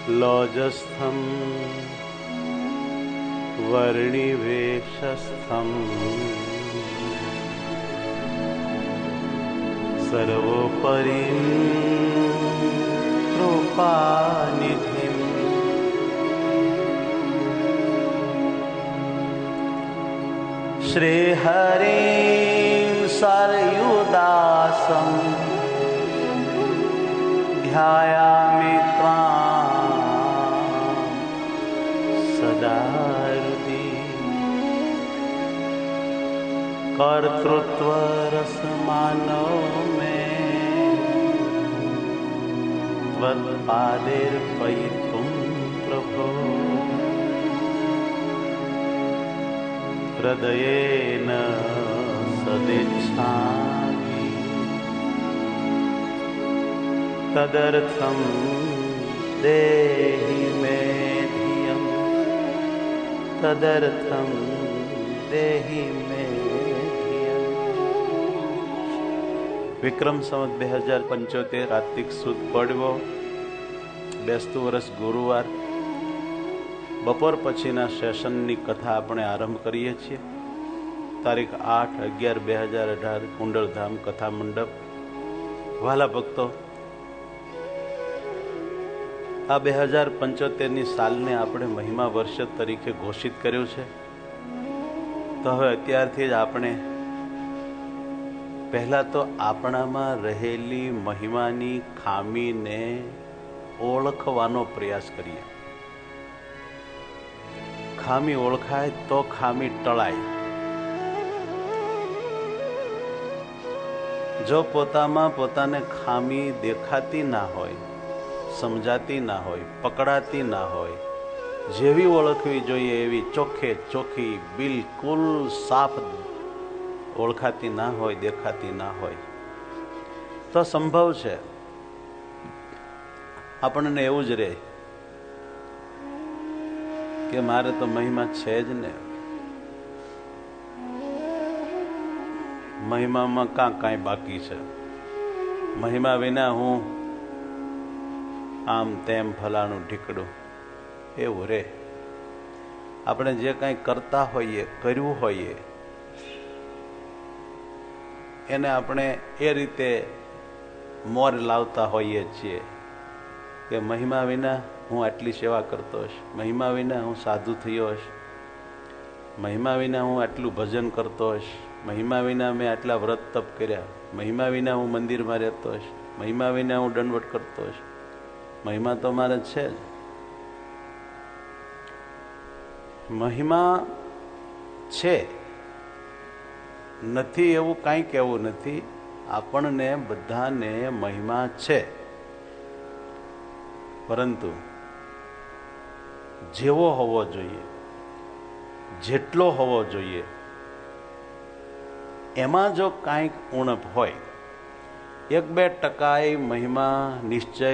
लोजस्थं वर्णिवेशस्थं सर्वोपरि कृपानिधिं श्रीहरिं सरयुदासं ध्यायामि त्वां सदा हृदि कर्तृत्व रसमानो मे त्वत्पादैर्पयितुं प्रभो हृदयेन सदिच्छामि तदर्थं देहि मे धियं तदर्थं देहि मे धियं। વિક્રમ સંવત 2075 કાર્તિક સુદ પડવો, બેસતું વર્ષ ગુરુવાર, બપોર પછીના સેશનની કથા આપણે આરંભ કરીએ છીએ. તારીખ 8/11/2018 કુંડલધામ કથા મંડપ. વહાલા ભક્તો, આ 2075ની સાલને આપણે મહિમા વર્ષ તરીકે ઘોષિત કર્યું છે. તો હવે અત્યારથી જ આપણે પહેલા તો આપણામાં રહેલી મહિમાની ખામીને ઓળખવાનો પ્રયાસ કરીએ. ખામી ઓળખાય તો ખામી ટળાય. જો પોતામાં પોતાને ખામી દેખાતી ના હોય, સમજાતી ના હોય, પકડાતી ના હોય, જેવી ઓળખવી જોઈએ એવી ચોખ્ખે ચોખ્ખી બિલકુલ સાફ ઓળખાતી ના હોય, દેખાતી ના હોય, તો સંભવ છે આપણને એવું જ રહે કે મારે તો મહિમા છે જ ને, મહિમામાં કાંઈ બાકી છે, મહિમા વિના હું આમ તેમ ફલાણું ઢીકડું, એવું રે. આપણે જે કાંઈ કરતા હોઈએ, કર્યું હોઈએ, એને આપણે એ રીતે મોર લાવતા હોઈએ છીએ કે મહિમા વિના હું આટલી સેવા કરતો હશ, મહિમા વિના હું સાધુ થયો હશ, મહિમા વિના હું આટલું ભજન કરતો હશ, મહિમા વિના મેં આટલા વ્રત તપ કર્યા, મહિમા વિના હું મંદિરમાં રહેતો હશ, મહિમા વિના હું દંડવટ કરતો હશ. મહિમા તો મારે છે જ. મહિમા છે, નથી એવું કાંઈ કહેવું નથી. આપણને બધાને મહિમા છે, પરંતુ જેવો હોવો જોઈએ, જેટલો હોવો જોઈએ, એમાં જો કાંઈક ઉણપ હોય, 1-2% મહિમા નિશ્ચય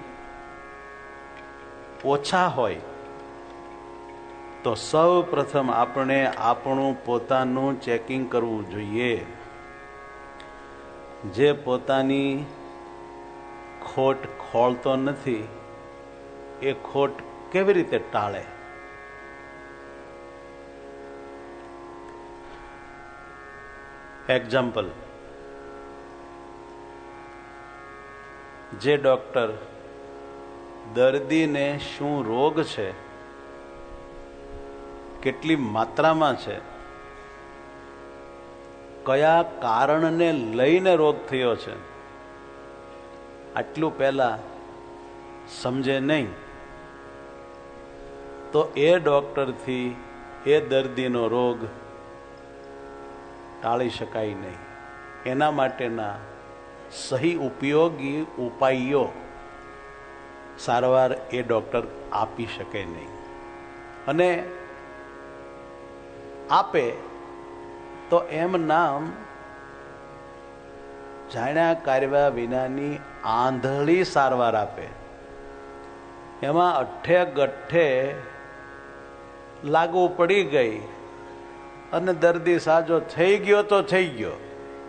ઓછા હોય, તો સૌ પ્રથમ આપણે આપણું પોતાનું ચેકિંગ કરવું જોઈએ. જે પોતાની ખોટ ખોળતો નથી એ ખોટ કેવી રીતે ટાળે? એક્ઝામ્પલ, જે ડોક્ટર દર્દીને શું રોગ છે, કેટલી માત્રામાં છે, કયા કારણને લઈને રોગ થયો છે, આટલું પહેલા સમજે નહીં તો એ ડોક્ટરથી એ દર્દીનો રોગ ટાળી શકાય નહીં. એના માટેના સહી ઉપયોગી ઉપાયો સારવાર એ ડોક્ટર આપી શકે નહીં. અને આપે તો એમ નામ જાણ્યા કાર્યા વિનાની આંધળી સારવાર આપે. એમાં અઠ્ઠે ગઠ્ઠે લાગુ પડી ગઈ અને દર્દી સાજો થઈ ગયો તો થઈ ગયો.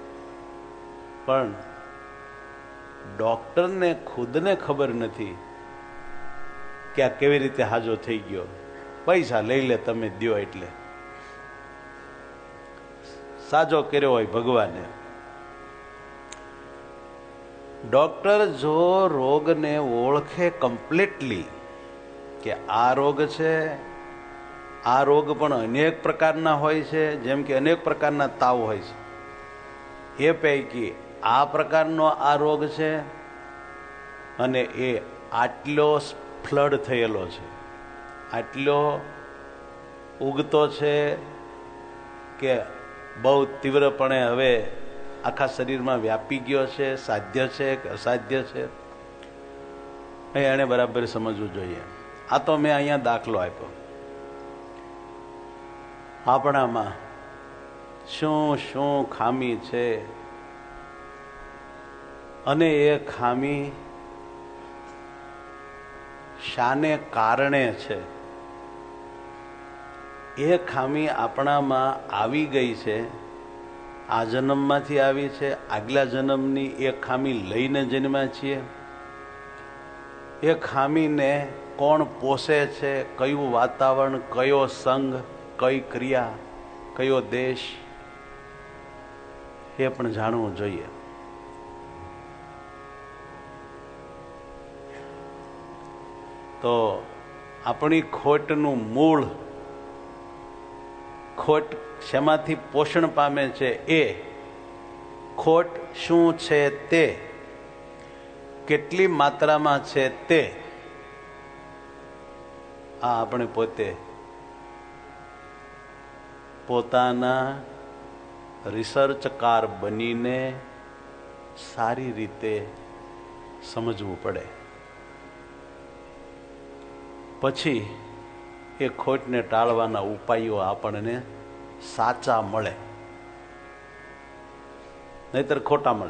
પણ ડોક્ટરને ખુદને ખબર નથી કે આ કેવી રીતે હાજો થઈ ગયો, પૈસા લઈ લે તમે દ્યો એટલે. સાજો કર્યો હોય ભગવાને. ડોક્ટર જો રોગને ઓળખે કમ્પ્લીટલી કે આ રોગ છે, આ રોગ પણ અનેક પ્રકારના હોય છે, જેમ કે અનેક પ્રકારના તાવ હોય છે, એ પૈકી આ પ્રકારનો આ રોગ છે અને એ આટલો ફ્લડ થયેલો છે, આટલો ઉગતો છે કે બહુ તીવ્રપણે હવે આખા શરીરમાં વ્યાપી ગયો છે, સાધ્ય છે કે અસાધ્ય છે, એને બરાબર સમજવું જોઈએ. આ તો મેં અહીંયા દાખલો આપ્યો. આપણામાં શું શું ખામી છે અને એ ખામી શાને કારણે છે. એ ખામી આપણામાં આવી ગઈ છે, આ જન્મમાંથી આવી છે, આગલા જન્મની એ ખામી લઈને જન્મ્યા છીએ. એ ખામીને કોણ પોષે છે, કયું વાતાવરણ, કયો સંગ, કઈ ક્રિયા, કયો દેશ, એ પણ જાણવું જોઈએ. તો આપણી ખોટનું મૂળ, ખોટ શેમાંથી પોષણ પામે છે, એ ખોટ શું છે તે, કેટલી માત્રામાં છે તે, આ આપણે પોતે પોતાના રિસર્ચકાર બનીને સારી રીતે સમજવું પડે. પછી એ ખોટને ટાળવાના ઉપાયો આપણને સાચા મળે, નહીતર ખોટા મળે.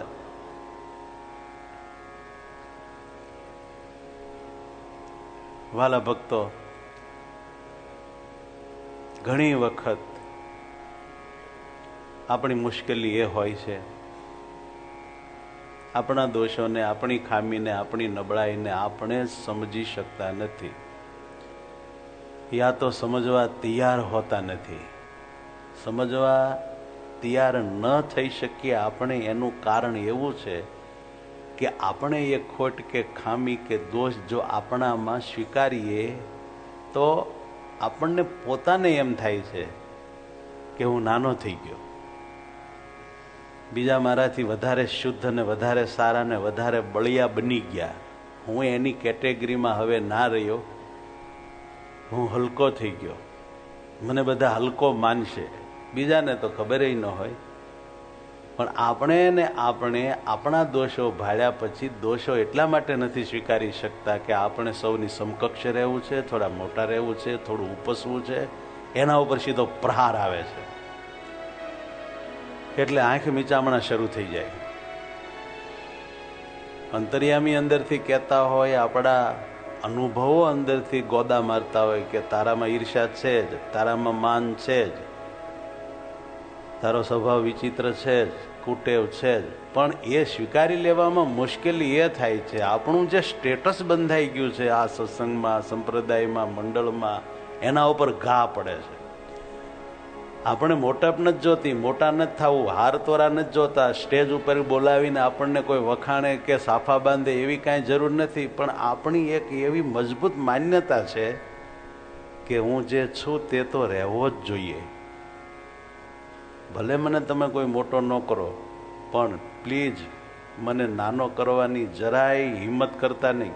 વાલા ભક્તો, ઘણી વખત આપણી મુશ્કેલી એ હોય છે, આપણા દોષોને, આપણી ખામીને, આપણી નબળાઈને આપણે સમજી શકતા નથી, યા તો સમજવા તૈયાર હોતા નથી. સમજવા તૈયાર ન થઈ શકીએ આપણે, એનું કારણ એવું છે કે આપણે એ ખોટ કે ખામી કે દોષ જો આપણામાં સ્વીકારીએ તો આપણને પોતાને એમ થાય છે કે હું નાનો થઈ ગયો, બીજા મારાથી વધારે શુદ્ધ અને વધારે સારા ને વધારે બળિયા બની ગયા, હું એની કેટેગરીમાં હવે ના રહ્યો, હું હલકો થઈ ગયો, મને બધા હલકો માનશે. બીજાને તો ખબર ન હોય, પણ આપણે આપણા દોષો ભાળ્યા પછી દોષો એટલા માટે નથી સ્વીકારી શકતા કે આપણે સૌની સમકક્ષ રહેવું છે, થોડા મોટા રહેવું છે, થોડું ઉપસવું છે, એના ઉપર સીધો પ્રહાર આવે છે. એટલે આંખ મીચામણા શરૂ થઈ જાય. અંતર્યામી અંદરથી કહેતા હોય, આપણા અનુભવો અંદરથી ગોદા મારતા હોય કે તારામાં ઈર્ષા છે જ, તારામાં માન છે જ, તારો સ્વભાવ વિચિત્ર છે જ, કુટેવ છે જ. પણ એ સ્વીકારી લેવામાં મુશ્કેલી એ થાય છે, આપણું જે સ્ટેટસ બંધાઈ ગયું છે આ સત્સંગમાં, સંપ્રદાયમાં, મંડળમાં, એના ઉપર ઘા પડે છે. આપણે મોટાપ નથી જોતી, મોટા નથી થવું, હાર તોરા નથી જોતા, સ્ટેજ ઉપર બોલાવીને આપણને કોઈ વખાણે કે સાફા બાંધે એવી કાંઈ જરૂર નથી. પણ આપણી એક એવી મજબૂત માન્યતા છે કે હું જે છું તે તો રહેવો જ જોઈએ. ભલે મને તમે કોઈ મોટો ન કરો, પણ પ્લીઝ મને નાનો કરવાની જરાય હિંમત કરતા નહીં.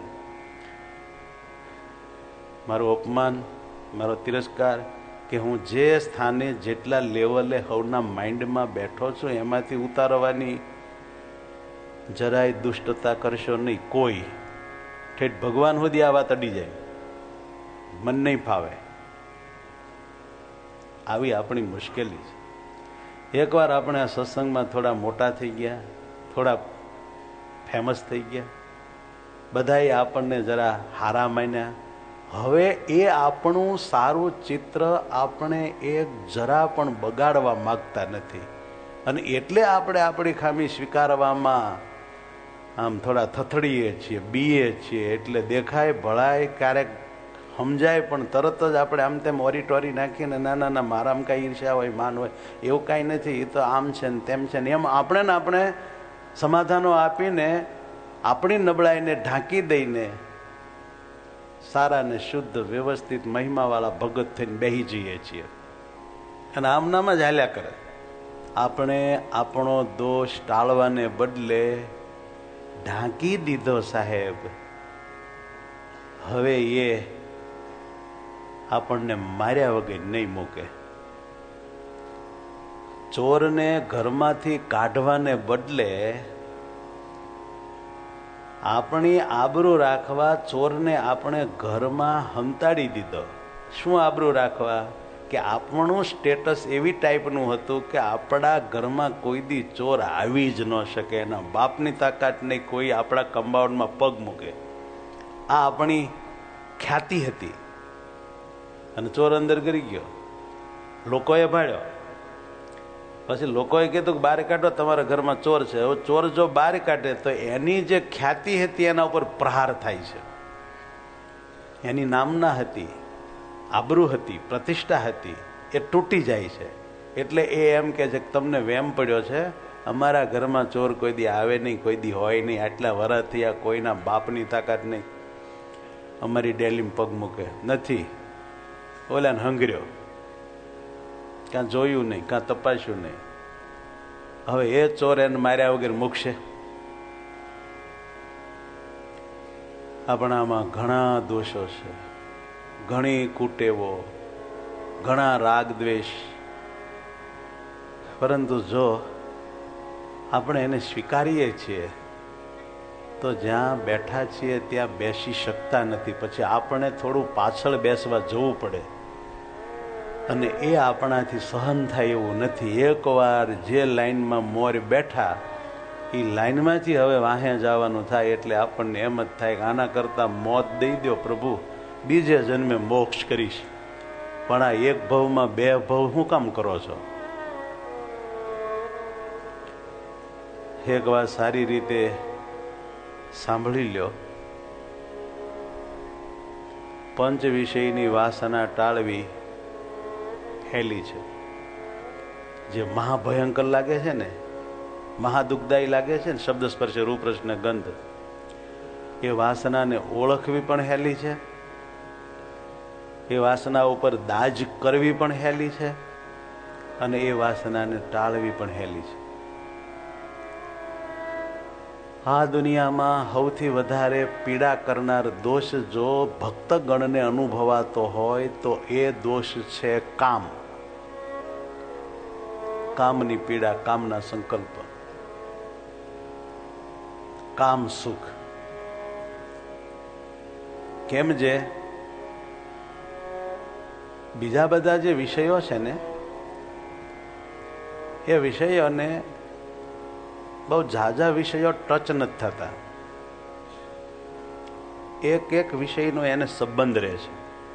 મારું અપમાન, મારો તિરસ્કાર, કે હું જે સ્થાને જેટલા લેવલે હવના માઇન્ડમાં બેઠો છું એમાંથી ઉતારવાની જરાય દુષ્ટતા કરશો નહીં. કોઈ ઠેઠ ભગવાન સુધી આ વાત અડી જાય, મન નહીં ફાવે. આવી આપણી મુશ્કેલી છે. એકવાર આપણે આ સત્સંગમાં થોડા મોટા થઈ ગયા, થોડા ફેમસ થઈ ગયા, બધાએ આપણને જરા હારા માન્યા. હવે એ આપણું સારું ચિત્ર આપણે એક જરા પણ બગાડવા માગતા નથી, અને એટલે આપણે આપણી ખામી સ્વીકારવામાં આમ થોડા થથડીએ છીએ, બીએ છીએ. એટલે દેખાય ભળાય, ક્યારેક સમજાય પણ તરત જ આપણે આમ તેમ ઓરી નાખીને ના ના ના મારામાં કાંઈ ઈર્ષ્યા હોય માન હોય એવું કાંઈ નથી, એ તો આમ છે ને તેમ છે ને એમ આપણે ને આપણે સમાધાનો આપીને આપણી નબળાઈને ઢાંકી દઈને સારા ને શુદ્ધ વ્યવસ્થિત મહિમાવાળા ભગત થઈને બેસી જઈએ છીએ અને આમનામાં જ હાલ્યા કરે. આપણે આપણો દોષ ટાળવાને બદલે ઢાંકી દીધો સાહેબ. હવે એ આપણને માર્યા વગર નહીં મૂકે. ચોરને ઘરમાંથી કાઢવાને બદલે આપણી આબરૂ રાખવા ચોરને આપણે ઘરમાં હંતાડી દીધો. શું આબરૂ રાખવા? કે આપણું સ્ટેટસ એવી ટાઈપનું હતું કે આપણા ઘરમાં કોઈ દી ચોર આવી જ ન શકે, એના બાપની તાકાત નહીં કોઈ આપણા કમ્પાઉન્ડમાં પગ મૂકે. આ આપણી ખ્યાતિ હતી. અને ચોર અંદર કરી ગયો, લોકોએ ભાળ્યો. પછી લોકોએ કીધું કે બહાર કાઢો, તમારા ઘરમાં ચોર છે. હવે ચોર જો બહાર કાઢે તો એની જે ખ્યાતિ હતી એના ઉપર પ્રહાર થાય છે. એની નામના હતી, આબરૂ હતી, પ્રતિષ્ઠા હતી, એ તૂટી જાય છે. એટલે એ એમ કે છે કે તમને વેમ પડ્યો છે, અમારા ઘરમાં ચોર કોઈ દી આવે નહીં, કોઈ દી હોય નહીં, આટલા વર્ષ થયા કોઈના બાપની તાકાત નહીં, અમારી ડેલીમાં પગ મૂકે નથી. ઓલાને હંગર્યો, કાં જોયું નહીં, કાં તપાસ્યું નહીં. હવે એ ચોર એને માર્યા વગર મૂકશે? આપણામાં ઘણા દોષો છે, ઘણી કુટેવો, ઘણા રાગ દ્વેષ. પરંતુ જો આપણે એને સ્વીકારીએ છીએ તો જ્યાં બેઠા છીએ ત્યાં બેસી શકતા નથી. પછી આપણે થોડું પાછળ બેસવા જવું પડે અને એ આપણાથી સહન થાય એવું નથી. એકવાર જે લાઈનમાં મોર બેઠા એ લાઈનમાંથી હવે વાહે જવાનું થાય એટલે આપણને એમ જ થાય કે આના કરતાં મોત દઈ દો પ્રભુ, બીજે જન્મે મોક્ષ કરીશ. પણ આ એક ભવમાં બે ભવ શું કામ કરો છો? એક વાત સારી રીતે સાંભળી લ્યો. પંચ વિષયની વાસના ટાળવી હેલી છે. જે મહાભયંકર લાગે છે ને, મહાદુઃખદાયી લાગે છે ને, શબ્દ સ્પર્શ રૂપ રસ ને ગંધ, એ વાસનાને ઓળખવી પણ હેલી છે. એ વાસના ઉપર દાજ કરવી પણ હેલી છે અને એ વાસનાને ટાળવી પણ હેલી છે. આ દુનિયામાં સૌથી વધારે પીડા કરનાર દોષ જો ભક્તગણને અનુભવાતો હોય તો એ દોષ છે કામ. કામની પીડા, કામના સંકલ્પ, કામ સુખ. કેમ જે બીજા બધા જે વિષયો છે ને એ વિષયોને બહુ ઝાઝા વિષયો ટચ નથી થતા. એક એક વિષયનો એને સંબંધ રહે છે.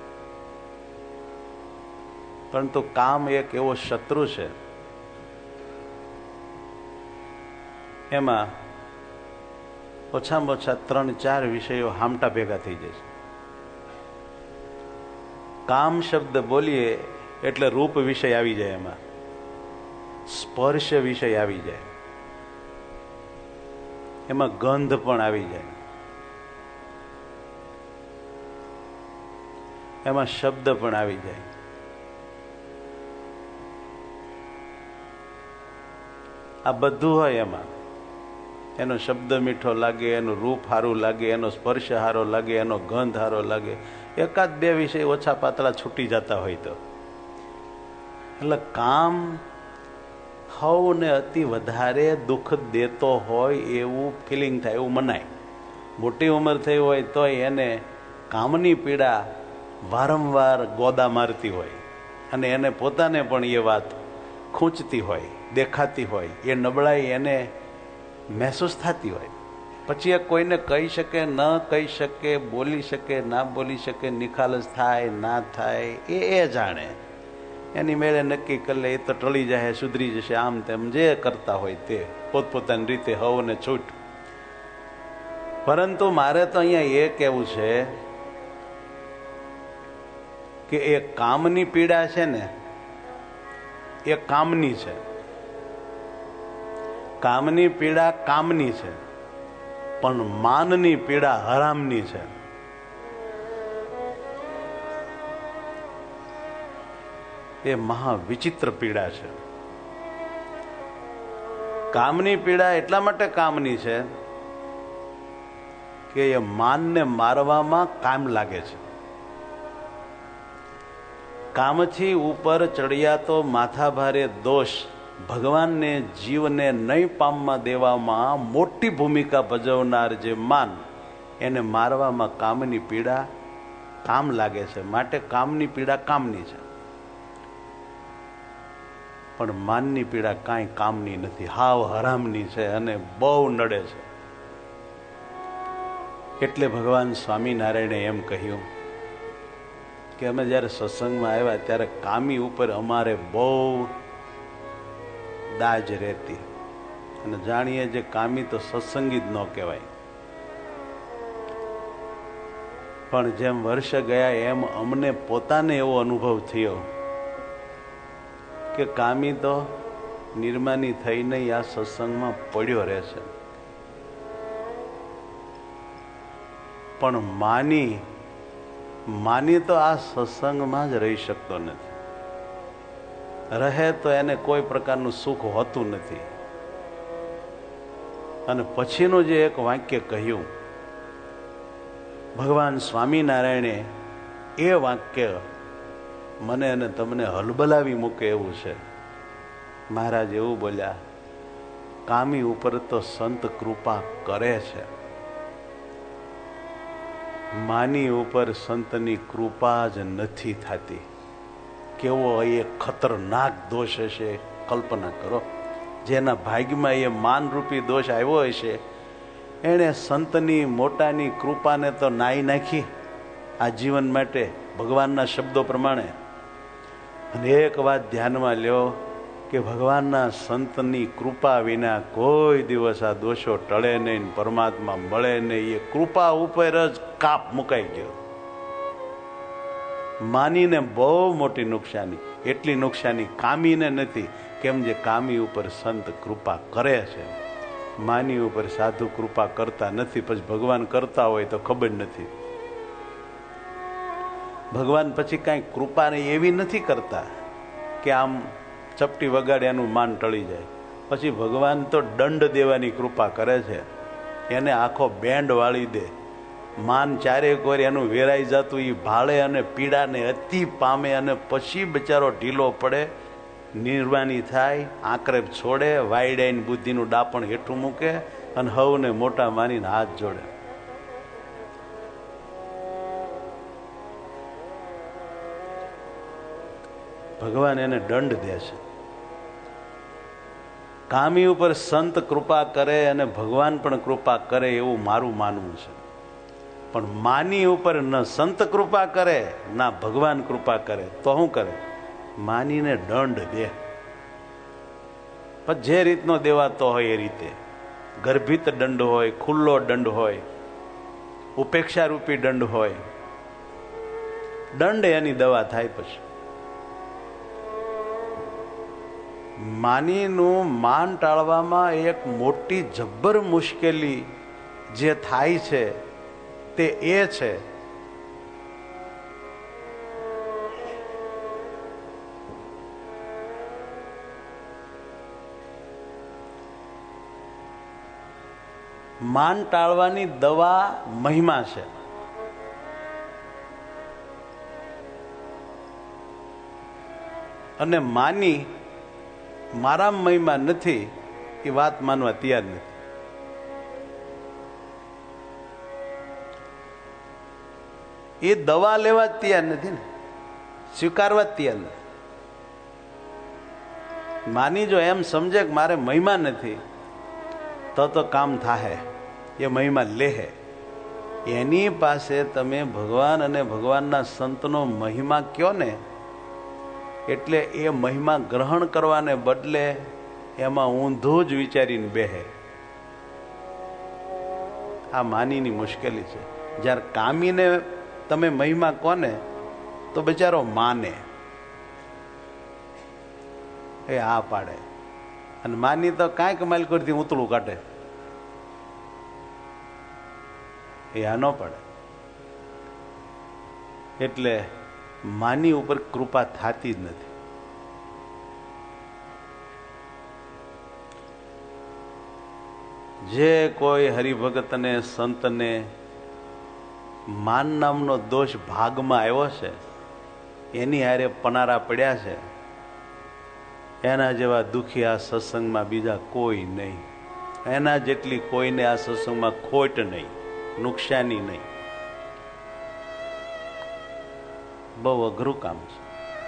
પરંતુ કામ એક એવો શત્રુ છે, એમાં ઓછામાં ઓછા 3-4 વિષયો હામટા ભેગા થઈ જાય છે. કામ શબ્દ બોલીએ એટલે રૂપ વિષય આવી જાય, એમાં સ્પર્શ વિષય આવી જાય, એમાં ગંધ પણ આવી જાય, એમાં શબ્દ પણ આવી જાય. આ બધું હોય એમાં. એનો શબ્દ મીઠો લાગે, એનું રૂપ સારું લાગે, એનો સ્પર્શ સારો લાગે, એનો ગંધ સારો લાગે. 1-2 વિષય ઓછા પાતળા છૂટી જતા હોય તો એટલે કામ સૌને અતિ વધારે દુઃખ દેતો હોય એવું ફિલિંગ થાય, એવું મનાય. મોટી ઉંમર થઈ હોય તો એને કામની પીડા વારંવાર ગોદા મારતી હોય અને એને પોતાને પણ એ વાત ખૂંચતી હોય, દેખાતી હોય, એ નબળાઈ એને મહેસૂસ થતી હોય. પછી એ કોઈને કહી શકે, ન કહી શકે, બોલી શકે, ના બોલી શકે, નિખાલસ થાય ના થાય એ જાણે. એની મેળે નક્કી કરી લે, એ તો ટળી જાય, સુધરી જશે, આમ તેમ જે કરતા હોય તે પોતપોતાની રીતે હવને છૂટ. પરંતુ મારે તો અહીંયા એ કહેવું છે કે એ કામની પીડા છે ને એ કામની છે. કામની પીડા કામની છે, પણ માનની પીડા હરામની છે. એ મહા વિચિત્ર પીડા છે. કામની પીડા એટલા માટે કામની છે કે એ માનને મારવામાં કામ લાગે છે. કામથી ઉપર ચડ્યા તો માથાભારે દોષ ભગવાનને જીવને નહીં પામવા દેવામાં મોટી ભૂમિકા ભજવનાર જે માન, એને મારવામાં કામની પીડા કામ લાગે છે. માટે કામની પીડા કામની છે, પણ માનની પીડા કાંઈ કામની નથી, હાવ હરામની છે અને બહુ નડે છે. એટલે ભગવાન સ્વામિનારાયણે એમ કહ્યું કે અમે જ્યારે સત્સંગમાં આવ્યા ત્યારે કામી ઉપર અમારે બહુ દાજ રહેતી, અને જાણીએ જે કામી તો સત્સંગી જ ન કહેવાય. પણ જેમ વર્ષ ગયા એમ અમને પોતાને એવો અનુભવ થયો કે કામી તો નિર્માની થઈને આ સત્સંગમાં પડ્યો રહેશે, પણ માની તો આ સત્સંગમાં જ રહી શકતો નથી. રહે તો એને કોઈ પ્રકારનું સુખ હોતું નથી. અને પછીનું જે એક વાક્ય કહ્યું ભગવાન સ્વામિનારાયણે, એ વાક્ય મને અને તમને હલબલાવી મૂકે એવું છે. મહારાજ એવું બોલ્યા, કામી ઉપર તો સંત કૃપા કરે છે, માની ઉપર સંતની કૃપા જ નથી થતી. કેવો એ ખતરનાક દોષ હશે, કલ્પના કરો. જેના ભાગ્યમાં એ માનરૂપી દોષ આવ્યો હશે, એણે સંતની મોટાની કૃપાને તો નાઈ નાખી આ જીવન માટે ભગવાનના શબ્દો પ્રમાણે. અને એક વાત ધ્યાનમાં લ્યો કે ભગવાનના સંતની કૃપા વિના કોઈ દિવસ આ દોષો ટળે નહીં, પરમાત્મા મળે નહીં. એ કૃપા ઉપર જ કાપ મુકાઈ ગયો. માનીને બહુ મોટી નુકસાની, એટલી નુકસાની કામીને નથી. કેમ? જે કામી ઉપર સંત કૃપા કરે છે, માની ઉપર સાધુ કૃપા કરતા નથી. પછી ભગવાન કરતા હોય તો ખબર નથી. ભગવાન પછી કાંઈ કૃપા એવી નથી કરતા કે આમ ચપટી વગાડે એનું માન ટળી જાય. પછી ભગવાન તો દંડ દેવાની કૃપા કરે છે, એને આખો બેન્ડ વાળી દે. માન ચારે કોર એનું વેરાઈ જતું એ ભાળે અને પીડાને અતિ પામે, અને પછી બિચારો ઢીલો પડે, નિર્વાણી થાય, આંકરે છોડે, વાયડાઈને બુદ્ધિનું ડાપણ હેઠું મૂકે અને હવને મોટા માનીને હાથ જોડે. ભગવાન એને દંડ દે છે. કામી ઉપર સંત કૃપા કરે અને ભગવાન પણ કૃપા કરે એવું મારું માનવું છે. પણ માની ઉપર ન સંત કૃપા કરે ના ભગવાન કૃપા કરે તો શું કરે? માનીને દંડ દે. પણ જે રીતનો દેવાતો હોય એ રીતે, ગર્ભિત દંડ હોય, ખુલ્લો દંડ હોય, ઉપેક્ષા રૂપી દંડ હોય, દંડ એની દવા થાય. પછી માનીનું માન ટાળવામાં એક મોટી જબ્બર મુશ્કેલી જે થાય છે તે એ છે માન ટાળવાની દવા મહિમા છે. અને માની મારા મહિમા નથી એ વાત માનવા તૈયાર નથી. એ દવા લેવા જ તૈયાર નથી ને, સ્વીકારવા જ તૈયાર નથી. માની જો એમ સમજે કે મારે મહિમા નથી તો કામ થાય, એ મહિમા લેહે. એની પાસે તમે ભગવાન અને ભગવાનના સંતનો મહિમા કયો ને, એટલે એ મહિમા ગ્રહણ કરવાને બદલે એમાં ઊંધું જ વિચારીને બેહે. આ માનીની મુશ્કેલી છે. જ્યારે કામીને તમે મહિમા કોને તો બિચારો માને, એ આ પાડે, અને માની તો કાંઈક માલકોરથી ઉતળું કાઢે, એ આ ન પડે. એટલે માની ઉપર કૃપા થતી જ નથી. જે કોઈ હરિભગતને સંતને માન નામનો દોષ ભાગમાં આવ્યો છે, એની હારે પનારા પડ્યા છે, એના જેવા દુઃખી આ સત્સંગમાં બીજા કોઈ નહીં. એના જેટલી કોઈને આ સત્સંગમાં ખોટ નહીં, નુકસાની નહીં. બહુ અઘરું કામ છે.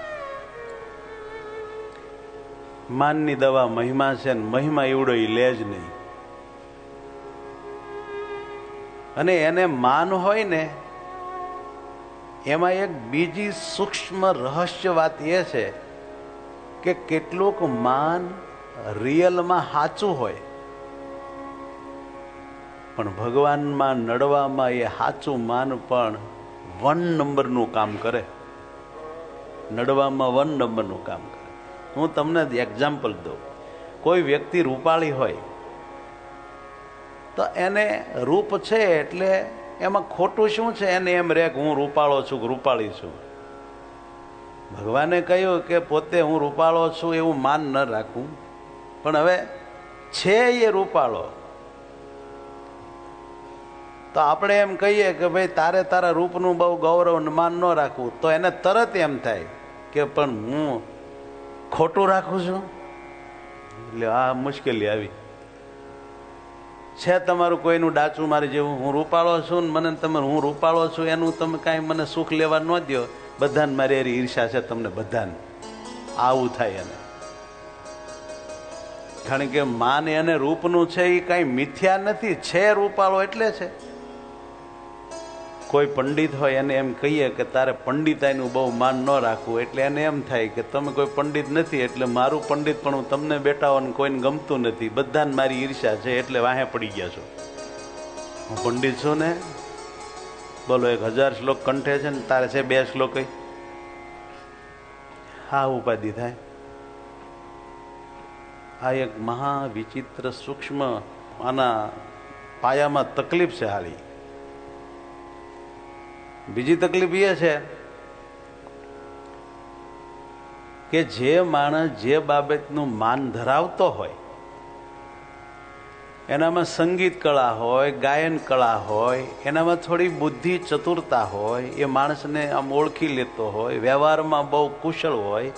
માનની દવા મહિમા છે, ને મહિમા એવડો એ લે જ નહીં. અને એને માન હોય ને, એમાં એક બીજી સૂક્ષ્મ રહસ્ય વાત એ છે કે કેટલુંક માન રિયલમાં સાચું હોય, પણ ભગવાનમાં નડવામાં એ સાચું માન પણ 1 નંબરનું કામ કરે. નડવામાં 1 નંબરનું કામ કરે. હું તમને એક્ઝામ્પલ દઉં. કોઈ વ્યક્તિ રૂપાળી હોય તો એને રૂપ છે એટલે એમાં ખોટું શું છે? એને એમ રહે કે હું રૂપાળો છું, રૂપાળી છું. ભગવાને કહ્યું કે પોતે હું રૂપાળો છું એવું માન ન રાખવું, પણ હવે છે એ રૂપાળો, તો આપણે એમ કહીએ કે ભાઈ તારે તારા રૂપનું બહુ ગૌરવ માન ન રાખવું, તો એને તરત એમ થાય કે પણ હું ખોટું રાખું છું. એટલે આ મુશ્કેલી આવી છે. તમારું કોઈનું ડાચું મારી જેવું, હું રૂપાળો છું ને મને તમે હું રૂપાળો છું એનું તમે કાંઈ મને સુખ લેવા ન દો, બધાને મારી એરી ઈર્ષા છે તમને બધાને. આવું થાય એને. કારણ કે માન એને રૂપનું છે એ કાંઈ મિથ્યા નથી, છે રૂપાળો એટલે છે. કોઈ પંડિત હોય એને એમ કહીએ કે તારે પંડિતાઈનું બહુ માન ન રાખવું, એટલે એને એમ થાય કે તમે કોઈ પંડિત નથી એટલે મારું પંડિત પણ હું તમને બેઠા ને કોઈને ગમતું નથી, બધાને મારી ઈર્ષા છે એટલે વાહે પડી ગયા છો. હું પંડિત છું ને, બોલો 1000 શ્લોક કંઠે છે ને તારે છે 2 શ્લોક. હા ઉપાધિ થાય. આ એક મહા વિચિત્ર સૂક્ષ્મ આના પાયામાં તકલીફ છે. હાલી બીજી તકલીફ એ છે કે જે માણસ જે બાબતનું માન ધરાવતો હોય, એનામાં સંગીત કળા હોય, ગાયન કળા હોય, એનામાં થોડી બુદ્ધિ ચતુરતા હોય, એ માણસને આમ ઓળખી લેતો હોય, વ્યવહારમાં બહુ કુશળ હોય,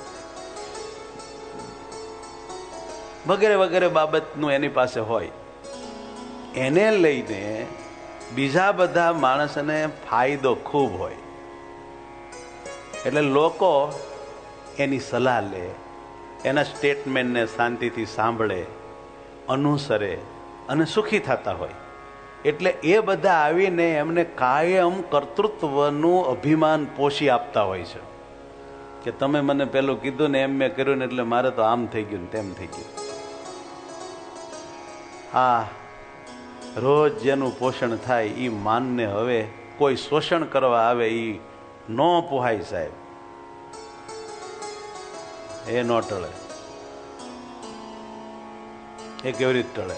વગેરે વગેરે બાબતનું એની પાસે હોય, એને લઈને બીજા બધા માણસને ફાયદો ખૂબ હોય. એટલે લોકો એની સલાહ લે, એના સ્ટેટમેન્ટને શાંતિથી સાંભળે, અનુસરે અને સુખી થતા હોય. એટલે એ બધા આવીને એમને કાયમ કર્તૃત્વનું અભિમાન પોષી આપતા હોય છે કે તમે મને પેલું કીધું ને એમ મેં કર્યું ને એટલે મારે તો આમ થઈ ગયું ને તેમ થઈ ગયું. આ રોજ જેનું પોષણ થાય એ માનને હવે કોઈ શોષણ કરવા આવે એ ન પોહાય સાહેબ, એ ન ટળે. એ કેવી રીતે ટળે?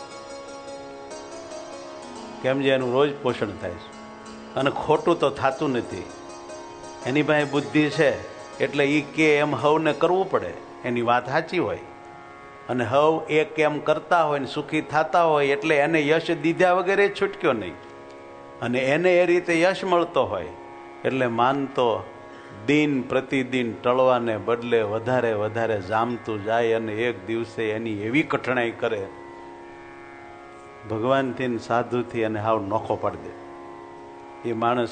કેમ જે એનું રોજ પોષણ થાય છે અને ખોટું તો થતું નથી. એની પાસે બુદ્ધિ છે એટલે એ કે એમ હવને કરવું પડે, એની વાત સાચી હોય અને હવ એ કેમ કરતા હોય ને સુખી થતા હોય એટલે એને યશ દીધા વગેરે છૂટક્યો નહીં, અને એને એ રીતે યશ મળતો હોય એટલે માનતો દિન પ્રતિદિન ટળવાને બદલે વધારે વધારે જામતું જાય અને એક દિવસે એની એવી કઠણાઈ કરે ભગવાનથી સાધુથી અને હાવ નોખો પાડી દે. એ માણસ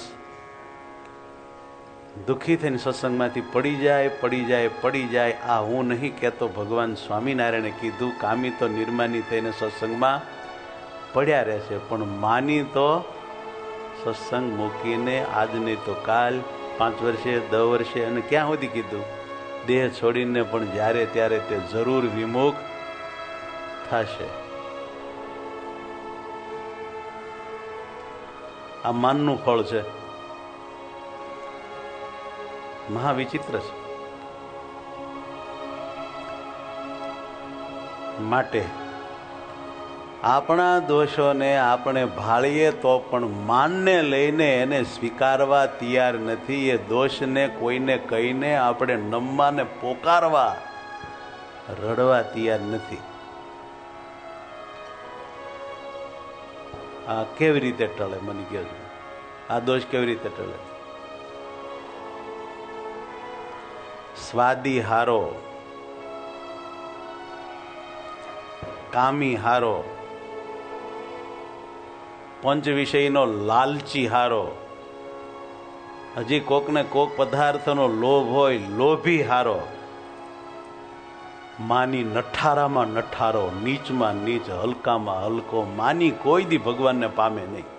દુઃખી થઈને સત્સંગમાંથી પડી જાય. આ હું નહીં કહેતો, ભગવાન સ્વામિનારાયણે કીધું કામી તો નિર્માની થઈને સત્સંગમાં પડ્યા રહે છે, પણ માની તો સત્સંગ મૂકીને આજ નહીં તો કાલ, 5 વર્ષે 10 વર્ષે અને ક્યાં સુધી કીધું, દેહ છોડીને પણ જ્યારે ત્યારે તે જરૂર વિમુખ થશે. આ માનનું ફળ છે. મહાવિચિત્ર છે. માટે આપણા દોષોને આપણે ભાળીએ તો પણ માનને લઈને એને સ્વીકારવા તૈયાર નથી. એ દોષને કોઈને કહીને આપણે નમવા ને પોકારવા રડવા તૈયાર નથી. આ કેવી રીતે ટળે? મને કહેજો, આ દોષ કેવી રીતે ટળે? સ્વાદી હારો, કામી હારો, પંચ વિષયનો લાલચી હારો, હજી કોકને કોક પદાર્થનો લોભ હોય લોભી હારો, માની નઠારામાં નઠારો, નીચમાં નીચ, હલકામાં હલકો. માની કોઈ દી ભગવાનને પામે નહીં,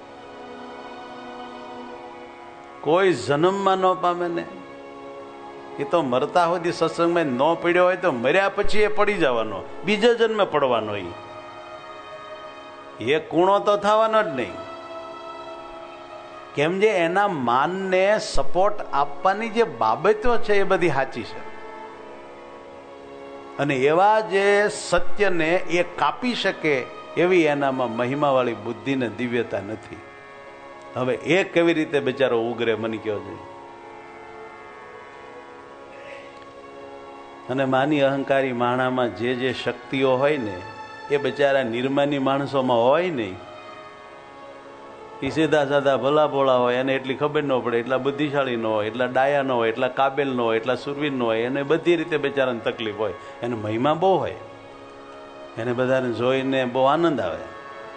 કોઈ જન્મમાં ન પામે ને. એ તો મરતા સુધી સત્સંગમાં ન પડ્યો હોય તો મર્યા પછી એ પડી જવાનો, બીજા જન્મે પડવાનો. એ કૂણો તો થવાનો જ નહીં. કેમ જે એના માનને સપોર્ટ આપવાની જે બાબતો છે એ બધી સાચી છે, અને એવા જે સત્યને એ કાપી શકે એવી એનામાં મહિમાવાળી બુદ્ધિ ને દિવ્યતા નથી. હવે એ કેવી રીતે બિચારો ઉગરે? મને કહો જોઈએ. અને માની અહંકારી માણામાં જે જે શક્તિઓ હોય ને એ બિચારા નિર્માની માણસોમાં હોય નહીં. એ સીધા સાધા ભલા ભોળા હોય, એને એટલી ખબર ન પડે, એટલા બુદ્ધિશાળી ન હોય, એટલા ડાયા ન હોય, એટલા કાબેલ ન હોય, એટલા સુરવીર ન હોય. એને બધી રીતે બિચારાને તકલીફ હોય. એને મહિમા બહુ હોય, એને બધાને જોઈને બહુ આનંદ આવે.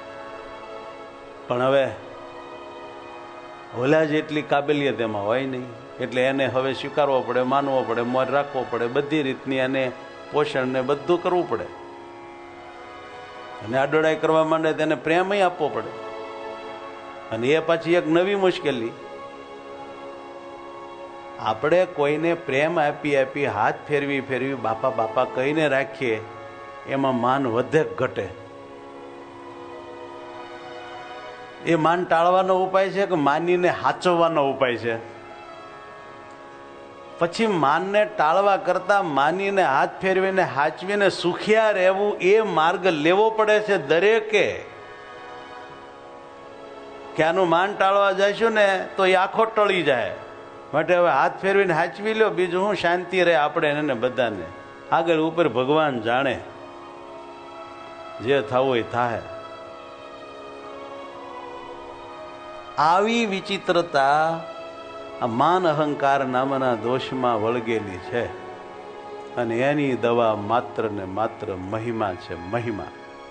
પણ હવે ઓલા જેટલી કાબેલિયત એમાં હોય નહીં, એટલે એને હવે સ્વીકારવો પડે, માનવો પડે, મોર રાખવો પડે, બધી રીતની એને પોષણ ને બધું કરવું પડે. અને આડોડાઈ કરવા માંડે તેને પ્રેમય આપવો પડે. અને એ પાછી એક નવી મુશ્કેલી. આપણે કોઈને પ્રેમ આપી આપી હાથ ફેરવી ફેરવી બાપા બાપા કહીને રાખીએ, એમાં માન વધે ઘટે? એ માન ટાળવાનો ઉપાય છે કે માનીને હાચવવાનો ઉપાય છે? પછી માનને ટાળવા કરતા માનીને હાથ ફેરવીને હાચવીને સુખિયા રહેવું એ માર્ગ લેવો પડે છે દરેકે. કે આનું માન ટાળવા જઈશું ને તો એ આખો ટળી જાય. માટે હવે હાથ ફેરવીને હાચવી લો, બીજું હું શાંતિ રહે આપણે એને બધાને. આગળ ઉપર ભગવાન જાણે, જે થવું એ થાય. આવી વિચિત્રતા આ માન અહંકાર નામના દોષમાં વળગેલી છે, અને એની દવા માત્ર ને માત્ર મહિમા છે. મહિમા.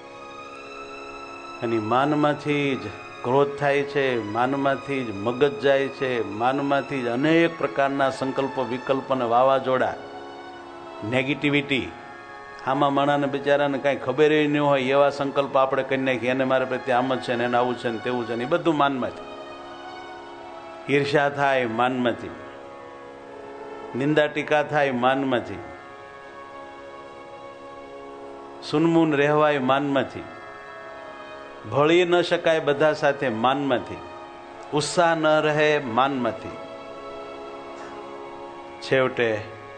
અને માનમાંથી જ ક્રોધ થાય છે, માનમાંથી જ મગજ જાય છે, માનમાંથી જ અનેક પ્રકારના સંકલ્પો વિકલ્પ અને વાવાઝોડા, નેગેટિવિટી. આમાં માણાને બિચારાને કાંઈ ખબર ન હોય એવા સંકલ્પ આપણે કરી નાખીએ. એને મારા પ્રત્યે આમ જ છે ને, એને આવું છે ને તેવું છે ને, એ બધું માનમાંથી. ઈર્ષા થાય માનમાંથી, નિંદા ટીકા થાય માનમાંથી, સુનમૂન રહેવાય માનમાંથી, ભળી ન શકાય બધા સાથે માનમાંથી, ઉત્સાહ ન રહે માનમાંથી. છેવટે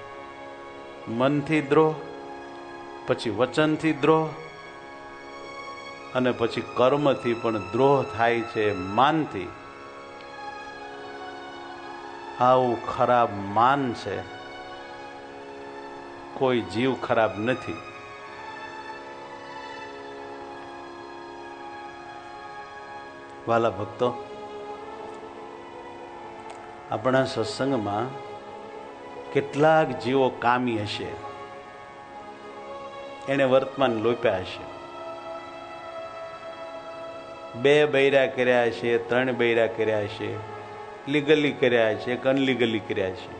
મનથી દ્રોહ, પછી વચનથી દ્રોહ, અને પછી કર્મથી પણ દ્રોહ થાય છે માનથી. આવું ખરાબ માન છે, કોઈ જીવ ખરાબ નથી. વાલા ભક્તો, આપણા સત્સંગમાં કેટલાક જીવો કામી હશે, એને વર્તમાન લોપ્યા હશે. 2 બૈરા કર્યા હશે, 3 બૈરા કર્યા હશે, લીગલી કર્યા છે કે અનલીગલી કર્યા છે.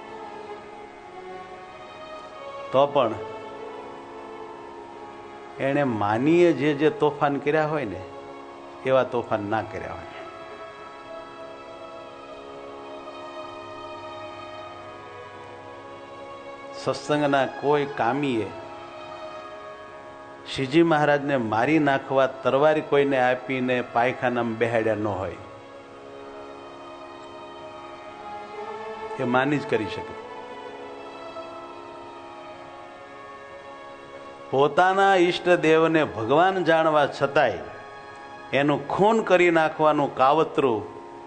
તો પણ એને માનીએ જે તોફાન કર્યા હોય ને એવા તોફાન ના કર્યા હોય. સત્સંગના કોઈ કામીએ શ્રીજી મહારાજને મારી નાખવા તરવારી કોઈને આપીને પાયખાનામાં બેહાડ્યા ન હોય. એ માની જ કરી શકે. પોતાના ઈષ્ટદેવને ભગવાન જાણવા છતાંય એનું ખૂન કરી નાખવાનું કાવતરું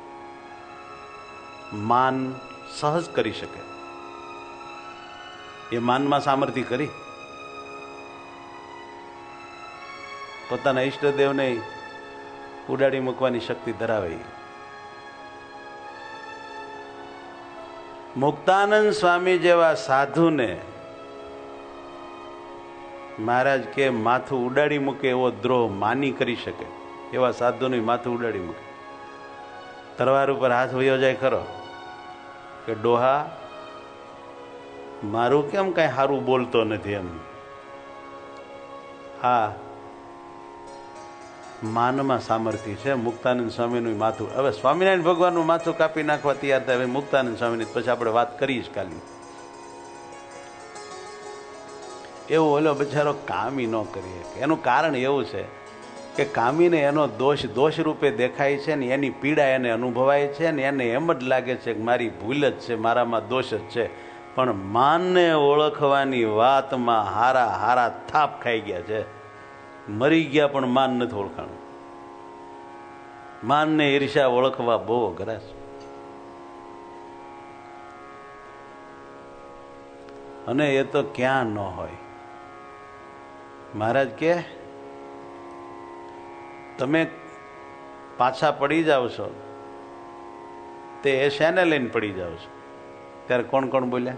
માન સહજ કરી શકે. એ માનમાં સામર્થ્ય કરી પોતાના ઈષ્ટદેવને ઉડાડી મૂકવાની શક્તિ ધરાવે. મુક્તાનંદ સ્વામી જેવા સાધુને મહારાજ કે માથું ઉડાડી મૂકે એવો દ્રોહ માની કરી શકે. એવા સાધુનું માથું ઉડાડી મૂકે. તરવાર ઉપર હાથ વયો જાય ખરો કે ડોહા મારું કેમ કઈ સારું બોલતો નથી એમ. હા, માનમાં સામર્થ્ય છે. મુક્તાનંદ સ્વામીનું માથું, હવે સ્વામિનારાયણ ભગવાનનું માથું કાપી નાખવા તૈયાર થાય. મુક્તાનંદ સ્વામીની પછી આપણે વાત કરીએ કાલી. એવું ઓલો બિચારો કામી ન કરી શકે. એનું કારણ એવું છે કે કામીને એનો દોષ રૂપે દેખાય છે ને એની પીડા એને અનુભવાય છે ને એને એમ જ લાગે છે કે મારી ભૂલ જ છે, મારામાં દોષ જ છે. પણ માનને ઓળખવાની વાતમાં હારા હારા થાપ ખાઈ ગયા છે. મરી ગયા પણ માન નથી ઓળખાણું. માનને ઈર્ષા ઓળખવા બહુ અઘરા છે. અને એ તો ક્યાં ન હોય. મહારાજ કે તમે પાછા પડી જાઓ છો તે એ શેને લઈને પડી જાઓ છો? ત્યારે કોણ કોણ બોલ્યા?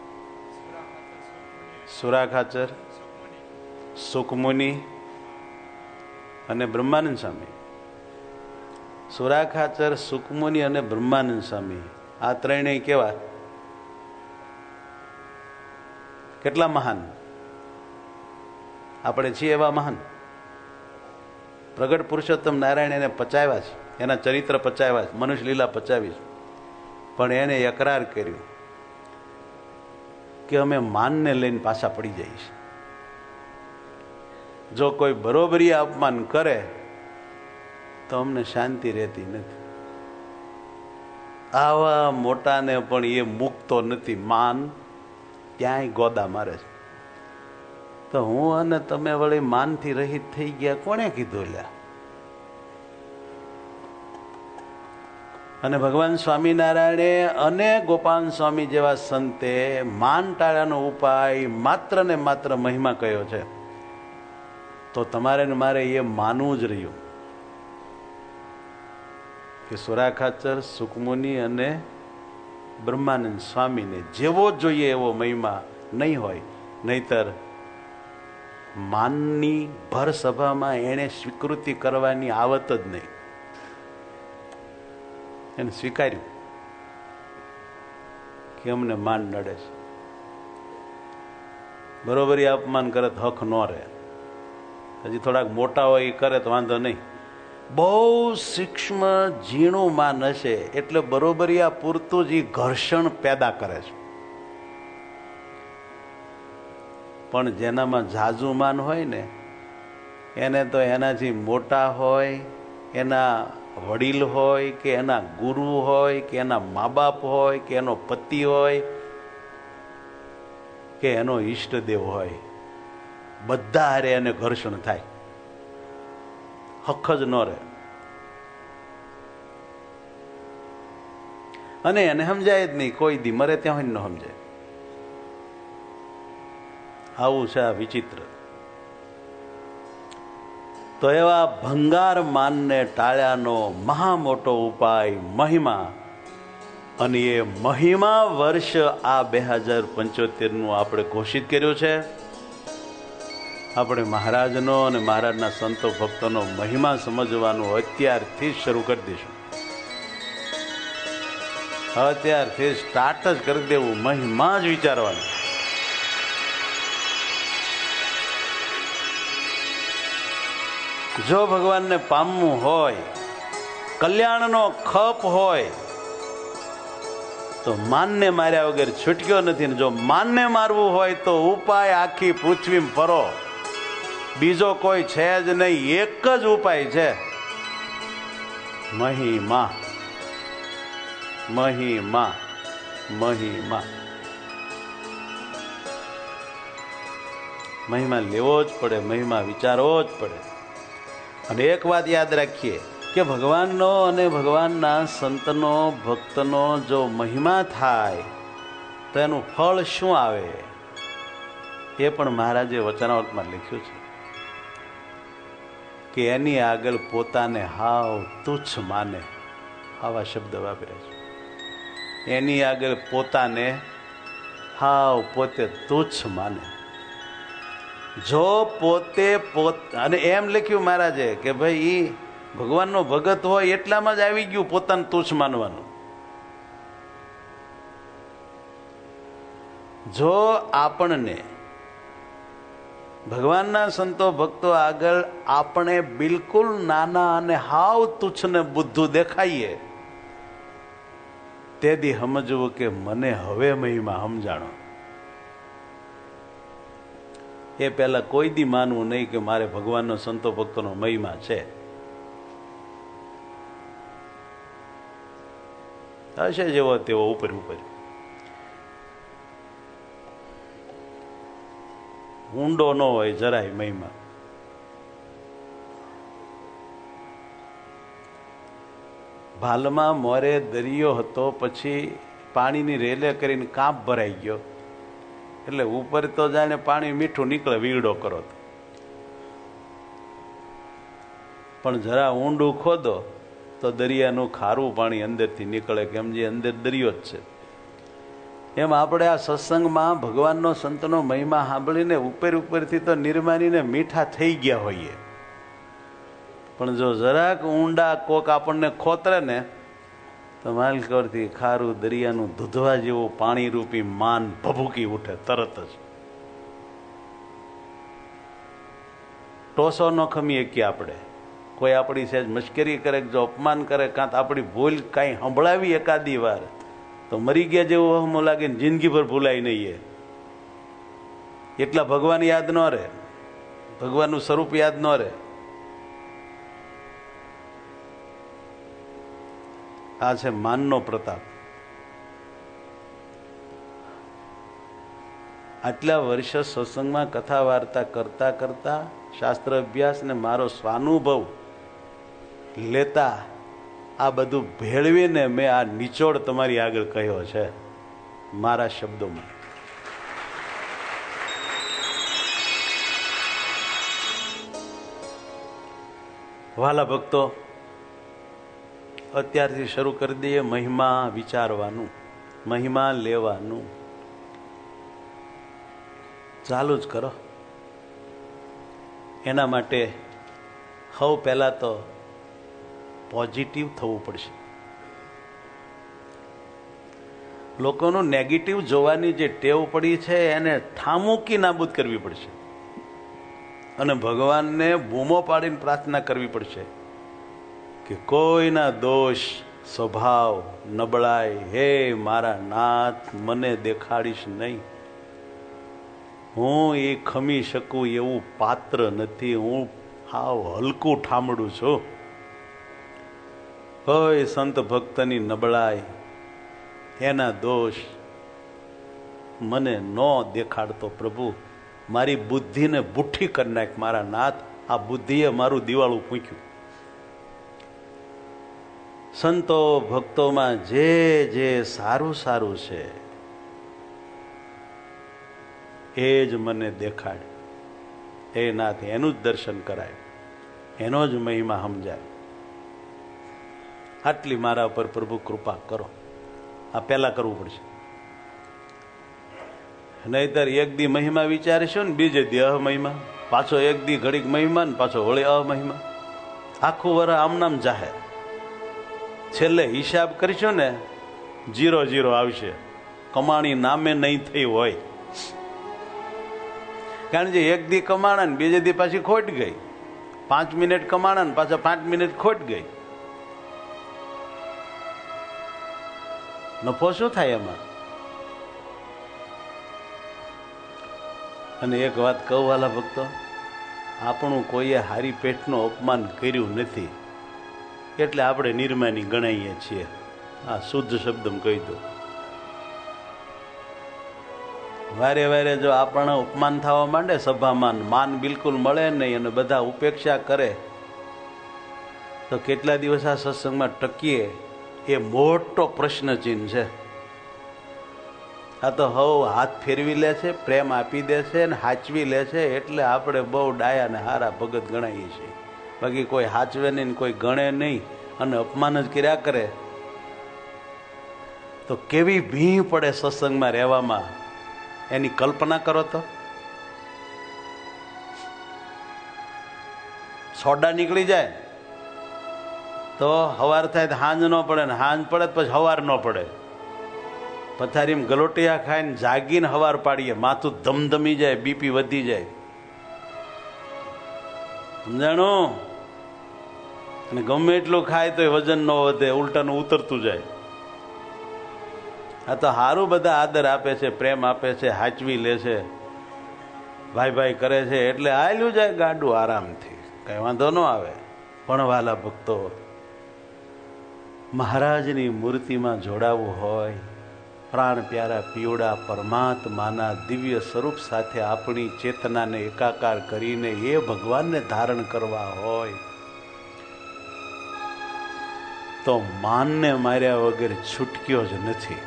સુરાખાચર, સુકમુનિ અને બ્રહ્માનંદ સ્વામી. સુરાખાચર, સુકમુનિ અને બ્રહ્માનંદ સ્વામી, આ ત્રણેય કેવા? કેટલા મહાન! આપણે છીએ એવા મહાન. પ્રગટ પુરુષોત્તમ નારાયણ એને પચાવ્યા છે, એના ચરિત્ર પચાવ્યા છે, મનુષ્ય લીલા પચાવી છે. પણ એને એકરાર કર્યું કે અમે માનને લઈને પાછા પડી જઈશ. જો કોઈ બરોબરી અપમાન કરે તો અમને શાંતિ રહેતી નથી. આવા મોટાને પણ એ મૂકતો નથી. માન ક્યાંય ગોદા મારે છે. તો હું અને તમે વળી માનથી રહિત થઈ ગયા, કોણે કીધું લ્યા? અને ભગવાન સ્વામિનારાયણે અને ગોપાલ સ્વામી જેવા સંતે માન ટાળાનો ઉપાય માત્ર ને માત્ર મહિમા કયો છે. તો તમારે ને મારે એ માનવું જ રહ્યું કે સુરાખાચર, સુકમુનિ અને બ્રહ્માનંદ સ્વામીને જેવો જોઈએ એવો મહિમા નહીં હોય. નહીતર માનની ભર સભામાં એને સ્વીકૃતિ કરવાની આવત જ નહીં. એને સ્વીકાર્યું કે અમને માન નડે છે. બરોબરી અપમાન કરે તો હક ન રહે. હજી થોડાક મોટા હોય એ કરે તો વાંધો નહીં. બહુ સૂક્ષ્મ ઝીણું માન હશે એટલે બરોબરિયા પૂરતું જ ઘર્ષણ પેદા કરે છે. પણ જેનામાં ઝાઝુ માન હોય ને એને તો એનાથી મોટા હોય, એના વડીલ હોય કે એના ગુરુ હોય કે એના મા બાપ હોય કે એનો પતિ હોય કે એનો ઈષ્ટદેવ હોય, બધા હારે એને ઘર્ષણ થાય. હક જ ન રહે. અને એને સમજાય જ નહીં. કોઈ દી મરે ત્યાં હોય ન સમજાય. આવું છે આ વિચિત્ર. તો એવા ભંગાર માનને ટાળ્યાનો મહા મોટો ઉપાય મહિમા. અને એ મહિમા વર્ષ આ 2075 આપણે ઘોષિત કર્યું છે. આપણે મહારાજનો અને મહારાજના સંતો ભક્તોનો મહિમા સમજવાનું અત્યારથી જ શરૂ કરી દઈશું. અત્યારથી સ્ટાર્ટ જ કરી દેવું, મહિમા જ વિચારવાનું. જો ભગવાનને પામવું હોય, કલ્યાણનો ખપ હોય તો માનને માર્યા વગર છૂટક્યો નથી. જો માનને મારવું હોય તો ઉપાય આખી પૃથ્વીમાં ફરો, બીજો કોઈ છે જ નહીં. એક જ ઉપાય છે, મહિમા. મહિમા. મહિમા. મહિમા લેવો જ પડે, મહિમા વિચારવો જ પડે. અને એક વાત યાદ રાખીએ કે ભગવાનનો અને ભગવાનના સંતનો ભક્તનો જો મહિમા થાય તો એનું ફળ શું આવે એ પણ મહારાજે વચનામૃતમાં લખ્યું છે કે એની આગળ પોતાને હાવ તુચ્છ માને. આવા શબ્દ વાપર્યા છે. એની આગળ પોતાને હાવ પોતે તુચ્છ માને. જો પોતે અને એમ લખ્યું મહારાજે કે ભાઈ ઈ ભગવાનનો ભગત હોય એટલામાં જ આવી ગયું પોતાને તુચ્છ માનવાનું. જો આપણને ભગવાનના સંતો ભક્તો આગળ આપણે બિલકુલ નાના અને હાવ તુચ્છ ને બુદ્ધું દેખાઈએ તેથી સમજવું કે મને હવે મહિમા સમજાણો. એ પહેલા કોઈ દી માનવું નહીં કે મારે ભગવાનનો સંતો ભક્તોનો મહિમા છે. હશે જેવો તેવો ઉપર ઉપર, ઊંડો ન હોય જરાય મહિમા. ભાલમાં મોરે દરિયો હતો, પછી પાણીની રેલે કરીને કાંપ ભરાઈ ગયો એટલે ઉપર તો જાણે પાણી મીઠું નીકળે વીડો કરો તો, પણ જરા ઊંડું ખોદો તો દરિયાનું ખારું પાણી અંદરથી નીકળે, કેમ જે અંદર દરિયો જ છે. એમ આપણે આ સત્સંગમાં ભગવાનનો સંતનો મહિમા સાંભળીને ઉપરથી તો નિર્માનીને મીઠા થઈ ગયા હોઈએ, પણ જો જરાક ઊંડા કોક આપણને ખોતરે ને તો માલકોરથી ખારું દરિયાનું દૂધવા જેવું પાણી રૂપી માન ભભૂકી ઉઠે તરત જ. ટોસો ન ખમીએ કે આપણે કોઈ આપણી સહેજ મશ્કરી કરે, જો અપમાન કરે, કાં તો આપણી ભૂલ કાંઈ સંભળાવી એકાદી વાર તો મરી ગયા જેવું વહમો લાગે ને જિંદગીભર ભૂલાય નહીં. એટલા ભગવાન યાદ ન રહે, ભગવાનનું સ્વરૂપ યાદ ન રહે. આ છે માનનો પ્રતાપ. આટલા વર્ષ સત્સંગમાં કથા વાર્તા કરતા કરતા શાસ્ત્ર અભ્યાસ ને મારો સ્વાનુભવ લેતા આ બધું ભેળવીને મેં આ નિચોડ તમારી આગળ કહ્યો છે મારા શબ્દોમાં. વાલા ભક્તો, અત્યારથી શરૂ કરી દઈએ મહિમા વિચારવાનું, મહિમા લેવાનું. ચાલુ જ કરો. એના માટે સૌ પહેલા તો પોઝિટિવ થવું પડશે. લોકોનું નેગેટિવ જોવાની જે ટેવ પડી છે એને ઠામુકી નાબૂદ કરવી પડશે અને ભગવાનને બૂમો પાડીને પ્રાર્થના કરવી પડશે કે કોઈના દોષ, સ્વભાવ, નબળાઈ હે મારા નાથ મને દેખાડીશ નહીં. હું એ ખમી શકું એવું પાત્ર નથી. હું હાવ હલકું ઠામડું છું. કોઈ સંત ભક્તની નબળાઈ, એના દોષ મને ન દેખાડતો પ્રભુ. મારી બુદ્ધિને બુઠ્ઠી કરી નાખ મારા નાથ. આ બુદ્ધિએ મારું દિવાળું ફૂંક્યું. સંતો ભક્તોમાં જે જે સારું સારું છે એ જ મને દેખાડ. એ નાથ એનું જ દર્શન કરાય, એનો જ મહિમા સમજાય. આટલી મારા પર પ્રભુ કૃપા કરો. આ પહેલા કરવું પડશે. નહીતર એક દી મહિમા વિચારીશું ને બીજે દી અમહિમા, પાછો એક દી ઘડીક મહિમા ને પાછો વળી અમહિમા. આખું વર આમનામ જાહે. છેલ્લે હિસાબ કરીશું ને 0-0 આવશે. કમાણી નામે નહીં થઈ હોય. કારણ કે એક દી કમાણા ને બીજે દી પાછી ખોટ ગઈ. 5 મિનિટ કમાણા ને પાછા 5 મિનિટ ખોટ ગઈ. નફો શું થાય એમાં? અને એક વાત કહું વાલા ભક્તો, આપણું કોઈએ હારી પેટનું અપમાન કર્યું નથી એટલે આપણે નિર્માની ગણાઈએ છીએ. આ શુદ્ધ શબ્દમાં કહી દો. વારે વારે જો આપણને ઉપમાન થવા માંડે સભામાં, માન બિલકુલ મળે નહીં અને બધા ઉપેક્ષા કરે, તો કેટલા દિવસ આ સત્સંગમાં ટકીએ એ મોટો પ્રશ્ન ચિહ્ન છે. આ તો હવ હાથ ફેરવી લે છે, પ્રેમ આપી દે છે ને હાચવી લે છે, એટલે આપણે બહુ ડાયા ને હારા ભગત ગણાઈએ છીએ. બાકી કોઈ હાચવે નહીં, કોઈ ગણે નહીં અને અપમાન જ કર્યા કરે તો કેવી ભીં પડે સત્સંગમાં રહેવામાં, એની કલ્પના કરો તો. સોડા નીકળી જાય તો હવાર થાય તો હાંજ ન પડે ને હાંજ પડે પછી હવાર ન પડે. પથારીમાં ગલોટિયા ખાઈને જાગીને હવાર પાડીએ, માથું ધમધમી જાય, બીપી વધી જાય. સમજાણું? અને ગમે એટલું ખાય તો વજન ન વધે, ઉલટાનું ઉતરતું જાય. આ તો હારું બધા આદર આપે છે, પ્રેમ આપે છે, હાચવી લે છે, ભાઈ ભાઈ કરે છે, એટલે આયલું જાય ગાડું આરામથી, કઈ વાંધો ન આવે. પણ વાલા ભક્તો, મહારાજની મૂર્તિમાં જોડાવું હોય, પ્રાણ પ્યારા પીવડા પરમાત્માના દિવ્ય સ્વરૂપ સાથે આપણી ચેતનાને એકાકાર કરીને એ ભગવાનને ધારણ કરવા હોય તો માનને માર્યા વગર છૂટક્યો જ નથી.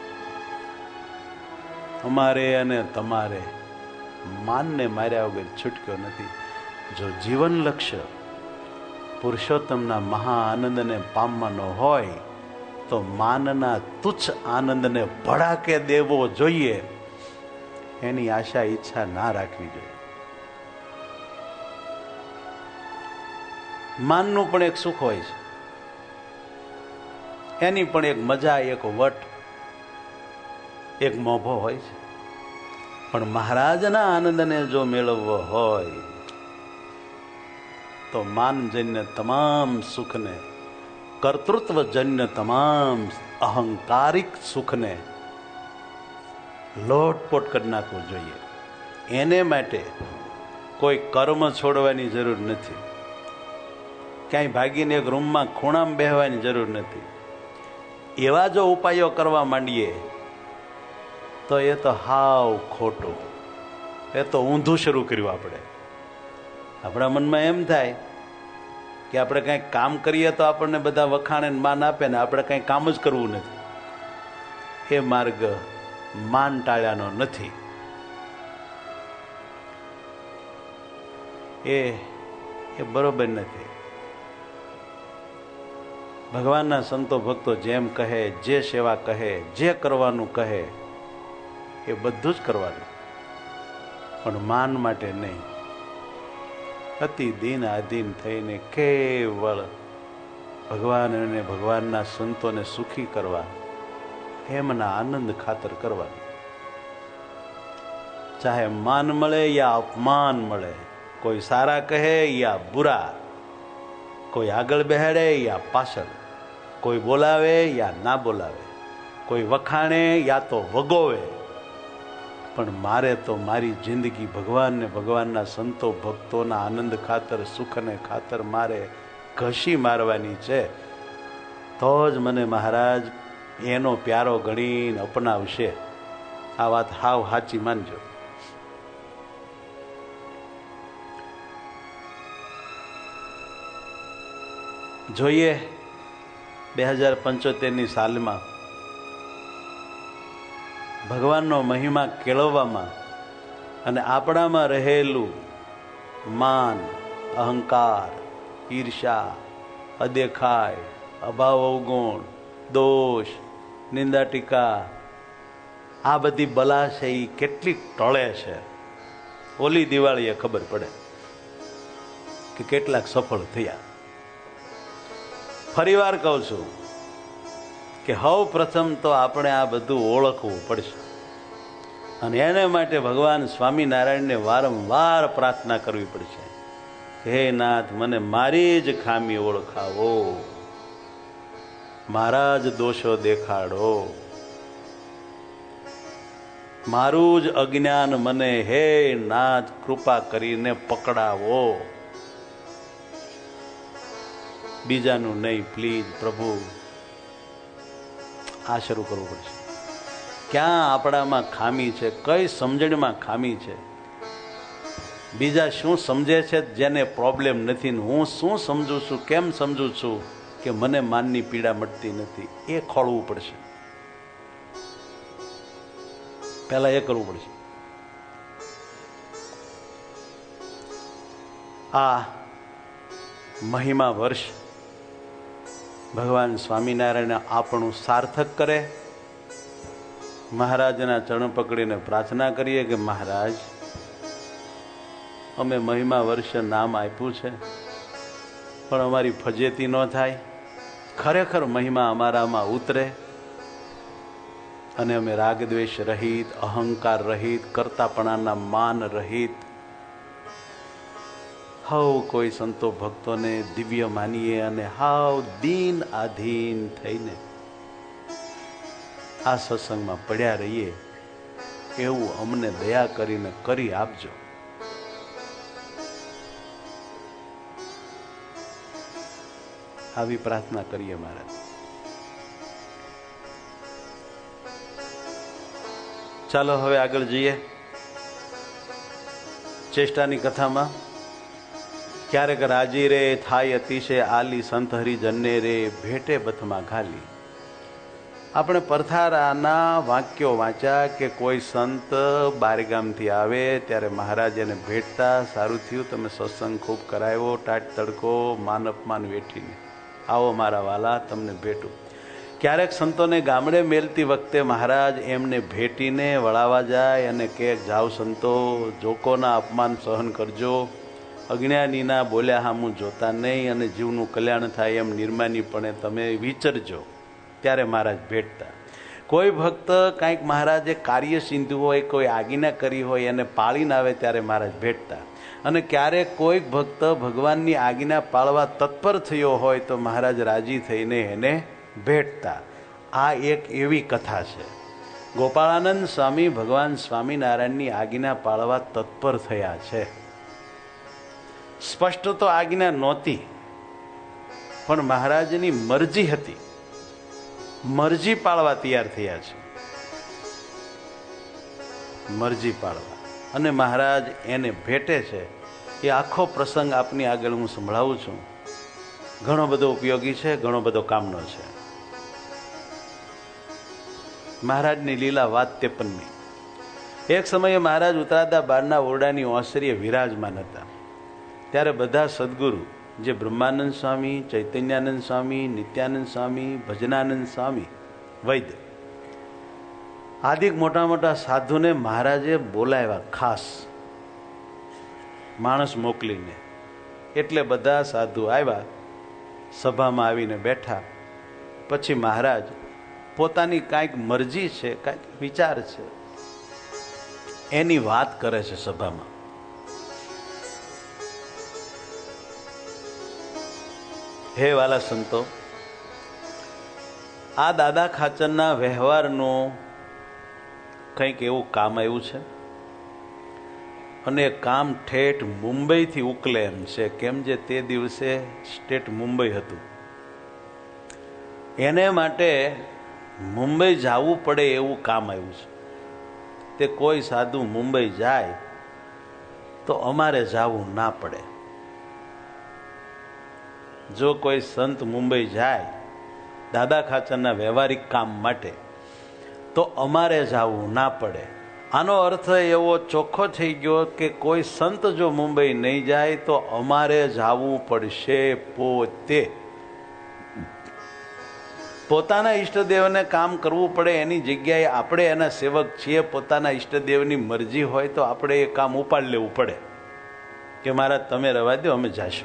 અમારે અને તમારે માનને માર્યા વગર છૂટક્યો નથી. જો જીવન લક્ષ્ય પુરુષોત્તમના મહા આનંદને પામવાનો હોય તો માનના તુચ્છ આનંદને ભડાકે દેવો જોઈએ, એની આશા ઈચ્છા ના રાખવી જોઈએ. માનનું પણ એક સુખ હોય છે, એની પણ એક મજા, એક વટ, એક મોભો હોય છે. પણ મહારાજના આનંદને જો મેળવવો હોય તો માનજન્ય તમામ સુખને, કર્તૃત્વજન્ય તમામ અહંકારિક સુખને લોટપોટ કરી નાખવું જોઈએ. એને માટે કોઈ કર્મ છોડવાની જરૂર નથી, ક્યાંય ભાગીને એક રૂમમાં ખૂણામાં બેહવાની જરૂર નથી. એવા જો ઉપાયો કરવા માંડીએ તો એ તો હાવ ખોટું, એ તો ઊંધું શરૂ કર્યું. આપણા મનમાં એમ થાય કે આપણે કંઈક કામ કરીએ તો આપણને બધા વખાણે માન આપે ને આપણે કંઈ કામ જ કરવું નથી. એ માર્ગ માન ટાળ્યાનો નથી. એ બરોબર નથી. ભગવાનના સંતો ભક્તો જેમ કહે, જે સેવા કહે, જે કરવાનું કહે એ બધું જ કરવાનું, પણ માન માટે નહીં. અતિ દીન આધીન થઈને કેવળ ભગવાન અને ભગવાનના સંતોને સુખી કરવા, એમના આનંદ ખાતર કરવાનું. ચાહે માન મળે યા અપમાન મળે, કોઈ સારા કહે યા બુરા, કોઈ આગળ બેહાડે યા પાછળ, કોઈ બોલાવે યા ના બોલાવે, કોઈ વખાણે યા તો વગોવે, પણ મારે તો મારી જિંદગી ભગવાન ને ભગવાનના સંતો ભક્તોના આનંદ ખાતર, સુખને ખાતર મારે ઘસી મારવાની છે. તો જ મને મહારાજ એનો પ્યારો ગણીને અપનાવશે. આ વાત હાવ સાચી માનજો. જોઈએ 2075ની સાલમાં ભગવાનનો મહિમા કેળવવામાં અને આપણામાં રહેલું માન, અહંકાર, ઈર્ષા, અદેખાય, અભાવ અવગુણ, દોષ, નિંદા ટીકા, આ બધી બલા છે એ કેટલી ટળે છે. ઓલી દિવાળીએ ખબર પડે કે કેટલાક સફળ થયા. ફરી વાર કહું છું કે સૌ પ્રથમ તો આપણે આ બધું ઓળખવું પડશે અને એને માટે ભગવાન સ્વામિનારાયણને વારંવાર પ્રાર્થના કરવી પડશે. હે નાથ, મને મારી જ ખામી ઓળખાવો, મારા જ દોષો દેખાડો, મારું જ અજ્ઞાન મને હે નાથ કૃપા કરીને પકડાવો, બીજાનું નહીં પ્લીઝ પ્રભુ. આ શરૂ કરવું પડશે. ક્યાં આપણામાં ખામી છે, કઈ સમજણમાં ખામી છે, બીજા શું સમજે છે જેને પ્રોબ્લેમ નથી, હું શું સમજું છું, કેમ સમજું છું કે મને માનની પીડા મટતી નથી, એ ખોળવું પડશે. પહેલા એ કરવું પડશે. આ મહિમા વર્ષ ભગવાન સ્વામિનારાયણ આપણું સાર્થક કરે. મહારાજના ચરણ પકડીને પ્રાર્થના કરીએ કે મહારાજ, અમે મહિમા વર્ષ નામ આપ્યું છે, પણ અમારી ફજેતી ન થાય, ખરેખર મહિમા અમારામાં ઉતરે અને અમે રાગદ્વેષ રહિત, અહંકાર રહિત, કરતાપણાના માન રહિત હાવ કોઈ સંતો ભક્તોને દિવ્ય માનીએ અને હાવ દીન આધીન થઈને આ સત્સંગમાં પડ્યા રહીએ, એવું અમને દયા કરીને કરી આપજો. આવી પ્રાર્થના કરીએ મહારાજ. ચાલો હવે આગળ જઈએ ચેષ્ટાની કથામાં. ક્યારેક રાજી રે થાય અતિશય આલી, સંત હરિજનને રે ભેટે બથમાં ઘાલી. આપણે પરથારાના વાક્યો વાંચ્યા કે કોઈ સંત બારગામથી આવે ત્યારે મહારાજ એને ભેટતા, સારું થયું તમે સત્સંગ ખૂબ કરાવ્યો, ટાટ તડકો માન અપમાન વેઠીને આવો મારા વાલા, તમને ભેટું. ક્યારેક સંતોને ગામડે મેલતી વખતે મહારાજ એમને ભેટીને વળાવા જાય અને કે જાઓ સંતો, જોકોના અપમાન સહન કરજો, અજ્ઞાનીના બોલ્યા હામું જોતા નહીં અને જીવનું કલ્યાણ થાય એમ નિર્માનીપણે તમે વિચરજો. ત્યારે મહારાજ ભેટતા. કોઈ ભક્ત કાંઈક મહારાજે કાર્ય સિંધુ હોય, કોઈ આજ્ઞા કરી હોય એને પાળીને આવે ત્યારે મહારાજ ભેટતા. અને ક્યારેક કોઈક ભક્ત ભગવાનની આજ્ઞા પાળવા તત્પર થયો હોય તો મહારાજ રાજી થઈને એને ભેટતા. આ એક એવી કથા છે. ગોપાળાનંદ સ્વામી ભગવાન સ્વામિનારાયણની આજ્ઞા પાળવા તત્પર થયા છે. સ્પષ્ટ તો આજ્ઞા નહોતી, પણ મહારાજની મરજી હતી, મરજી પાળવા તૈયાર થયા છે. મરજી પાળવા અને મહારાજ એને ભેટે છે. એ આખો પ્રસંગ આપની આગળ હું સંભળાવું છું. ઘણો બધો ઉપયોગી છે, ઘણો બધો કામનો છે. મહારાજની લીલા વાત 53મી. એક સમયે મહારાજ ઉતરાદા બારના ઓરડાની ઓસરીએ વિરાજમાન હતા. ત્યારે બધા સદગુરુ જે બ્રહ્માનંદ સ્વામી, ચૈતન્યાનંદ સ્વામી, નિત્યાનંદ સ્વામી, ભજનાનંદ સ્વામી, વૈદ્ય આદિક મોટા મોટા સાધુને મહારાજે બોલાવ્યા, ખાસ માણસ મોકલીને. એટલે બધા સાધુ આવ્યા, સભામાં આવીને બેઠા. પછી મહારાજ પોતાની કાંઈક મરજી છે, કાંઈક વિચાર છે, એની વાત કરે છે સભામાં. હે વાલા સંતો, આ દાદા ખાચરના વ્યવહારનું કંઈક એવું કામ આવ્યું છે અને કામ ઠેઠ મુંબઈથી ઉકલે એમ છે. કેમ જે તે દિવસે સ્ટેટ મુંબઈ હતું, એને માટે મુંબઈ જવું પડે એવું કામ આવ્યું છે. તે કોઈ સાધુ મુંબઈ જાય તો અમારે જવું ના પડે. જો કોઈ સંત મુંબઈ જાય દાદા ખાચરના વ્યવહારિક કામ માટે તો અમારે જવું ના પડે. આનો અર્થ એવો ચોખ્ખો થઈ ગયો કે કોઈ સંત જો મુંબઈ નહીં જાય તો અમારે જવું પડશે. પોતાના ઈષ્ટદેવને કામ કરવું પડે એની જગ્યાએ આપણે એના સેવક છીએ. પોતાના ઈષ્ટદેવની મરજી હોય તો આપણે એ કામ ઉપાડ લેવું પડે કે મહારાજ તમે રવા દો, અમે જાશું.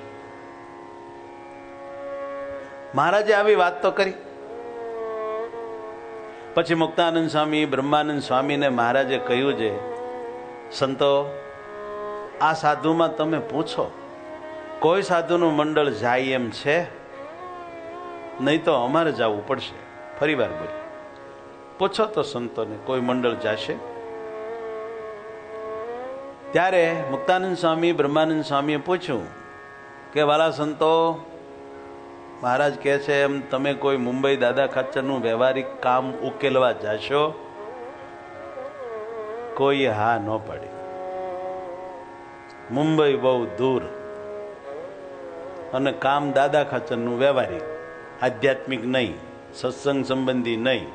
મહારાજે આવી વાત તો કરી. પછી મુક્તાનંદ સ્વામી, બ્રહ્માનંદ સ્વામીને મહારાજે કહ્યું છે, સંતો આ સાધુમાં તમે પૂછો, કોઈ સાધુનું મંડળ જાય એમ છે? નહીં તો અમારે જવું પડશે. ફરી વાર બોલ, પૂછો તો સંતોને કોઈ મંડળ જશે? ત્યારે મુક્તાનંદ સ્વામી, બ્રહ્માનંદ સ્વામીએ પૂછ્યું કે વાલા સંતો, મહારાજ કહે છે એમ તમે કોઈ મુંબઈ દાદા ખાચરનું વ્યવહારિક કામ ઉકેલવા જશો? કોઈ હા ન પાડી. મુંબઈ બહુ દૂર અને કામ દાદા ખાચરનું વ્યવહારિક, આધ્યાત્મિક નહીં, સત્સંગ સંબંધી નહીં.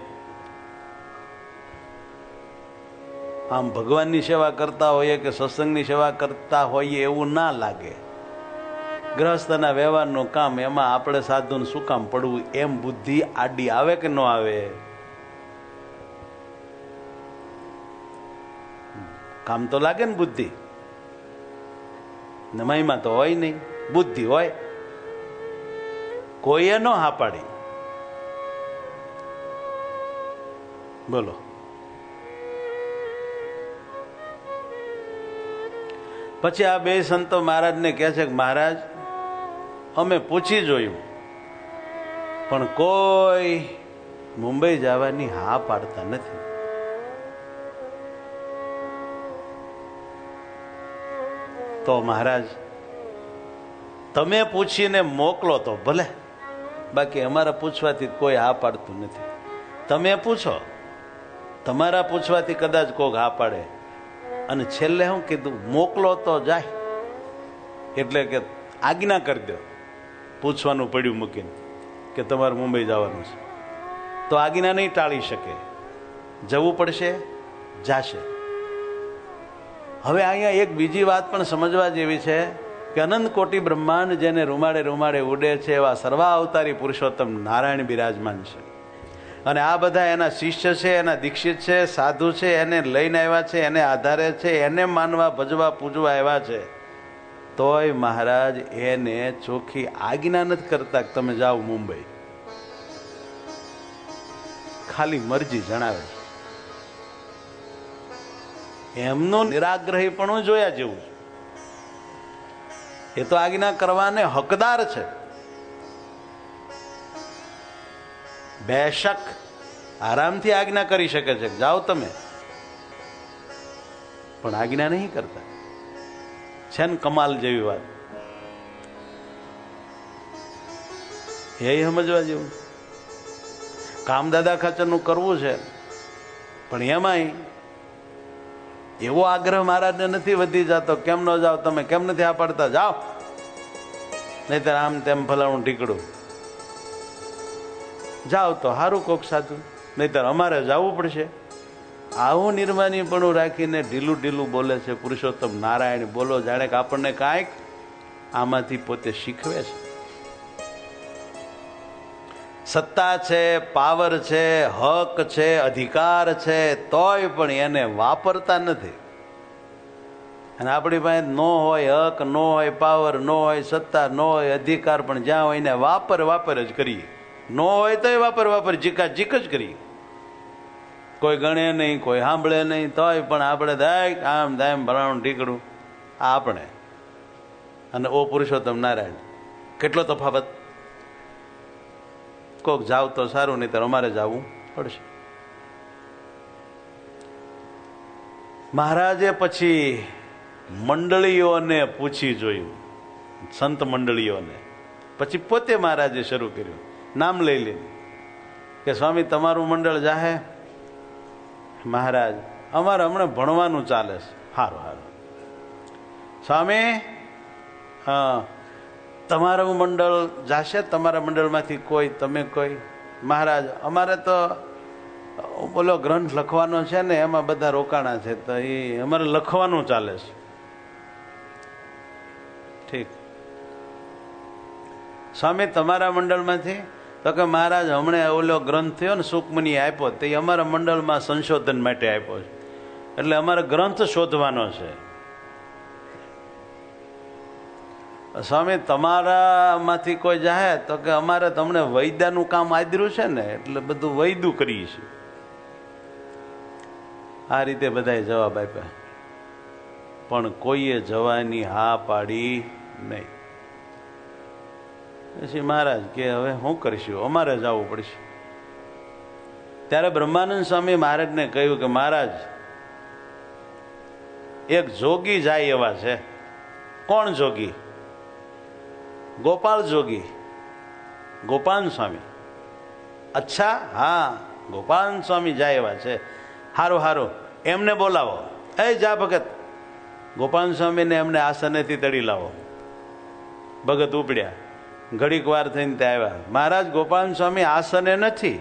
આમ ભગવાનની સેવા કરતા હોઈએ કે સત્સંગની સેવા કરતા હોઈએ એવું ના લાગે. ગ્રહસ્થના વ્યવહારનું કામ, એમાં આપણે સાધુને શું કામ પડવું, એમ બુદ્ધિ આડી આવે કે ન આવે? કામ તો લાગે ને બુદ્ધિ. મહિમા તો હોય નહીં, બુદ્ધિ હોય. કોઈએ ન હા પાડી. બોલો. પછી આ બે સંતો મહારાજને કહે છે કે મહારાજ, અમે પૂછી જોયું પણ કોઈ મુંબઈ જવાની હા પાડતા નથી. તો મહારાજ તમે પૂછીને મોકલો તો ભલે, બાકી અમારા પૂછવાથી કોઈ હા પાડતું નથી. તમે પૂછો, તમારા પૂછવાથી કદાચ કોક હા પાડે. અને છેલ્લે શું કીધું? મોકલો તો જાય, એટલે કે આજ્ઞા કરી દો. પૂછવાનું પડ્યું મૂકીને કે તમારે મુંબઈ જવાનું છે, તો આજ્ઞા નહીં ટાળી શકે, જવું પડશે, જાશે. હવે અહીંયા એક બીજી વાત પણ સમજવા જેવી છે કે અનંત કોટી બ્રહ્માંડ જેને રૂમાડે રૂમાડે ઉડે છે એવા સર્વાવતારી પુરુષોત્તમ નારાયણ બિરાજમાન છે. અને આ બધા એના શિષ્ય છે, એના દીક્ષિત છે, સાધુ છે, એને લઈને આવ્યા છે, એને આધારે છે, એને માનવા ભજવા પૂજવા આવ્યા છે. તોય મહારાજ એને ચોખ્ખી આજ્ઞા નથી કરતા કે તમે જાઓ મુંબઈ. ખાલી મરજી જણાવે છે. એમનું નિરાગ્રહી પણ જોયા જેવું છે. એ તો આજ્ઞા કરવાને હકદાર છે. બેશક આરામથી આજ્ઞા કરી શકે છે, જાઓ તમે, પણ આજ્ઞા નહીં કરતા. છે ને કમાલ જેવી વાત. એ સમજવા જેવું. કામદાદા ખાચરનું કરવું છે, પણ એમાંય એવો આગ્રહ મહારાજને નથી વધી જતો. કેમ ન જાઓ તમે, કેમ નથી આ પાડતા? જાઓ, નહીતર આમ તેમ ફલાણું ઢીકડું. જાઓ તો સારું કોક સાધુ, નહીતર અમારે જવું પડશે. આવું નિર્માનીપણું રાખીને ઢીલું ઢીલું બોલે છે પુરુષોત્તમ નારાયણ. બોલો, જાણે કે આપણને કાંઈક આમાંથી પોતે શીખવે છે. સત્તા છે, પાવર છે, હક છે, અધિકાર છે, તોય પણ એને વાપરતા નથી. અને આપણી પાસે ન હોય હક, ન હોય પાવર, ન હોય સત્તા, ન હોય અધિકાર, પણ જ્યાં હોય એને વાપર જ કરીએ. ન હોય તોય વાપર જીકા જીક જ કરીએ. કોઈ ગણે નહીં, કોઈ સાંભળે નહીં, તોય પણ આપણે દાય આમ દામ ભરાણું ઢીકડું આપણે. અને ઓ પુરુષોત્તમ નારાયણ, કેટલો તફાવત. કોક જાવ તો સારું, નહીં તો અમારે જવું પડશે. મહારાજે પછી મંડળીઓને પૂછી જોયું, સંત મંડળીઓને. પછી પોતે મહારાજે શરૂ કર્યું, નામ લઈ લઈને કે સ્વામી તમારું મંડળ જાહે? મહારાજ અમારે હમણાં ભણવાનું ચાલે છે. સારું. સ્વામી હા, તમારું મંડળ જાશે? તમારા મંડળમાંથી કોઈ, તમે કોઈ? મહારાજ અમારે તો બોલો ગ્રંથ લખવાનો છે ને, એમાં બધા રોકાણા છે, તો એ અમારે લખવાનું ચાલે છે. ઠીક. સ્વામી તમારા મંડળમાંથી? તો કે મહારાજ હમણાં ઓલો ગ્રંથ થયો ને સુકમની આપ્યો, તે અમારા મંડળમાં સંશોધન માટે આપ્યો છે, એટલે અમારે ગ્રંથ શોધવાનો છે. સ્વામી તમારામાંથી કોઈ જાહે? તો કે અમારે તમને વૈદ્યનું કામ આદર્યું છે ને, એટલે બધું વૈદું કરીએ છીએ. આ રીતે બધાએ જવાબ આપ્યા, પણ કોઈએ જવાની હા પાડી નહીં. પછી મહારાજ કે હવે શું કરીશું, અમારે જવું પડશે. ત્યારે બ્રહ્માનંદ સ્વામી મહારાજને કહ્યું કે મહારાજ એક જોગી જાય એવા છે. કોણ જોગી? ગોપાલ જોગી, ગોપાલ સ્વામી. અચ્છા, હા, ગોપાલ સ્વામી જાય એવા છે. હારું એમને બોલાવો, એ જા ભગત, ગોપાલ સ્વામીને એમને આસનેથી તડી લાવો. ભગત ઉપડ્યા, ઘડીક વાર થઈને ત્યાં આવ્યા. મહારાજ ગોપાલ સ્વામી આસને નથી.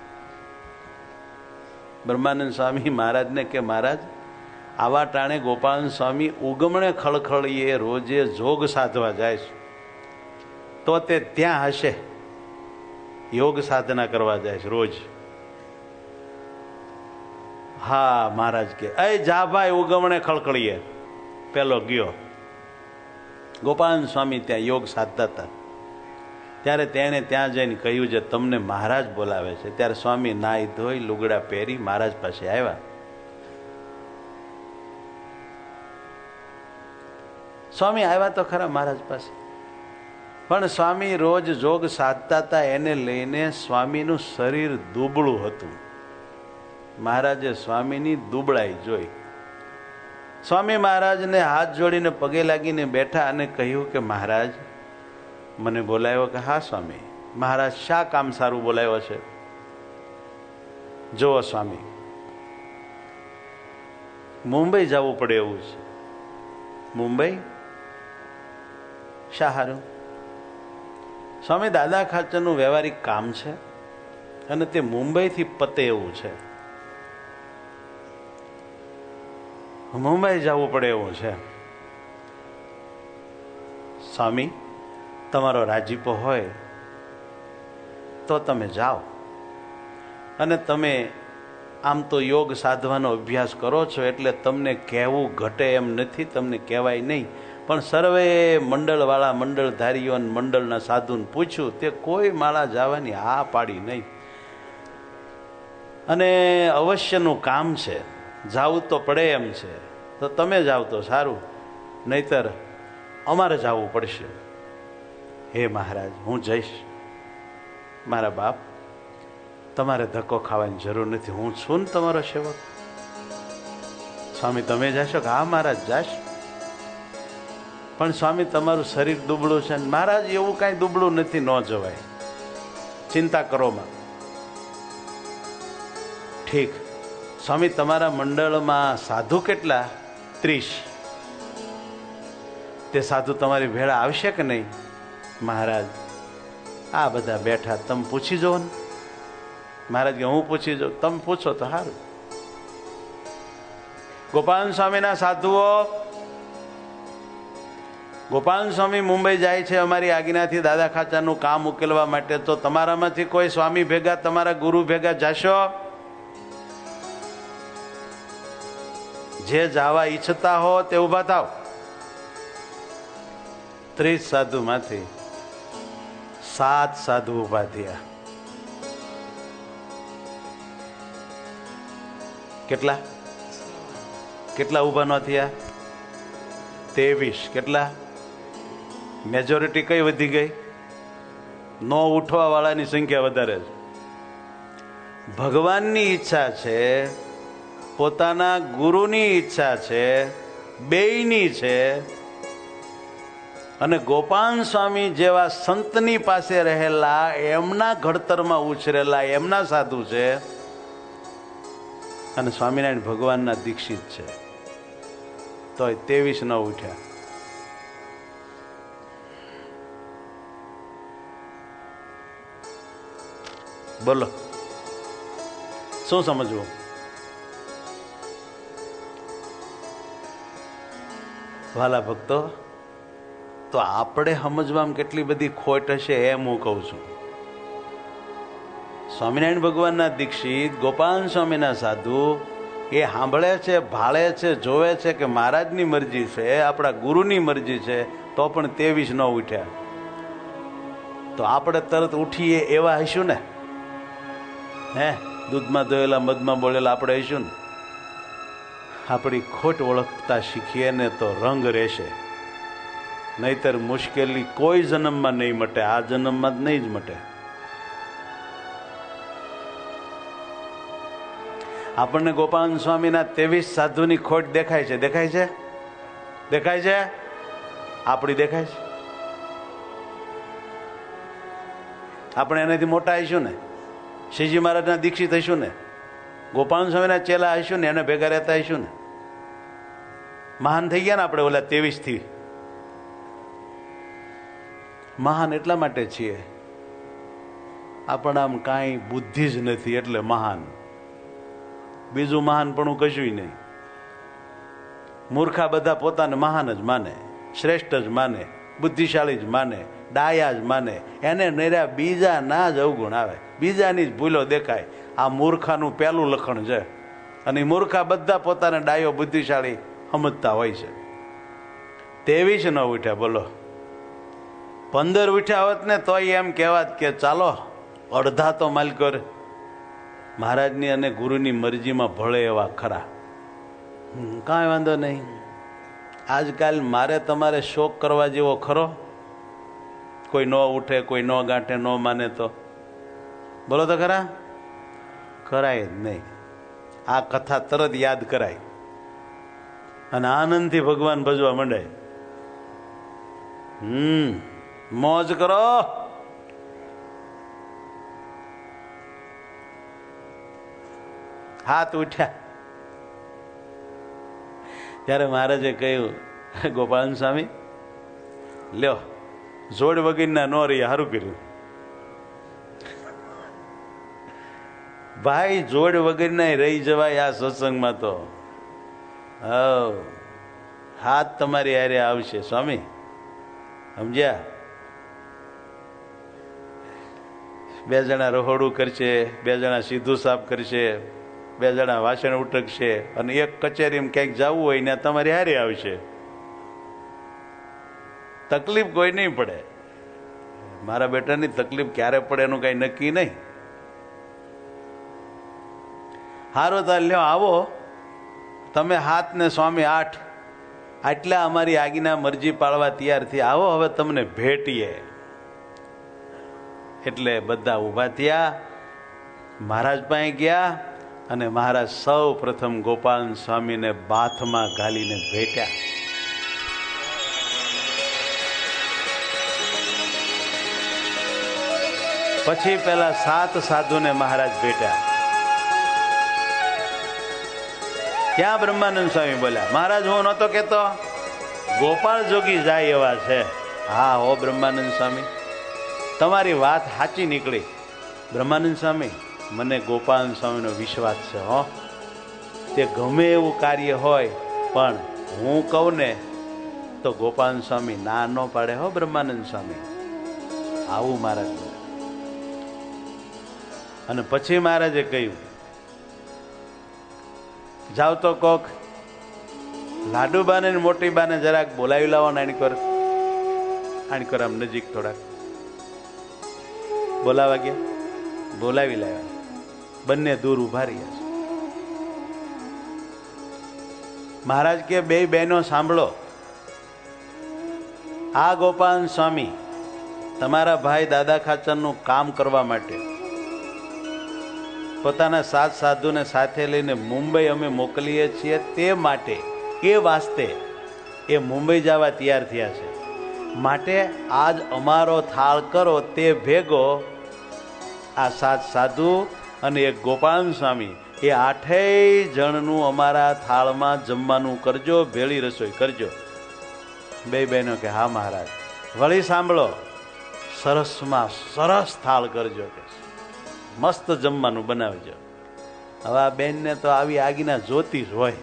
બ્રહ્માનંદ સ્વામી મહારાજને કે મહારાજ આવા ટાણે ગોપાલ સ્વામી ઉગમણે ખળખળીએ રોજે જોગ સાધવા જાય છે, તો તે ત્યાં હશે, યોગ સાધના કરવા જાય છે રોજ. હા મહારાજ કે એ જા ભાઈ, ઉગમણે ખળખળીએ. પેલો ગયો. ગોપાલ સ્વામી ત્યાં યોગ સાધતા હતા. ત્યારે તેણે ત્યાં જઈને કહ્યું છે તમને મહારાજ બોલાવે છે. ત્યારે સ્વામી નાહી ધોઈ લુગડા પહેરી મહારાજ પાસે આવ્યા. સ્વામી આવ્યા તો ખરા મહારાજ પાસે, પણ સ્વામી રોજ જોગ સાધતા હતા, એને લઈને સ્વામીનું શરીર દુબળું હતું. મહારાજે સ્વામીની દુબળાઈ જોઈ. સ્વામી મહારાજને હાથ જોડીને પગે લાગીને બેઠા અને કહ્યું કે મહારાજ મને બોલાવ્યો. કે હા સ્વામી. મહારાજ શા કામ સારું બોલાવ્યો છે? જુઓ સ્વામી, મુંબઈ જવું પડે એવું છે. મુંબઈ શા હારું? સ્વામી દાદા ખાચરનું વ્યવહારિક કામ છે અને તે મુંબઈથી પતે એવું છે. મુંબઈ જવું પડે એવું છે. સ્વામી તમારો રાજીપો હોય તો તમે જાઓ, અને તમે આમ તો યોગ સાધવાનો અભ્યાસ કરો છો એટલે તમને કહેવું ઘટે એમ નથી, તમને કહેવાય નહીં. પણ સર્વે મંડળવાળા મંડળધારીઓ અને મંડળના સાધુને પૂછ્યું, તે કોઈ માળા જવાની હા પાડી નહીં. અને અવશ્યનું કામ છે, જાવું તો પડે એમ છે. તો તમે જાવ તો સારું, નહીતર અમારે જવું પડશે. હે મહારાજ હું જઈશ. મારા બાપ તમારે ધક્કો ખાવાની જરૂર નથી, હું છું ને તમારો સેવક. સ્વામી તમે જશો? કે હા મહારાજ જાશ. પણ સ્વામી તમારું શરીર દુબળું છે. મહારાજ એવું કાંઈ દુબળું નથી, ન જવાય, ચિંતા કરોમાં. ઠીક. સ્વામી તમારા મંડળમાં સાધુ કેટલા? 30. તે સાધુ તમારી ભેળા આવશે કે નહીં? મહારાજ આ બધા બેઠા, તમે પૂછી જો ને. મહારાજ કે હું પૂછી જાઉં? તમે પૂછો તો સારું. ગોપાલ સ્વામીના સાધુઓ, ગોપાલ સ્વામી મુંબઈ જાય છે અમારી આજ્ઞાથી દાદા ખાચાનું કામ ઉકેલવા માટે, તો તમારામાંથી કોઈ સ્વામી ભેગા, તમારા ગુરુ ભેગા જાશો? જે જવા ઈચ્છતા હો તે ઉભા થાવ. 30 સાધુ માંથી 7 સાધુ ઉભા થયા. કેટલા કેટલા ઉભા ન થયા? 23. કેટલા? મેજોરિટી કઈ વધી ગઈ? નો ઉઠવા વાળાની સંખ્યા વધારે છે. ભગવાનની ઈચ્છા છે, પોતાના ગુરુની ઈચ્છા છે, બેયની છે. અને ગોપાલ સ્વામી જેવા સંતની પાસે રહેલા, એમના ઘડતરમાં ઉછરેલા એમના સાધુ છે, અને સ્વામિનારાયણ ભગવાનના દીક્ષિત છે. તો 23 ન ઉઠ્યા. બોલો શું સમજવું? વાલા ભક્તો, તો આપણે સમજવામાં કેટલી બધી ખોટ હશે એમ હું કહું છું. સ્વામિનારાયણ ભગવાનના દીક્ષિત, ગોપાલ સ્વામીના સાધુ એ સાંભળે છે, ભાળે છે, જોવે છે કે મહારાજની મરજી છે, આપણા ગુરુની મરજી છે, તો પણ 23 ન ઉઠ્યા. તો આપણે તરત ઉઠીએ એવા હશું ને? હે, દૂધમાં ધોયેલા મધમાં બોલેલા આપણે હશું ને? આપણી ખોટ ઓળખતા શીખીએ ને તો રંગ રહેશે, નહીતર મુશ્કેલી કોઈ જન્મમાં નહીં મટે, આ જન્મમાં જ નહીં જ મટે. આપણને ગોપાલ સ્વામીના 23 સાધુની ખોટ દેખાય છે? દેખાય છે? દેખાય છે? આપણી દેખાય છે? આપણે એનાથી મોટા આવીશું ને? શ્રીજી મહારાજના દીક્ષિત થઈશું ને? ગોપાલ સ્વામીના ચેલા આવીશું ને એને ભેગા રહેતા આવીશું ને, મહાન થઈ ગયા ને આપણે ઓલા 23 થી. મહાન એટલા માટે છીએ આપણામાં કાંઈ બુદ્ધિ જ નથી એટલે મહાન. બીજું મહાનપણું કશું નહીં. મૂર્ખા બધા પોતાને મહાન જ માને, શ્રેષ્ઠ જ માને, બુદ્ધિશાળી જ માને, ડાયા જ માને. એને નર્યા બીજા ના જ અવગુણ આવે, બીજાની જ ભૂલો દેખાય. આ મૂર્ખાનું પહેલું લક્ષણ છે. અને મૂર્ખા બધા પોતાને ડાયો બુદ્ધિશાળી સમજતા હોય છે. 23 ન ઉઠ્યા, બોલો. 15 ઉઠ્યા હોત ને તોય એમ કહેવાત કે ચાલો અડધા તો માલકોર મહારાજની અને ગુરુની મરજીમાં ભળે એવા ખરા. કાંઈ વાંધો નહીં. આજકાલ મારે તમારે શોક કરવા જેવો ખરો? કોઈ ન ઉઠે, કોઈ ન ગાંઠે, ન માને તો બોલો તો ખરા? કરાય જ નહીં. આ કથા તરત યાદ કરાય અને આનંદથી ભગવાન ભજવા માંડાય. મોજ કરો. હાથ ઉઠ્યા ત્યારે મહારાજે કહ્યું, ગોપાલ સ્વામી લ્યો, જોડ વગરના નો રહી, સારું કર્યું. ભાઈ જોડ વગરના રહી જવાય આ સત્સંગમાં તો. હાથ તમારી હારે આવશે સ્વામી, સમજ્યા? 2 જણા રહોડું કરશે, 2 જણા સીધું સાફ કરશે, 2 જણા વાસણ ઉટકશે અને એક કચેરીમાં ક્યાંક જવું હોય ને તમારી હારે આવશે. તકલીફ કોઈ નહીં પડે. મારા બેટાની તકલીફ ક્યારે પડે એનું કઈ નક્કી નહીં. હારો તાર લ્યો, આવો તમે 7 ને સ્વામી 8, આટલા અમારી આગીના મરજી પાળવા તૈયારથી આવો, હવે તમને ભેટીએ. એટલે બધા ઊભા થયા, મહારાજ પાસે ગયા અને મહારાજ સૌ પ્રથમ ગોપાલ સ્વામીને બાથમાં ઘાલીને ભેટ્યા. પછી પેલા 7 સાધુને મહારાજ ભેટ્યા. ક્યાં બ્રહ્માનંદ સ્વામી બોલ્યા, મહારાજ હું નહોતો કેતો ગોપાલ જોગી જાય એવા છે. હા હો બ્રહ્માનંદ સ્વામી, તમારી વાત સાચી નીકળી. બ્રહ્માનંદ સ્વામી, મને ગોપાલ સ્વામીનો વિશ્વાસ છે. હો, તે ગમે એવું કાર્ય હોય પણ હું કહું ને તો ગોપાલ સ્વામી ના ન પાડે. હો બ્રહ્માનંદ સ્વામી, આવું મહારાજ. અને પછી મહારાજે કહ્યું, જાવ તો કોક લાડુબાને મોટી બાને જરાક બોલાવી લાવો ને આણકોર આમ નજીક થોડાક. બોલાવા ગયા, બોલાવી લાવ્યા. બંને દૂર ઉભા રહ્યા છે. મહારાજ કે 2 બહેનો સાંભળો, આ ગોપાલ સ્વામી તમારા ભાઈ દાદા ખાચરનું કામ કરવા માટે પોતાના 7 સાધુને સાથે લઈને મુંબઈ અમે મોકલીએ છીએ. તે માટે એ વાસ્તે એ મુંબઈ જવા તૈયાર થયા છે. માટે આજ અમારો થાળ કરો, તે ભેગો આ 7 સાધુ અને એક ગોપાલ સ્વામી, એ 8 જણનું અમારા થાળમાં જમવાનું કરજો, ભેળી રસોઈ કરજો. 2 બહેનો કે હા મહારાજ. વળી સાંભળો, સરસમાં સરસ થાળ કરજો, કે મસ્ત જમવાનું બનાવજો. હવે આ બેનને તો આવી આગીના જોતી જ હોય.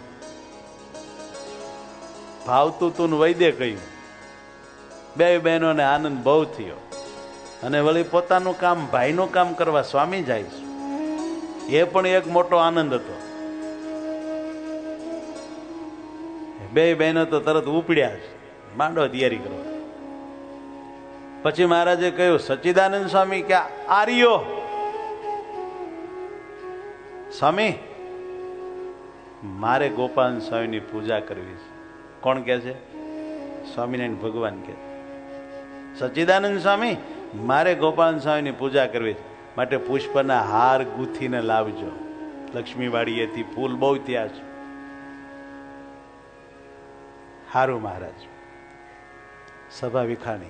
ભાવતું તું વૈદે કહ્યું. 2 બહેનોને આનંદ બહુ થયો અને વળી પોતાનું કામ, ભાઈનું કામ કરવા સ્વામી જાય છે, એ પણ એક મોટો આનંદ હતો. 2 બહેનો તો તરત ઉપડ્યા છે, માંડો તૈયારી કરો. પછી મહારાજે કહ્યું, સચ્ચિદાનંદ સ્વામી કે આર્યો સ્વામી, મારે ગોપાલ સ્વામીની પૂજા કરવી છે. કોણ કે છે? સ્વામિનારાયણ ભગવાન કે. સચ્ચિદાનંદ સ્વામી, મારે ગોપાલ સ્વામીની પૂજા કરવી છે, માટે પુષ્પના હાર ગૂંથીને લાવજો. લક્ષ્મીવાડીએથી ફૂલ બહુ ત્યાં છે. હારું મહારાજ. સભા વિખાણી.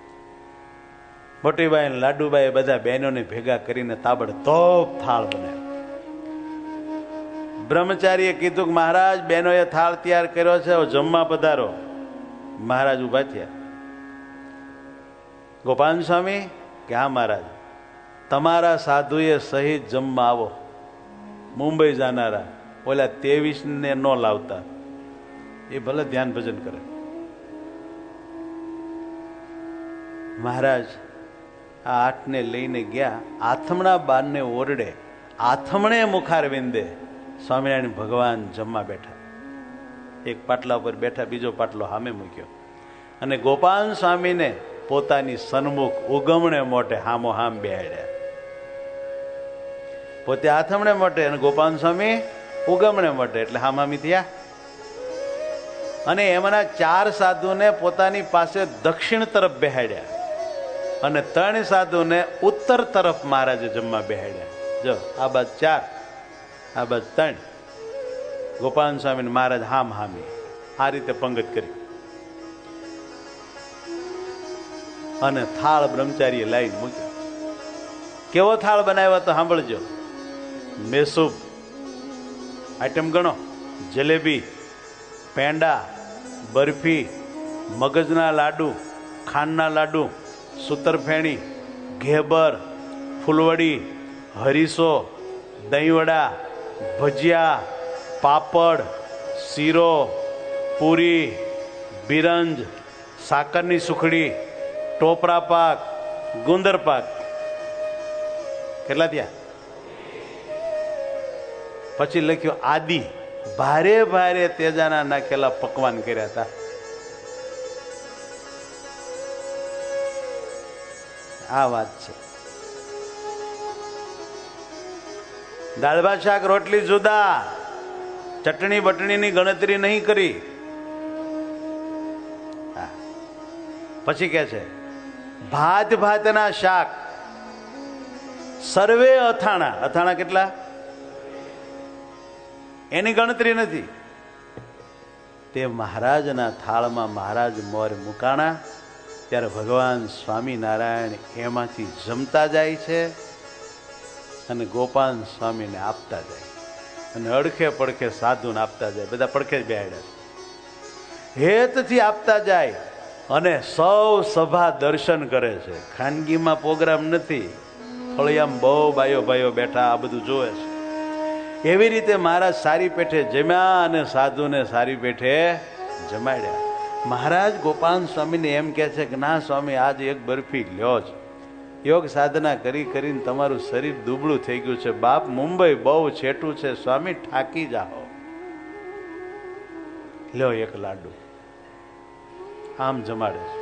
મોટીબાઈ લાડુબાઈ બધા બહેનોને ભેગા કરીને તાબડતોબ થાળ બનાવ્યો. બ્રહ્મચારીએ કીધું કે મહારાજ બહેનોએ થાળ તૈયાર કર્યો છે, જમવા પધારો. મહારાજ ઉભા થયા. ગોપાલ સ્વામી કે હા મહારાજ, તમારા સાધુએ સહિત જમવા આવો. મુંબઈ જાનારા ઓલા 23 ને ન લાવતા, એ ભલે ધ્યાન ભજન કરે. મહારાજ આ 8 ને લઈને ગયા. આથમણા બારને ઓરડે આથમણે મુખારવિંદે સ્વામિનારાયણ ભગવાન જમવા બેઠા. એક પાટલા ઉપર બેઠા, બીજો પાટલો સામે મૂક્યો અને ગોપાલ સ્વામીને પોતાની સન્મુખ ઉગમણે મોટે હામો હામ બેહાડ્યા. પોતે આથમણે મોટે અને ગોપાલ સ્વામી ઉગમણે મોટે, એટલે હામામી થયા. અને એમાંના 4 સાધુને પોતાની પાસે દક્ષિણ તરફ બેહાડ્યા અને 3 સાધુને ઉત્તર તરફ મહારાજે જમવા બેહાડ્યા. જો આ બાદ 4, આ બાદ 3. ગોપાલ સ્વામી મહારાજ હામ હામી આ રીતે પંગત કરી અને થાળ બ્રહ્મચારીએ લાવીને મૂક્યો. કેવો થાળ બનાવ્યો તો સાંભળજો. મેસૂબ આઈટમ ગણો: જલેબી, પેંડા, બરફી, મગજના લાડુ, ખાંડના લાડુ, સૂતરફેણી, ઘેબર, ફૂલવડી, હરીસો, દહીંવડા, ભજીયા, પાપડ, શીરો, પૂરી, બિરંજ, સાકરની સુખડી, ટોપરા પાક, ગુંદર પાક. કેટલા થયા? પછી લખ્યું આદિ. ભારે ભારે તેજાના નાખેલા પકવાન કર્યા હતા. આ વાત છે. દાળ ભાત શાક રોટલી જુદા, ચટણી બટણીની ગણતરી નહીં કરી. પછી કે છે ભાત ભાતના શાક, સર્વે અથાણા. અથાણા કેટલા? એની ગણતરી નથી. તે મહારાજના થાળમાં મહારાજ મોર મુકાણા ત્યારે ભગવાન સ્વામિનારાયણ એમાંથી જમતા જાય છે અને ગોપાલ સ્વામીને આપતા જાય અને અડખે પડખે સાધુને આપતા જાય. બધા પડખે જ બેહાડ્યા છે. હેતથી આપતા જાય અને સૌ સભા દર્શન કરે છે. ખાનગીમાં પ્રોગ્રામ નથી, ફળિયામાં બહુ બાયો ભાઈઓ બેઠા આ બધું જોવે છે. એવી રીતે મહારાજ સારી પેઠે જમ્યા અને સાધુને સારી પેઠે જમાડ્યા. મહારાજ ગોપાલ સ્વામીને એમ કહે છે કે ના સ્વામી, આજ એક બરફી લ્યો જ. યોગ સાધના કરી કરીને તમારું શરીર દુબળું થઈ ગયું છે. બાપ મુંબઈ બહુ છેટું છે સ્વામી, થાકી જાઓ. લ્યો એક લાડુ. આમ જમાડે છે.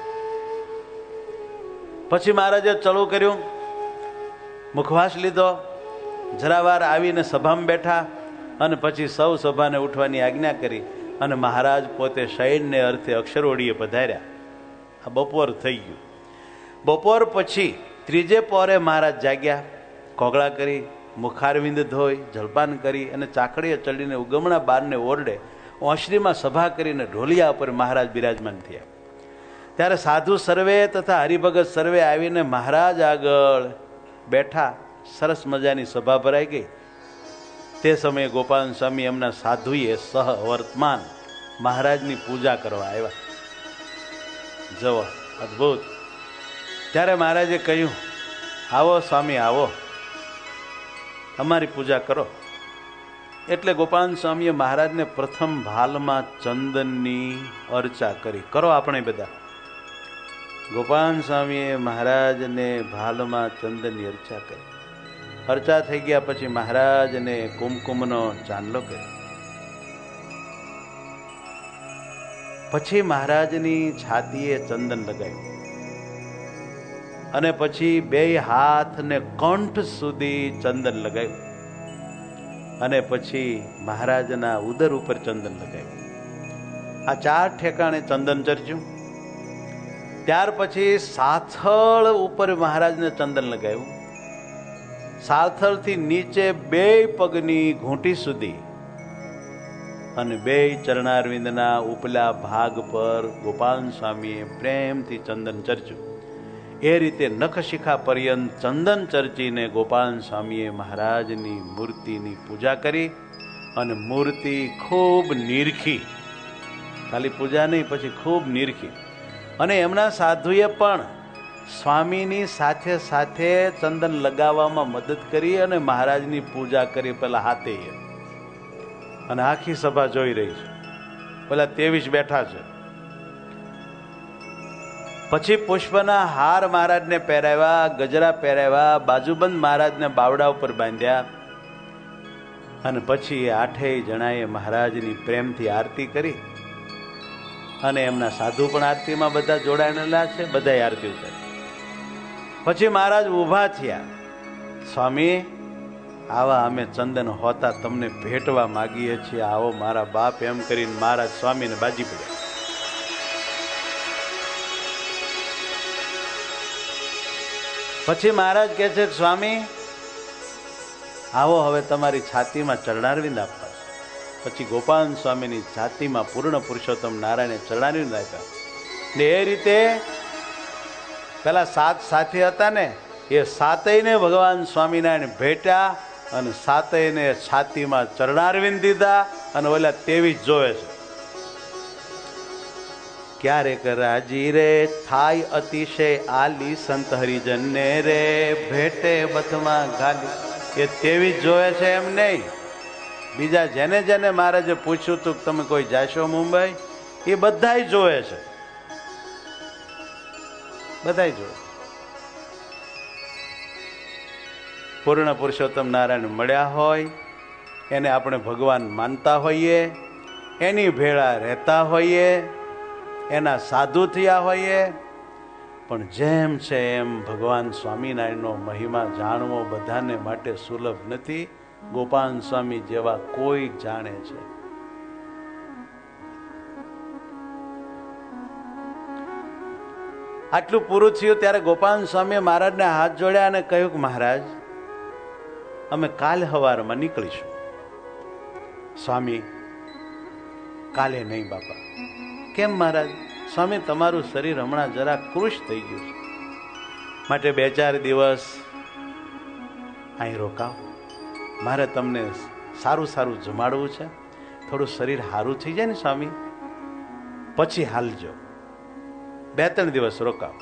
પછી મહારાજે ચાલુ કર્યું, મુખવાસ લીધો, જરા વાર આવીને સભામાં બેઠા અને પછી સૌ સભાને ઉઠવાની આજ્ઞા કરી અને મહારાજ પોતે શયનને અર્થે અક્ષરઓડીએ પધાર્યા. આ બપોર થઈ ગયું. બપોર પછી ત્રીજે પહોરે મહારાજ જાગ્યા, કોગળા કરી, મુખારવિંદ ધોઈ, જલપાન કરી અને ચાકડીએ ચડીને ઉગમણા બારને ઓરડે ઓસરીમાં સભા કરીને ઢોલિયા ઉપર મહારાજ બિરાજમાન થયા. ત્યારે સાધુ સર્વે તથા હરિભગત સર્વે આવીને મહારાજ આગળ બેઠા. સરસ મજાની સભા ભરાઈ ગઈ. તે સમયે ગોપાલ સ્વામી એમના સાધુએ સહ વર્તમાન મહારાજની પૂજા કરવા આવ્યા. જવો અદભુત. ત્યારે મહારાજે કહ્યું, આવો સ્વામી આવો, અમારી પૂજા કરો. એટલે ગોપાલ સ્વામીએ મહારાજને પ્રથમ ભાલમાં ચંદનની અર્ચા કરી. કરો આપણે બધા. ગોપાલ સ્વામીએ મહારાજને ભાલમાં ચંદનની અર્ચા કરી. અર્ચા થઈ ગયા પછી મહારાજને કુમકુમનો ચાંદલો કર્યો. પછી મહારાજની છાતીએ ચંદન લગાવ્યું અને પછી 2 હાથ ને કંઠ સુધી ચંદન લગાવ્યું અને પછી મહારાજના ઉદર ઉપર ચંદન લગાવ્યું. આ 4 ઠેકાણે ચંદન ચર્ચ્યું. ત્યાર પછી સાથળ ઉપર મહારાજને ચંદન લગાવ્યું. સાથળથી નીચે 2 પગની ઘૂંટી સુધી અને 2 ચરણારવિંદના ઉપલા ભાગ પર ગોપાલ સ્વામીએ પ્રેમથી ચંદન ચર્ચ્યું. એ રીતે નખશિખા પર્યંત ચંદન ચર્ચીને ગોપાલ સ્વામીએ મહારાજની મૂર્તિની પૂજા કરી અને મૂર્તિ ખૂબ નિરખી, ખાલી પૂજા નહીં, પછી ખૂબ નિરખી. અને એમના સાધુએ પણ સ્વામીની સાથે સાથે ચંદન લગાવવામાં મદદ કરી અને મહારાજની પૂજા કરી. પેલા હાથે અને આખી સભા જોઈ રહી છે, પેલા 23 બેઠા છે. પછી પુષ્પના હાર મહારાજને પહેરાવ્યા, ગજરા પહેરાવ્યા, બાજુબંધ મહારાજને બાવડા ઉપર બાંધ્યા. અને પછી 8 જણાએ મહારાજની પ્રેમથી આરતી કરી. અને એમના સાધુ પણ આરતીમાં બધા જોડાયેલા છે, બધાએ આરતી ઉતારી. પછી મહારાજ ઊભા થયા. સ્વામી, આવા અમે ચંદન હોતા તમને ભેટવા માગીએ છીએ, આવો મારા બાપ, એમ કરીને મહારાજ સ્વામીને બાજી પડ્યા. પછી મહારાજ કહે છે, સ્વામી આવો, હવે તમારી છાતીમાં ચરણારવિંદ આપવા. પછી ગોપાલ સ્વામીની છાતીમાં પૂર્ણ પુરુષોત્તમ નારાયણે ચરણારવિંદ આપ્યા. ને એ રીતે પેલા 7 સાથી હતા ને, એ 7ને ભગવાન સ્વામિનારાયણ ભેટ્યા અને 7ને છાતીમાં ચરણારવિંદ દીધા. અને ઓલા 23 જોવે છે. ક્યારેક રાજી રે થાય અતિશય આલી, સંત હરિજનને રે ભેટે બથમાં ગાલી. એ 23 જોવે છે એમ નહીં, બીજા જેને જેને મહારાજે પૂછ્યું હતું કે તમે કોઈ જાશો મુંબઈ, એ બધાય જોવે છે, બધાય જોવે. પૂર્ણ પુરુષોત્તમ નારાયણ મળ્યા હોય, એને આપણે ભગવાન માનતા હોઈએ, એની ભેળા રહેતા હોઈએ, એના સાધુ થયા હોઈએ, પણ જેમ છે એમ ભગવાન સ્વામિનારાયણનો મહિમા જાણવો બધાને માટે સુલભ નથી. ગોપાલ સ્વામી જેવા કોઈ જાણે છે. આટલું પૂરું થયું ત્યારે ગોપાલ સ્વામીએ મહારાજને હાથ જોડ્યા અને કહ્યું કે મહારાજ, અમે કાલ સવારમાં નીકળીશું. સ્વામી, કાલે નહીં બાપા. કેમ મહારાજ? સ્વામી, તમારું શરીર હમણાં જરા કૃશ થઈ ગયું છે, માટે 2-4 દિવસ અહીં રોકાવ. મારે તમને સારું સારું જમાડવું છે, થોડું શરીર સારું થઈ જાય ને સ્વામી, પછી હાલજો. 2-3 દિવસ રોકાવ.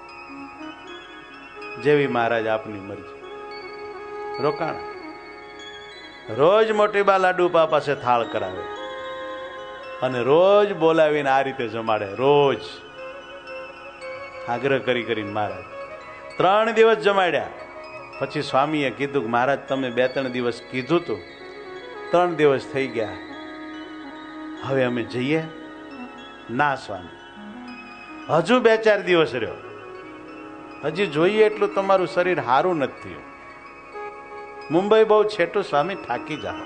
જેવી મહારાજ આપની મરજી. રોકાણ. રોજ મોટીબા લાડુપા પાસે થાળ કરાવે અને રોજ બોલાવીને આ રીતે જમાડે. રોજ આગ્રહ કરીને મહારાજ 3 દિવસ જમાડ્યા. પછી સ્વામીએ કીધું કે મહારાજ તમે 2-3 દિવસ કીધું તું, 3 દિવસ થઈ ગયા, હવે અમે જઈએ? ના સ્વામી, હજુ 2-4 દિવસ રહ્યો, હજી જોઈએ એટલું તમારું શરીર સારું નથી થયું. મુંબઈ બહુ છેટું સ્વામી, થાકી જાઓ.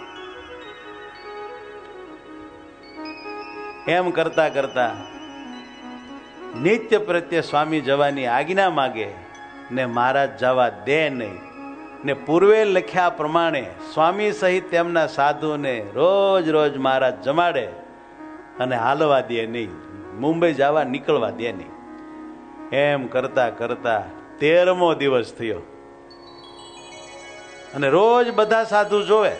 એમ કરતા કરતા નિત્ય પ્રત્યે સ્વામી જવાની આજ્ઞા માગે ને મહારાજ જવા દે નહીં. ને પૂર્વે લખ્યા પ્રમાણે સ્વામી સહિત તેમના સાધુને રોજ રોજ મહારાજ જમાડે અને હાલવા દે નહીં, મુંબઈ જવા નીકળવા દે નહીં. એમ કરતા કરતા 13મો દિવસ થયો અને રોજ બધા સાધુ જોવે.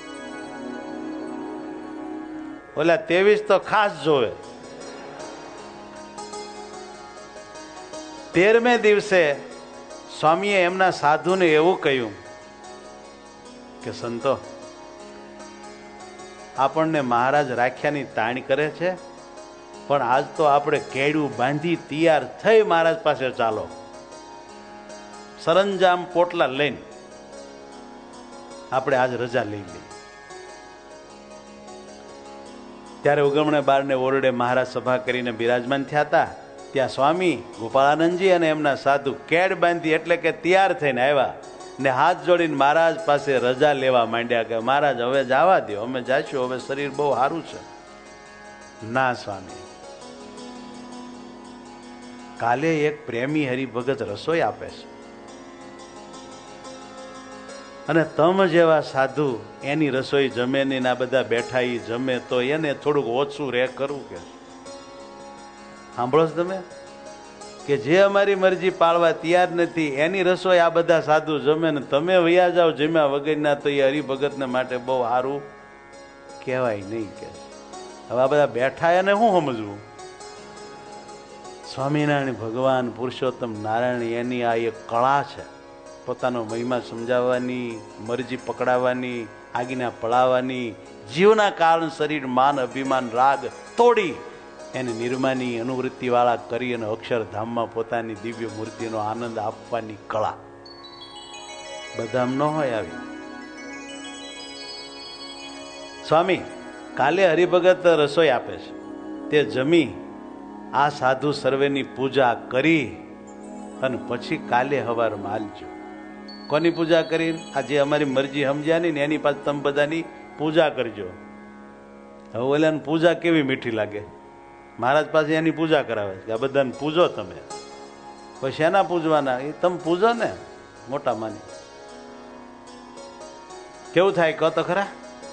ઓલા 23 તો ખાસ જોવે. 13મે દિવસે સ્વામીએ એમના સાધુને એવું કહ્યું કે સંતો, આપણને મહારાજ રાખ્યાની તાણ કરે છે, પણ આજ તો આપણે કેડું બાંધી તૈયાર થઈ મહારાજ પાસે ચાલો. સરંજામ પોટલા લઈને આપણે આજ રજા લઈ લઈએ. ત્યારે ઉગમણે બારને ઓરડે મહારાજ સભા કરીને બિરાજમાન થયા હતા. ત્યાં સ્વામી ગોપાળાનંદજી અને એમના સાધુ કેડ બાંધી એટલે કે તૈયાર થઈને આવ્યા ને હાથ જોડીને મહારાજ પાસે રજા લેવા માંડ્યા કે મહારાજ હવે જવા દો, અમે જાશું, હવે શરીર બહુ સારું છે. ના સ્વામી, કાલે એક પ્રેમી હરિભગત રસોઈ આપે છે અને તમ જેવા સાધુ એની રસોઈ જમે નહીં, આ બધા બેઠા ઈ જમે તો એને થોડુંક ઓછું રે કરવું. કે સાંભળો છો તમે કે જે અમારી મરજી પાળવા તૈયાર નથી એની રસોઈ આ બધા સાધુ જમે ને તમે વયા જાઓ જમ્યા વગરના, તો એ હરિભગતને માટે બહુ સારું કહેવાય નહીં કે. હવે આ બધા બેઠા એને શું સમજવું? સ્વામિનારાયણ ભગવાન પુરુષોત્તમ નારાયણ એની આ એક કળા છે, પોતાનો મહિમા સમજાવવાની, મરજી પકડાવવાની, આગીના પળાવવાની, જીવના કારણ શરીર માન અભિમાન રાગ તોડી એને નિર્માની અનુવૃત્તિવાળા કરી અને અક્ષરધામમાં પોતાની દિવ્ય મૂર્તિનો આનંદ આપવાની કળા બધા ન હોય આવી. સ્વામી કાલે હરિભગત રસોઈ આપે છે, તે જમી આ સાધુ સર્વેની પૂજા કરી અને પછી કાલે હવારમાં હાલજો. કોની પૂજા કરી? આ જે અમારી મરજી સમજ્યા નહીં ને એની પાસે તમે બધાની પૂજા કરજો. હવે ઓલાની પૂજા કેવી મીઠી લાગે, મહારાજ પાસે એની પૂજા કરાવે છે કે આ બધાને પૂજો તમે. પછી એના પૂજવાના એ તમે પૂજો ને મોટા માની. કેવું થાય કહો તો ખરા?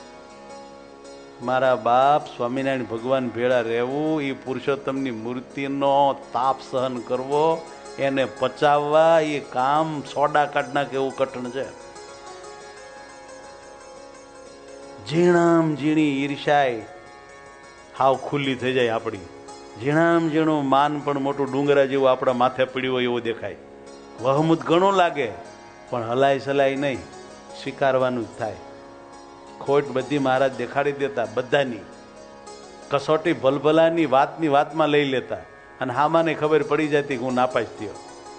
મારા બાપ સ્વામિનારાયણ ભગવાન ભેળા રહેવું, એ પુરુષોત્તમની મૂર્તિનો તાપ સહન કરવો, એને પચાવવા, એ કામ સોડા કાઢના કેવું કઠણ છે. ઝીણામ ઝીણી ઈર્ષાય હાવ ખુલ્લી થઈ જાય આપણી. ઝીણામ ઝીણું માન પણ મોટું ડુંગરા જેવું આપણા માથે પડ્યું હોય એવું દેખાય. વહમુત ઘણું લાગે પણ હલાય સલાય નહીં, સ્વીકારવાનું જ થાય. ખોટ બધી મહારાજ દેખાડી દેતા, બધાની કસોટી ભલભલાની વાતની વાતમાં લઈ લેતા અને હામાને ખબર પડી જતી કે હું નાપાસ થયો,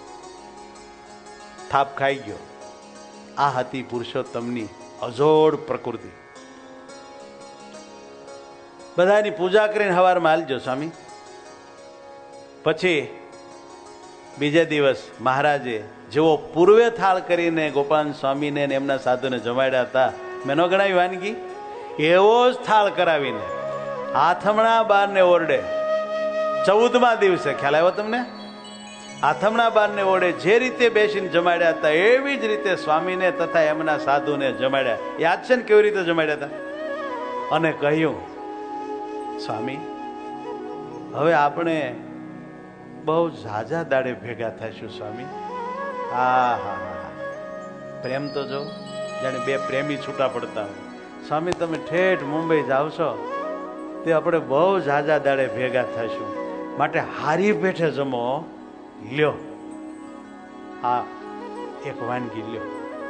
થાપ ખાઈ ગયો. આ હતી પુરુષોત્તમની અજોડ પ્રકૃતિ. બધાની પૂજા કરીને સવારમાં હાલજો સ્વામી. પછી બીજે દિવસ મહારાજે જેવો પૂર્વે થાળ કરીને ગોપાલ સ્વામીને એમના સાધુને જમાડ્યા હતા, મેં ન ગણાવી વાનગી, એવો જ થાળ કરાવીને આથમણા બારને ઓરડે 14મા દિવસે, ખ્યાલ આવ્યો તમને? આથમણા બારને ઓરડે જે રીતે બેસીને જમાડ્યા હતા એવી જ રીતે સ્વામીને તથા એમના સાધુને જમાડ્યા. યાદ છે ને કેવી રીતે જમાડ્યા હતા? અને કહ્યું, સ્વામી હવે આપણે બહુ ઝાઝા દાડે ભેગા થઈશું સ્વામી. હા હા હા, પ્રેમ તો જો જાણે બે પ્રેમી છૂટા પડતા હોય. સ્વામી તમે ઠેઠ મુંબઈ જાવ છો તે આપણે બહુ ઝાઝા દાડે ભેગા થઈશું, માટે હારી પેઠે જમો લ્યો, આ એક વાનગી લ્યો.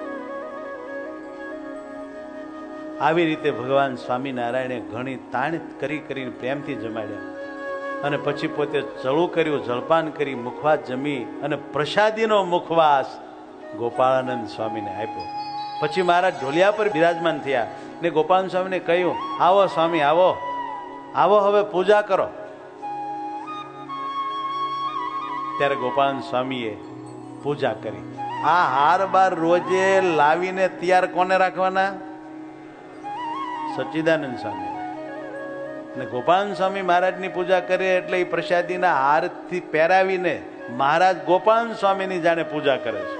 આવી રીતે ભગવાન સ્વામિનારાયણે ઘણી તાણ કરીને પ્રેમથી જમાડ્યા અને પછી પોતે ચળું કર્યું, જળપાન કરી, મુખવાસ જમી અને પ્રસાદીનો મુખવાસ ગોપાળાનંદ સ્વામીને આપ્યો. પછી મહારાજ ઢોલિયા પર બિરાજમાન થયા ને ગોપાલ સ્વામીને કહ્યું, આવો સ્વામી આવો, આવો હવે પૂજા કરો. ત્યારે ગોપાલ સ્વામીએ પૂજા કરી. આ હાર બાર રોજે લાવીને તૈયાર કોને રાખવાના? સચ્ચિદાનંદ સ્વામી. અને ગોપાલ સ્વામી મહારાજની પૂજા કરે એટલે એ પ્રસાદીના હારથી પહેરાવીને મહારાજ ગોપાલ સ્વામીની જાણે પૂજા કરે છે.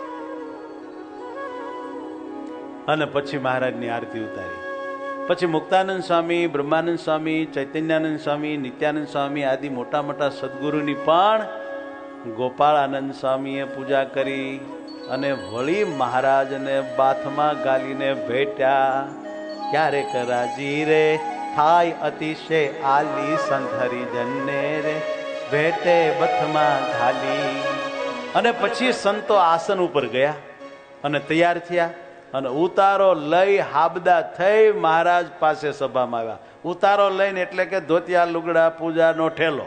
અને પછી મહારાજની આરતી ઉતારી. પછી મુક્તાનંદ સ્વામી, બ્રહ્માનંદ સ્વામી, ચૈતન્યાનંદ સ્વામી, નિત્યાનંદ સ્વામી આદિ મોટા મોટા સદગુરુની પણ ગોપાળાનંદ સ્વામીએ પૂજા કરી અને વળી મહારાજને બાથમાં ગાલીને ભેટ્યા. ક્યારેક રાજી રે થાય અતિશય આલી સંત હરિજનને રે ભેટે બથમાં ઘાલી. અને પછી સંતો આસન ઉપર ગયા અને તૈયાર થયા અને ઉતારો લઈ હાબદા થઈ મહારાજ પાસે સભામાં આવ્યા. ઉતારો લઈને એટલે કે ધોતિયા લુગડા પૂજાનો ઠેલો.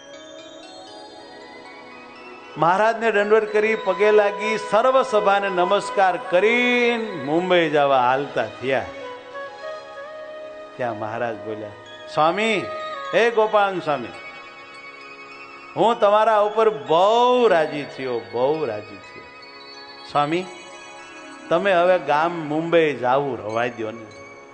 મહારાજને દંડવત કરી પગે લાગી સર્વ સભાને નમસ્કાર કરીને મુંબઈ જવા હાલતા થયા. ત્યાં મહારાજ બોલ્યા, સ્વામી, હે ગોપાલ સ્વામી, હું તમારા ઉપર બહુ રાજી થયો, બહુ રાજી થયો. સ્વામી તમે હવે ગામ મુંબઈ જાવું રવાઈ દો ને.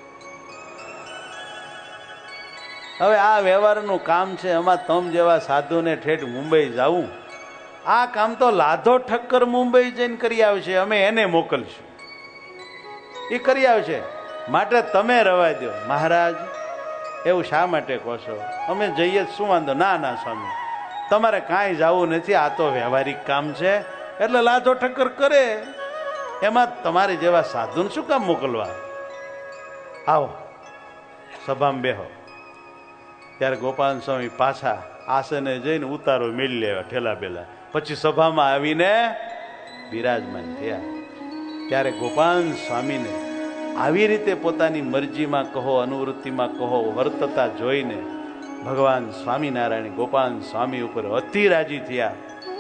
હવે આ વ્યવહારનું કામ છે, એમાં તમ જેવા સાધુને ઠેઠ મુંબઈ જાવું, આ કામ તો લાધો ઠક્કર મુંબઈ જઈને કરી આવશે, અમે એને મોકલશું, એ કરી આવશે, માટે તમે રવા દો. મહારાજ એવું શા માટે કહો છો? અમે જઈએ શું વાંધો? ના ના સ્વામી, તમારે કાંઈ જવું નથી, આ તો વ્યવહારિક કામ છે, એટલે લાધો ઠક્કર કરે, એમાં તમારે જેવા સાધુને શું કામ મોકલવા? આવો સભામાં બેહો. ત્યારે ગોપાલ સ્વામી પાછા આસને જઈને ઉતારો મેળવી લેવા ઠેલા બેલા, પછી સભામાં આવીને બિરાજમાન થયા. ત્યારે ગોપાલ સ્વામીને આવી રીતે પોતાની મરજીમાં કહો, અનુવૃત્તિમાં કહો વર્તતા જોઈને ભગવાન સ્વામિનારાયણ ગોપાલ સ્વામી ઉપર અતિ રાજી થયા.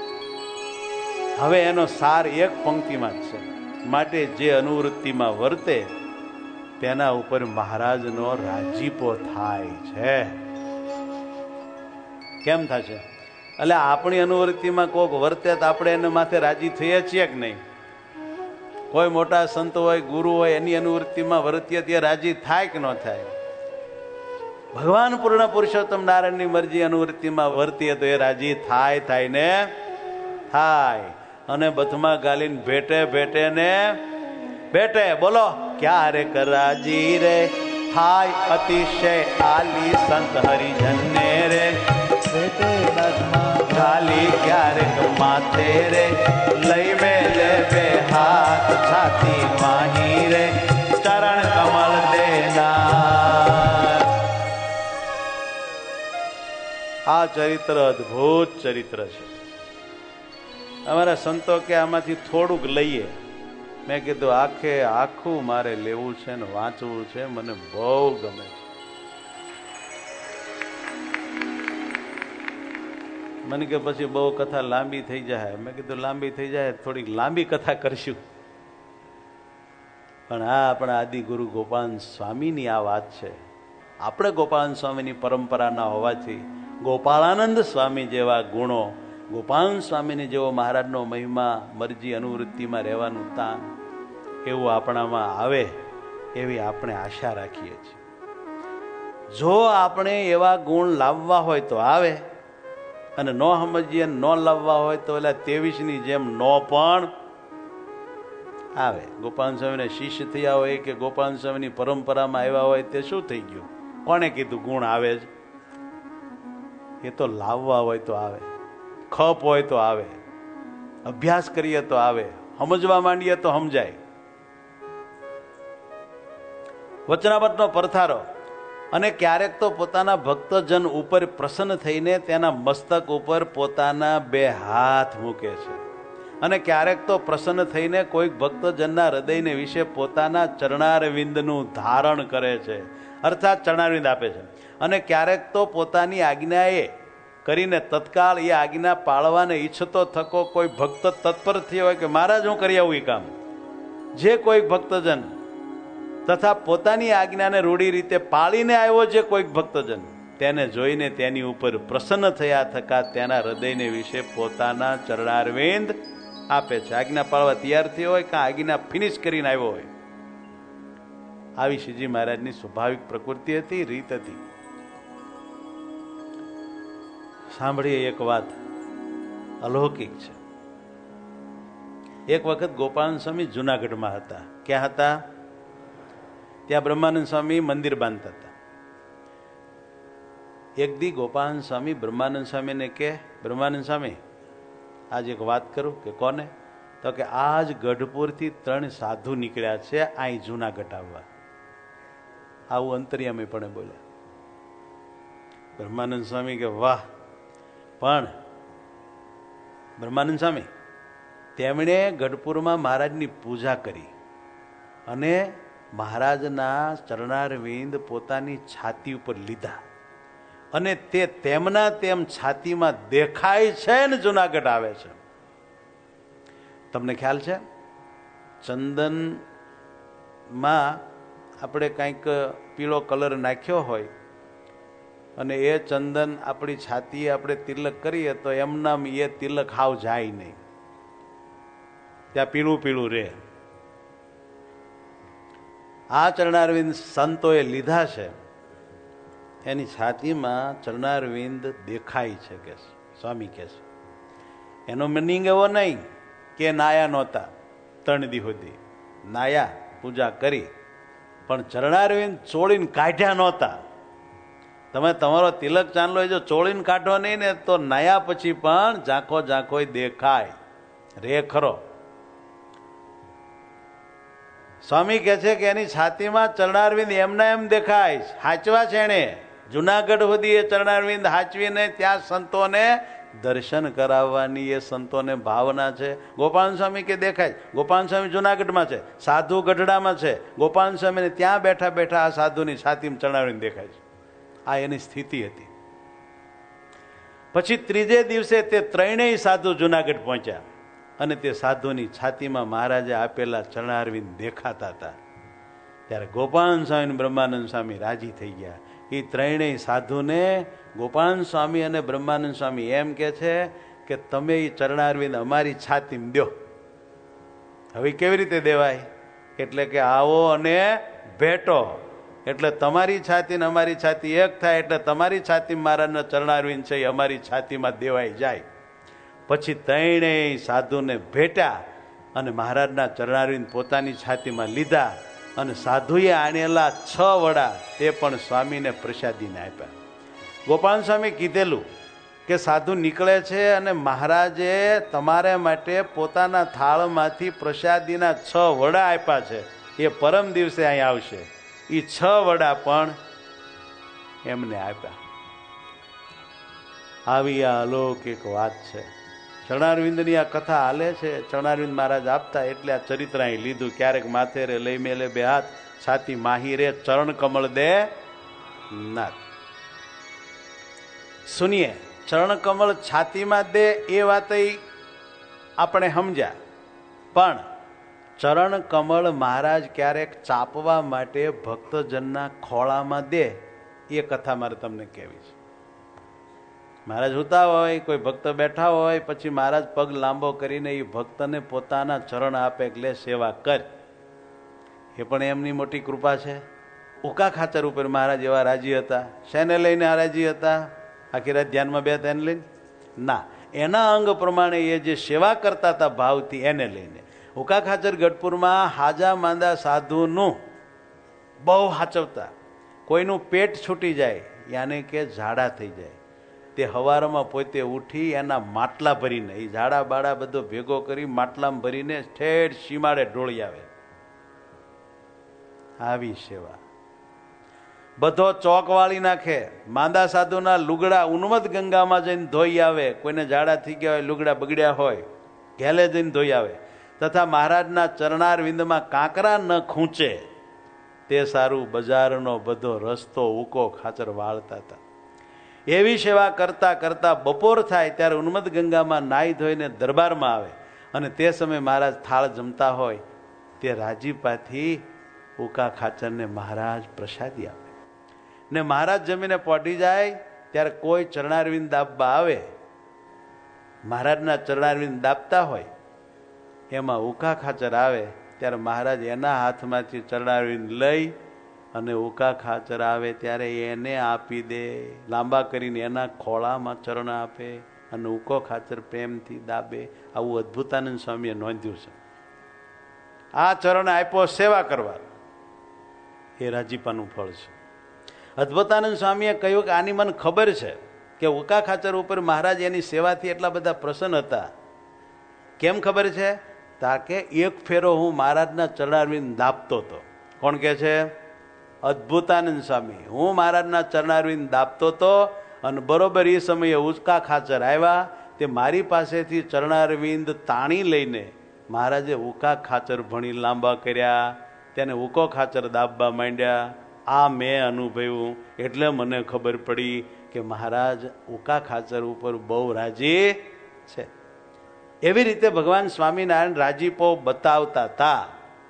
હવે એનો સાર એક પંક્તિમાં જ છે. માટે જે અનુવૃત્તિમાં વર્તે તેના ઉપર મહારાજનો રાજીપો થાય છે. કેમ થશે? એટલે આપણી અનુવૃત્તિમાં કોઈક વર્તે તો આપણે એના માથે રાજી થઈએ છીએ કે નહીં? કોઈ મોટા સંત હોય, ગુરુ હોય, એની અનુવૃત્તિમાં વર્તીએ ત્યાં રાજી થાય કે ન થાય? ભગવાન પૂર્ણ પુરુષોત્તમ નારાયણની મરજી અનુવૃત્તિમાં વર્તીએ તો એ રાજી થાય ને થાય. અને બથમાં ગાલીને ભેટે બોલો ક્યારેક રાજી રે થાય અતિશય આલી સંત હરિજનને રે, ગાલી ક્યારેક માથે રે લઈ મેલે બે હાથ છાતી માહી રે ચરણ કમલ દેના. આ ચરિત્ર અદ્ભુત ચરિત્ર છે. અમારા સંતો કે આમાંથી થોડુંક લઈએ. મેં કીધું આખે આખું મારે લેવું છે ને વાંચવું છે, મને બહુ ગમે છે. મને કે પછી બહુ કથા લાંબી થઈ જાય. મેં કીધું લાંબી થઈ જાય, થોડીક લાંબી કથા કરશું. પણ આ આપણા આદિગુરુ ગોપાલ સ્વામીની આ વાત છે. આપણે ગોપાલ સ્વામીની પરંપરાના હોવાથી ગોપાળાનંદ સ્વામી જેવા ગુણો, ગોપાલ સ્વામીની જેવો મહારાજનો મહિમા, મરજી અનુવૃત્તિમાં રહેવાનું તાન એવું આપણામાં આવે એવી આપણે આશા રાખીએ છીએ. જો આપણે એવા ગુણ લાવવા હોય તો આવે, અને ન સમજીએ ન લાવવા હોય તો એટલે 23ની જેમ નો પણ આવે. ગોપાલ સ્વામીને શિષ્ય થયા હોય કે ગોપાલ સ્વામીની પરંપરામાં આવ્યા હોય તે શું થઈ ગયું? કોને કીધું ગુણ આવે જ? એ તો લાવવા હોય તો આવે, ખપ હોય તો આવે, અભ્યાસ કરીએ તો આવે, સમજવા માંડીએ તો સમજાય. વચનામૃતનો પરથારો. અને ક્યારેક તો પોતાના ભક્તજન ઉપર પ્રસન્ન થઈને તેના મસ્તક ઉપર પોતાના બે હાથ મૂકે છે. અને ક્યારેક તો પ્રસન્ન થઈને કોઈક ભક્તજનના હૃદયને વિશે પોતાના ચરણારવિંદનું ધારણ કરે છે, અર્થાત ચરણારવિંદ આપે છે. અને ક્યારેક તો પોતાની આજ્ઞાએ કરીને તત્કાળ એ આજ્ઞા પાળવાને ઈચ્છતો થકો કોઈ ભક્ત તત્પર થયો હોય કે મહારાજ હું કરી આવું એ કામ, જે કોઈ ભક્તજન તથા પોતાની આજ્ઞાને રૂઢી રીતે પાળીને આવ્યો છે કોઈક ભક્તજન, તેને જોઈને તેની ઉપર પ્રસન્ન થયા થકા તેના હૃદયને વિશે પોતાના ચરણારવિંદ આપે છે. આજ્ઞા પાળવા તૈયાર થયો હોય કે આજ્ઞા ફિનિશ કરીને આવ્યો હોય. આવી શ્રીજી મહારાજની સ્વાભાવિક પ્રકૃતિ હતી, રીત હતી. સાંભળીએ એક વાત અલૌકિક છે. એક વખત ગોપાલ સ્વામી જુનાગઢમાં હતા. ક્યાં હતા? ત્યાં બ્રહ્માનંદ સ્વામી મંદિર બાંધતા હતા. એક દી ગોપાલ સ્વામી બ્રહ્માનંદ સ્વામીને કે બ્રહ્માનંદ સ્વામી આજ એક વાત કરું. કે કોને? તો કે આજ ગઢપુરથી 3 સાધુ નીકળ્યા છે અહીં જુનાગઢ આવવા. આવું અંતર્યામી પણ બોલ્યા. બ્રહ્માનંદ સ્વામી કે વાહ. પણ બ્રહ્માનંદ સ્વામી તેમણે ગઢપુરમાં મહારાજની પૂજા કરી અને મહારાજના ચરણારવિંદ પોતાની છાતી ઉપર લીધા અને તે તેમના તેમ છાતીમાં દેખાય છે ને જુનાગઢ આવે છે. તમને ખ્યાલ છે? ચંદનમાં આપણે કંઈક પીળો કલર નાખ્યો હોય અને એ ચંદન આપણી છાતીએ આપણે તિલક કરીએ તો એમનામ એ તિલક હાવ જાય નહીં, ત્યાં પીળું પીળું રહે. આ ચરણારવિંદ સંતોએ લીધા છે, એની છાતીમાં ચરણારવિંદ દેખાય છે કે સ્વામી કહે છે. એનો મિનિંગ એવો નહીં કે નાયા નહોતા 3 દી સુધી. નાયા, પૂજા કરી, પણ ચરણારવિંદ ચોળીને કાઢ્યા નહોતા. તમે તમારો તિલક ચાંદલો જો ચોળીને કાઢો નહીં ને તો નાયા પછી પણ ઝાંખો ઝાંખો દેખાય રે ખરો. સ્વામી કહે છે કે એની છાતીમાં ચરણારવિંદ એમના એમ દેખાય. હાચવા છે એને જુનાગઢ સુધી એ ચરણારવિંદ હાચવીને ત્યાં સંતોને દર્શન કરાવવાની એ સંતોને ભાવના છે. ગોપાલ સ્વામી કે દેખાય. ગોપાલ સ્વામી જુનાગઢમાં છે, સાધુ ગઢડામાં છે. ગોપાલ સ્વામીને ત્યાં બેઠા બેઠા આ સાધુની છાતીમાં ચરણારવિંદ દેખાય છે. આ એની સ્થિતિ હતી. પછી ત્રીજે દિવસે તે ત્રણેય સાધુ જુનાગઢ પહોંચ્યા અને તે સાધુની છાતીમાં મહારાજે આપેલા ચરણારવિંદ દેખાતા હતા. ત્યારે ગોપાલ સ્વામી બ્રહ્માનંદ સ્વામી રાજી થઈ ગયા. એ ત્રણેય સાધુને ગોપાલ સ્વામી અને બ્રહ્માનંદ સ્વામી એમ કે છે કે તમે એ ચરણારવિંદ અમારી છાતીમાં દો. હવે કેવી રીતે દેવાય? એટલે કે આવો અને ભેટો. એટલે તમારી છાતી ને અમારી છાતી એક થાય એટલે તમારી છાતીમાં મહારાજના ચરણારવિંદ છે એ અમારી છાતીમાં દેવાઈ જાય. પછી ત્રણેય સાધુને ભેટ્યા અને મહારાજના ચરણારવિંદ પોતાની છાતીમાં લીધા અને સાધુએ આણેલા 6 વડા તે પણ સ્વામીને પ્રસાદીને આપ્યા. ગોપાલ સ્વામી કીધેલું કે સાધુ નીકળે છે અને મહારાજે તમારે માટે પોતાના થાળમાંથી પ્રસાદીના 6 વડા આપ્યા છે. એ પરમ દિવસે અહીં આવશે. એ 6 વડા પણ એમને આપ્યા. આવી આ અલૌકિક વાત છે. ચરણારવિંદની આ કથા હાલે છે. ચરણારવિંદ મહારાજ આપતા એટલે આ ચરિત્ર અહીં લીધું. ક્યારેક માથે રે લઈ મેલે બે હાથ, છાતી માહી રે ચરણ કમળ દે નાથ. સુનિએ ચરણ કમળ છાતીમાં દે એ વાત આપણે સમજ્યા, પણ ચરણ કમળ મહારાજ ક્યારેક ચાપવા માટે ભક્તજનના ખોળામાં દે એ કથા મારે તમને કહેવી છે. મહારાજ હોતા હોય, કોઈ ભક્ત બેઠા હોય, પછી મહારાજ પગ લાંબો કરીને એ ભક્તને પોતાના ચરણ આપે એટલે સેવા કર. એ પણ એમની મોટી કૃપા છે. ઉકા ખાચર ઉપર મહારાજ એવા રાજી હતા. શેને લઈને રાજી હતા? આખી રાત ધ્યાનમાં બે તેને લઈને ના, એના અંગ પ્રમાણે એ જે સેવા કરતા હતા ભાવથી એને લઈને. ઉકા ખાચર ગઢપુરમાં હાજા માંદા સાધુનું બહુ હાચવતા. કોઈનું પેટ છૂટી જાય યાને કે ઝાડા થઈ જાય, તે હવારમાં પોતે ઉઠી એના માટલા ભરીને એ ઝાડા બાડા બધો ભેગો કરી માટલામાં ભરીને ઠેઠ સીમાડે ઢોળી આવે. આવી સેવા. બધો ચોક વાળી નાખે. માંદા સાધુના લુગડા ઉન્મત ગંગામાં જઈને ધોઈ આવે. કોઈને ઝાડા થઈ ગયા હોય, લુગડા બગડ્યા હોય, ઘેલે જઈને ધોઈ આવે. તથા મહારાજના ચરણારવિંદમાં કાંકરા ન ખૂંચે તે સારું બજારનો બધો રસ્તો ઉકો ખાચર વાળતા હતા. એવી સેવા કરતા કરતા બપોર થાય ત્યારે ઉન્મત ગંગામાં નાહી ધોઈને દરબારમાં આવે અને તે સમયે મહારાજ થાળ જમતા હોય તે રાજીપાથી ઉકા ખાચરને મહારાજ પ્રસાદી આપે. ને મહારાજ જમીને પહોંચી જાય ત્યારે કોઈ ચરણારવિંદ દાબવા આવે, મહારાજના ચરણારવિંદ દાબતા હોય એમાં ઉકા ખાચર આવે ત્યારે મહારાજ એના હાથમાંથી ચરણારવિંદ લઈ અને ઉકા ખાચર આવે ત્યારે એને આપી દે. લાંબા કરીને એના ખોળામાં ચરણ આપે અને ઉકો ખાચર પ્રેમથી દાબે. આવું અદ્ભુતાનંદ સ્વામીએ નોંધ્યું છે. આ ચરણ આપ્યો સેવા કરવા, એ રાજીપાનું ફળ છે. અદ્ભુતાનંદ સ્વામીએ કહ્યું કે આની મને ખબર છે કે ઉકા ખાચર ઉપર મહારાજ એની સેવાથી એટલા બધા પ્રસન્ન હતા. કેમ ખબર છે? તાકે એક ફેરો હું મહારાજના ચરણારવિંદ દાબતો હતો. કોણ કે છે? અદ્ભુતાનંદ સ્વામી. હું મહારાજના ચરણારવિંદ દાબતો હતો અને બરોબર એ સમયે ઉકા ખાચર આવ્યા. તે મારી પાસેથી ચરણારવિંદ તાણી લઈને મહારાજે ઉકા ખાચર ભણી લાંબા કર્યા, તેને ઉકો ખાચર દાબવા માંડ્યા. આ મેં અનુભવ્યું એટલે મને ખબર પડી કે મહારાજ ઉકા ખાચર ઉપર બહુ રાજી છે. એવી રીતે ભગવાન સ્વામિનારાયણ રાજીપો બતાવતા હતા.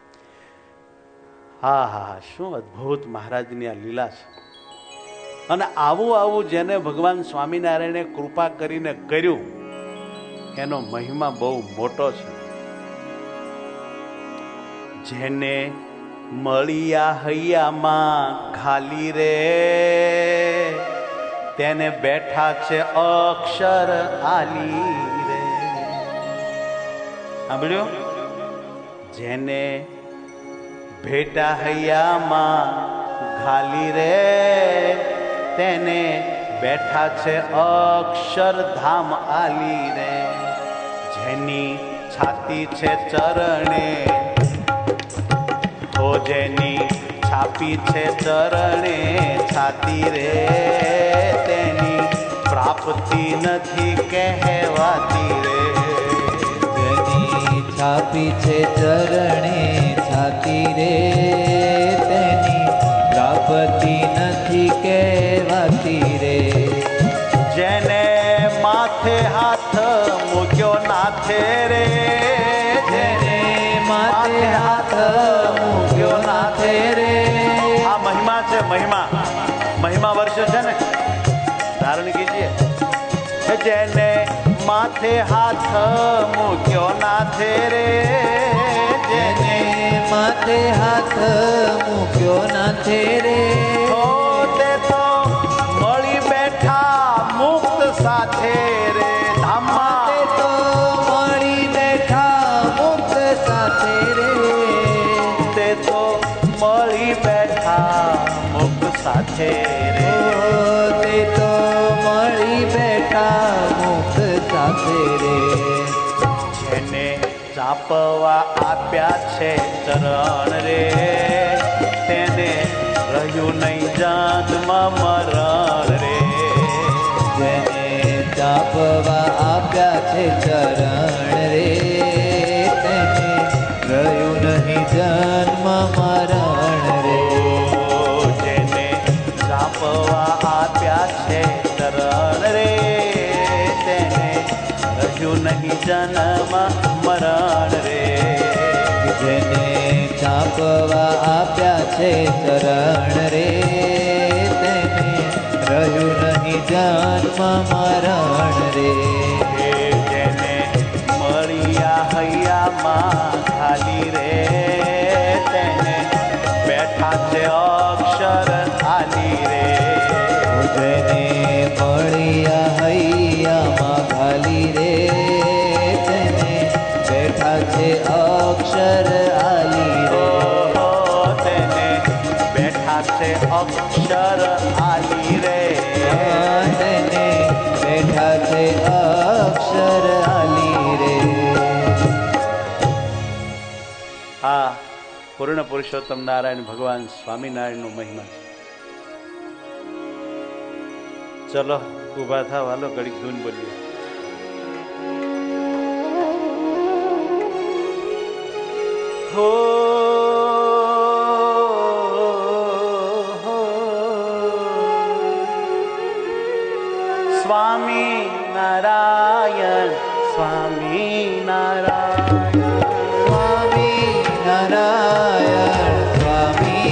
હા હા, શું અદ્ભુત મહારાજની આ લીલા છે. અને આવું આવું જેને ભગવાન સ્વામિનારાયણે કૃપા કરીને કર્યું એનો મહિમા બહુ મોટો છે. જેને મળિયા હૈયામાં ખાલી રે તેને બેઠા છે અક્ષર આલી રે. સાંભળ્યું? જેને ભેટા હૈયામાં ખાલી રે તેને બેઠા છે અક્ષરધામ આલી રે. જેની છાતી છે ચરણે હો જેની છાપી છે ચરણે છાતી રે તેની પ્રાપ્તિ નથી કહેવાતી રે. જેની છાપી છે ચરણે છાતી રે તેની પ્રાપ્તિ નથી કહેવાતી રે. જેને માથે હાથ મૂક્યો નાથે રે જેને માથે હાથ મૂક્યો નાથે રે. આ મહિમા છે, મહિમા મહિમા વર્ષ છે ને, ધારણ કીજીએ. જેને માથે હાથ મૂક્યો નાથે રે જેને માથે હાથ મૂક્યો નાથે રે તે તો મળી બેઠા મુક્ત સાથે રે ધામમાં. તે તો મળી બેઠા મુક્ત સાથે રે. તે તો મળી બેઠા મુક્ત સાથે રે. તે તો મળી બેઠા મુક્ત સાથે રે. જેને ચાપવા આપ્યા છે ચરણ રે તેને રહ્યું નહીં જન્મ મરણ રે. જેને ચાપવા આપ્યા છે ચરણ રે તેને રહ્યું નહીં જન્મ મરણ રે. જેને ચાપવા આપ્યા છે ચરણ રે તેને રહ્યું નહીં જન્મ મરણ રે. જેને ચાપવા આપ્યા છે ચરણ રે તેને રહ્યું નહીં જન્મ મરણ રે. જેને મળ્યા હૈયામાં ખાલી રે તેને બેઠા છે અક્ષર ખાલી રે. જેને મળ્યા હૈયામાં ખાલી રે તેને બેઠા છે અક્ષર આલી રે. તેને બેઠા છે અક્ષર આલી રે. તેને બેઠા છે અક્ષર આલી રે. આ પૂર્ણ પુરુષોત્તમ નારાયણ ભગવાન સ્વામિનારાયણનો મહિમા છે. ચલો ઊભા થાવ, હાલો ઘડીક ધૂન બોલીએ. હો સ્વામી નારાયણ સ્વામી નારાયણ સ્વામી નારાયણ સ્વામી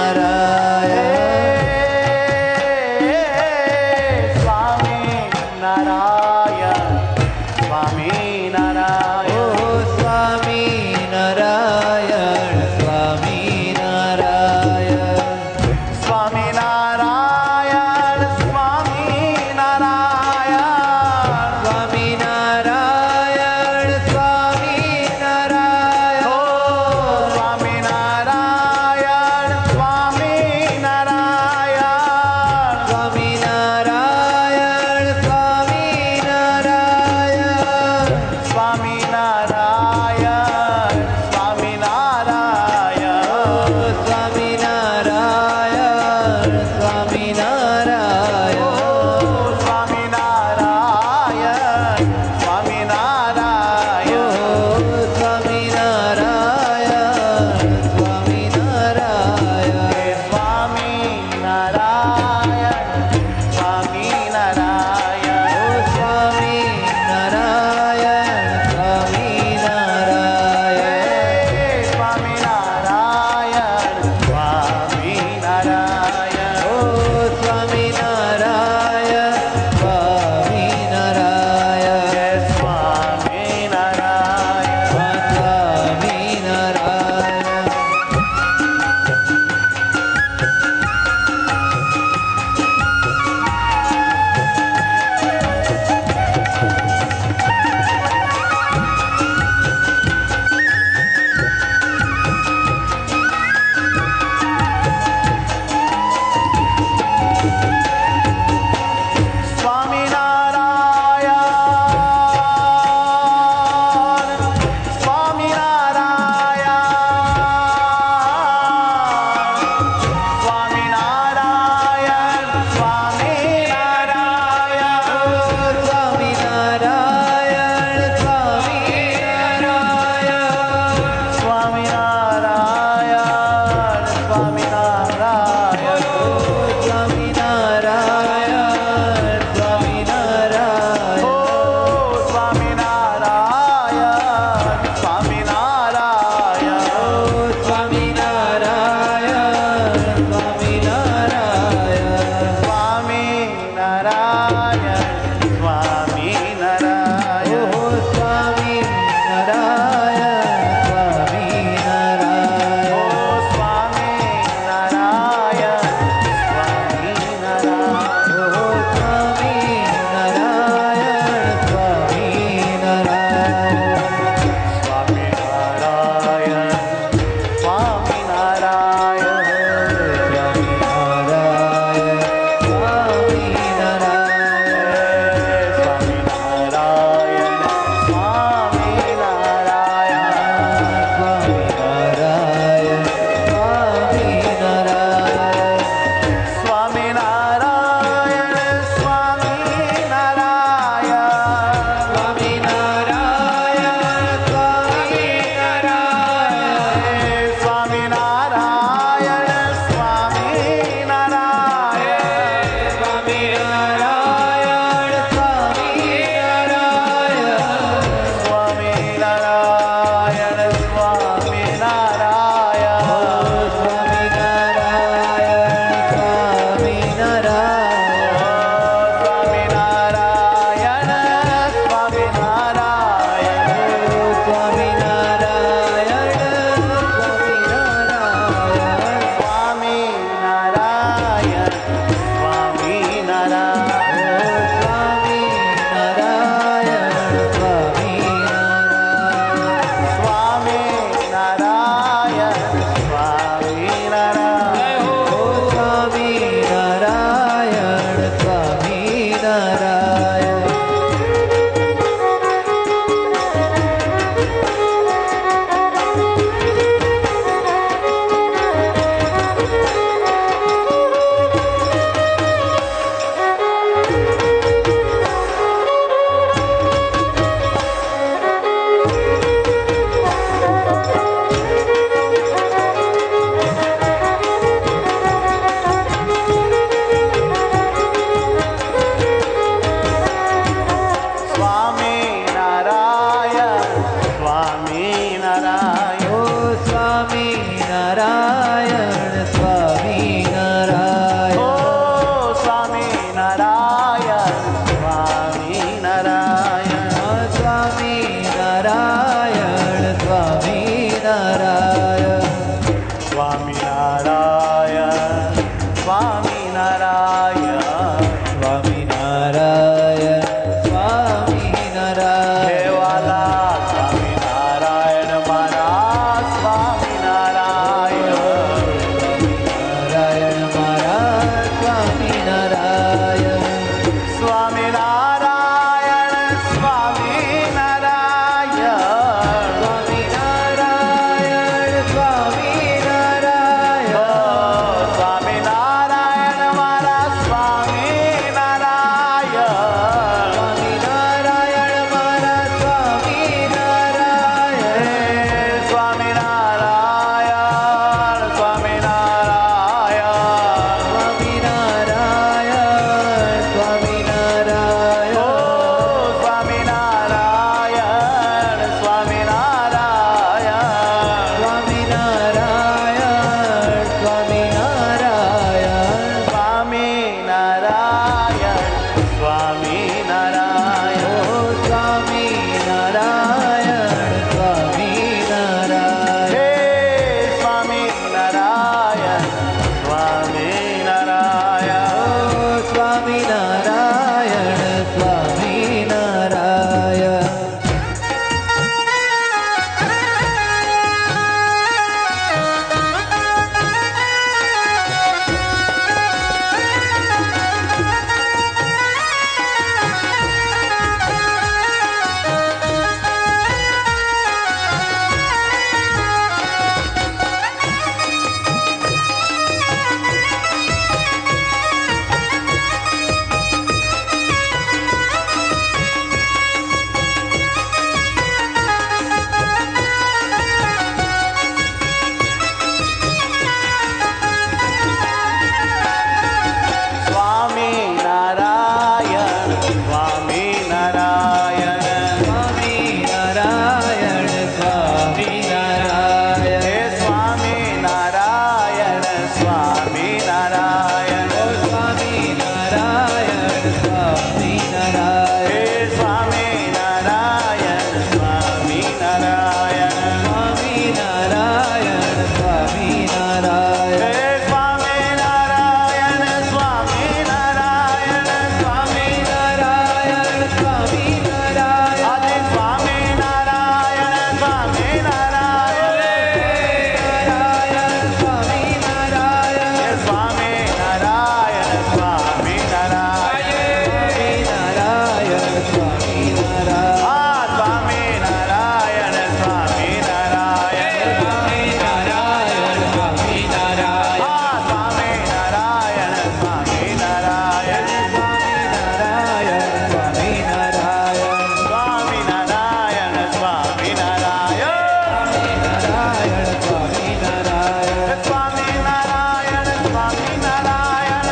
નારાયણ સ્વામી નારાયણ સ્વામી નારાયણ ઓ સ્વામી નારાયણ સ્વામી નારાયણ સ્વામી નારાયણ સ્વામી નારાયણ સ્વામી નારાયણ સ્વામી નારાયણ હો સ્વામી નારાયણ સ્વામી નારાયણ સ્વામી નારાયણ સ્વામી નારાયણ સ્વામી નારાયણ સ્વામી નારાયણ સ્વામી નારાયણ સ્વામી નારાયણ સ્વામી નારાયણ સ્વામી નારાયણ સ્વામી નારાયણ સ્વામી નારાયણ સ્વામી નારાયણ સ્વામી નારાયણ સ્વામી નારાયણ સ્વામી નારાયણ સ્વામી નારાયણ સ્વામી નારાયણ સ્વામિનારાયણ સ્વામિનારાયણ સ્વામિનારાયણ હે વાલા સ્વામિનારાયણ મારા સ્વામિનારાયણ નારાયણ મારા સ્વામિનારાયણ સ્વામિનારાયણ સ્વામિનારાયણ સ્વામિનારાયણ સ્વામિનારાયણ સ્વામિનારાયણ મારા સ્વામિનારાયણ સ્વામિનારાયણ મારા સ્વામિનારાયણ સ્વામિનારાયણ સ્વામિનારાયણ સ્વામિનારાયણ ઓ સ્વામિનારાયણ સ્વામિનારાયણ સ્વામિનારાયણ સ્વામિનારાયણ સ્વામિનારાયણ સ્વામિનારાયણ સ્વામિનારાયણ હે સ્વામિનારાયણ સ્વામિનારાયણ સ્વામિનારાયણ સ્વામિનારાયણ સ્વામિનારાયણ સ્વામિનારાયણ સ્વામિનારાયણ સ્વામિનારાયણ હે સ્વામિનારાયણ સ્વામિનારાયણ સ્વામિનારાયણ સ્વામિનારાયણ હે સ્વામિનારાયણ સ્વામિનારાયણ સ્વામિનારાયણ સ્વામિનારાયણ હે સ્વામિનારાયણ સ્વામિનારાયણ સ્વામિનારાયણ સ્વામિનારાયણ આદિ સ્વામિનારાયણ સ્વામિનારાયણ સ્વામિનારાયણ સ્વામિનારાયણ હે સ્વામિનારાયણ સ્વામિનારાયણ સ્વામિનારાયણ સ્વામિનારાયણ આ સ્વામિનારાયણ સ્વામિનારાયણ સ્વામિનારાયણ સ્વામિનારાયણ આ સ્વામિનારાયણ સ્વામિનારાયણ સ્વામિનારાયણ સ્વામિનારાયણ સ્વામિનારાયણ સ્વામિનારાયણ સ્વામિનારાયણ સ્વામિનારાયણ સ્વામિનારાયણ સ્વામિનારાયણ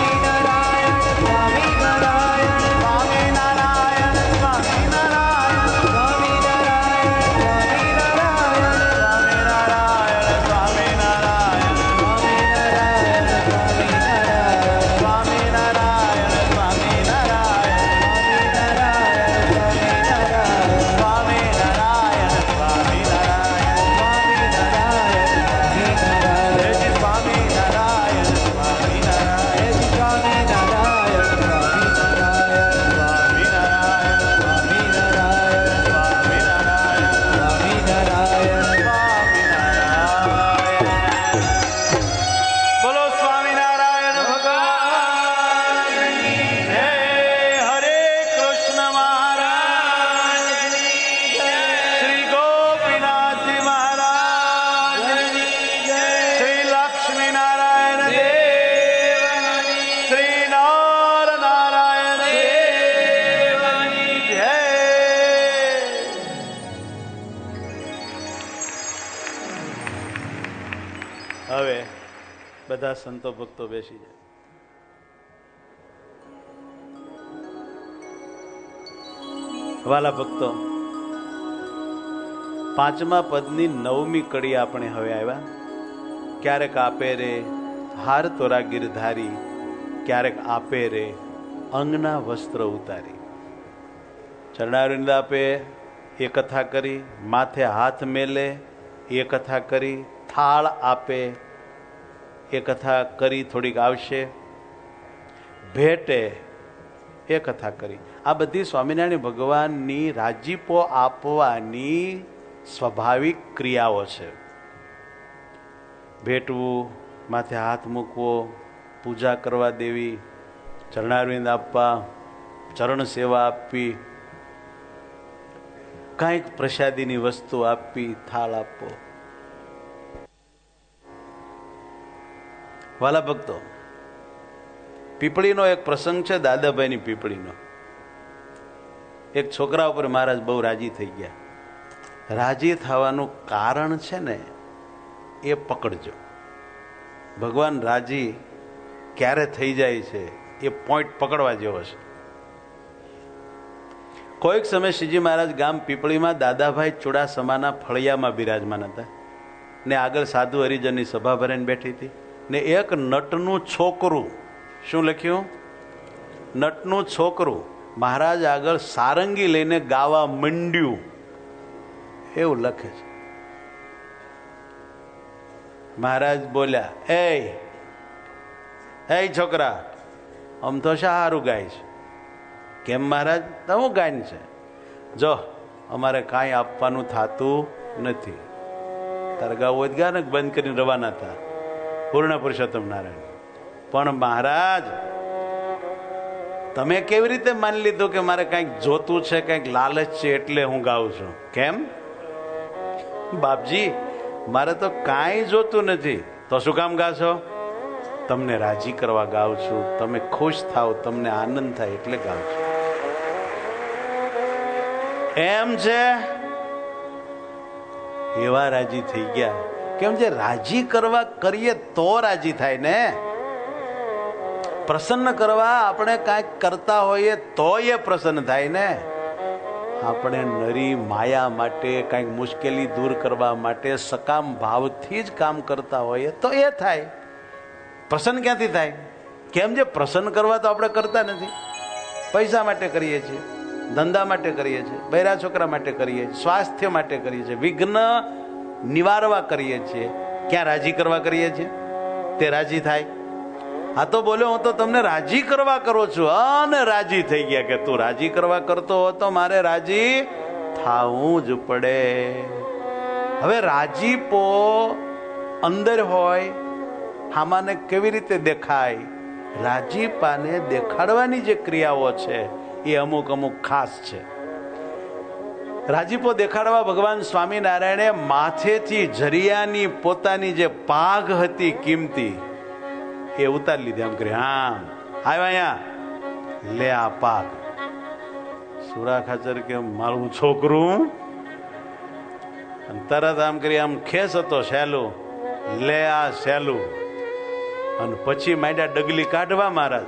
બોલો સ્વામિનારાયણ ભગવાન હે હરે કૃષ્ણ મહારાજ શ્રી ગોપીનાથજી મહારાજ શ્રી લક્ષ્મી નારાયણ દેવ શ્રી નર નારાયણ દેવ જય હવે બધા સંતો ભક્તો બેસી જાય. વાલા ભક્તો, પાંચમા પદની 9મી કડી આપણે હવે આવ્યા. ક્યારેક આપે રે હાર તોરા ગિરધારી, ક્યારેક આપે રે અંગના વસ્ત્ર ઉતારી. ચરણારવિંદ આપે એ કથા કરી, માથે હાથ મેલે એ કથા કરી, થાળ આપે એ કથા કરી થોડીક આવશે. ભેટે એ કથા કરી. આ બધી સ્વામિનારાયણ ભગવાનની રાજીપો આપવાની સ્વાભાવિક ક્રિયાઓ છે. ભેટવું, માથે હાથ મૂકવો, પૂજા કરવા દેવી, ચરણારવિંદ આપવા, ચરણ સેવા આપવી, કાંઈક પ્રસાદીની વસ્તુ આપવી, થાળ આપવો. વાલા ભક્તો, પીપળીનો એક પ્રસંગ છે, દાદાભાઈની પીપળીનો. એક છોકરા ઉપર મહારાજ બહુ રાજી થઈ ગયા. રાજી થવાનું કારણ છે ને એ પકડજો. ભગવાન રાજી ક્યારે થઈ જાય છે એ પોઈન્ટ પકડવા જેવો છે. કોઈક સમય શ્રીજી મહારાજ ગામ પીપળીમાં દાદાભાઈ ચુડાસમાના ફળિયામાં બિરાજમાન હતા ને આગળ સાધુ હરિજનની સભા ભરીને બેઠી હતી ને એક નટનું છોકરું, શું લખ્યું? નટનું છોકરું મહારાજ આગળ સારંગી લઈને ગાવા મંડ્યું, એવું લખે છે. મહારાજ બોલ્યા, એ છોકરા, આમ તો સારું ગાય છે. કેમ મહારાજ? તો હું ગાયન છે. જો અમારે કાંઈ આપવાનું થતું નથી. તારે ગાવું હોય ગા ને, બંધ કરીને રવાના હતા પૂર્ણ પુરુષોત્તમ નારાયણ. પણ મહારાજ, તમે કેવી રીતે માની લીધું કે મારે કંઈક જોતું છે, કંઈક લાલચ છે એટલે હું ગાઉં છું? કેમ બાપજી, મારે તો કાંઈ જોતું નથી. તો શું કામ ગાશો? તમને રાજી કરવા ગાઉં છું. તમે ખુશ થાવ, તમને આનંદ થાય એટલે ગાઉં છું. એમ છે? એવા રાજી થઈ ગયા. કેમ? જે રાજી કરવા કરીએ તો રાજી થાય ને. પ્રસન્ન કરવા આપણે કાંઈક કરતા હોઈએ તો એ પ્રસન્ન થાય ને. આપણે નરી માયા માટે, કાંઈક મુશ્કેલી દૂર કરવા માટે સકામ ભાવથી જ કામ કરતા હોઈએ તો એ થાય. પ્રસન્ન ક્યાંથી થાય? કેમ? જે પ્રસન્ન કરવા તો આપણે કરતા નથી. પૈસા માટે કરીએ છીએ, ધંધા માટે કરીએ છીએ, બૈરા છોકરા માટે કરીએ છીએ, સ્વાસ્થ્ય માટે કરીએ છીએ, વિઘ્ન નિવારવા કરીએ છીએ. ક્યાં રાજી કરવા કરીએ છીએ? તે રાજી થાય? હા તો બોલ્યો, હું તો તમને રાજી કરવા કરું છું. અને રાજી થઈ ગયા કે તું રાજી કરવા કરતો હો તો મારે રાજી થાવું જ પડે. હવે રાજીપો અંદર હોય, હામાને કેવી રીતે દેખાય? રાજીપાને દેખાડવાની જે ક્રિયાઓ છે એ અમુક અમુક ખાસ છે. રાજીપો દેખાડવા ભગવાન સ્વામિનારાયણે માથેથી જરિયાની પોતાની જે પાઘ હતી કિંમતી, એ ઉતારી લીધી. આમ કરી, હા આવ્યા, અહીંયા લે આ પાઘ. સુરા ખાચર કે મારું છોકરું, તરત આમ કરી આમ ખેસ હતો સહેલું, લે આ સહેલું. અને પછી માંડ્યા ડગલી કાઢવા મહારાજ.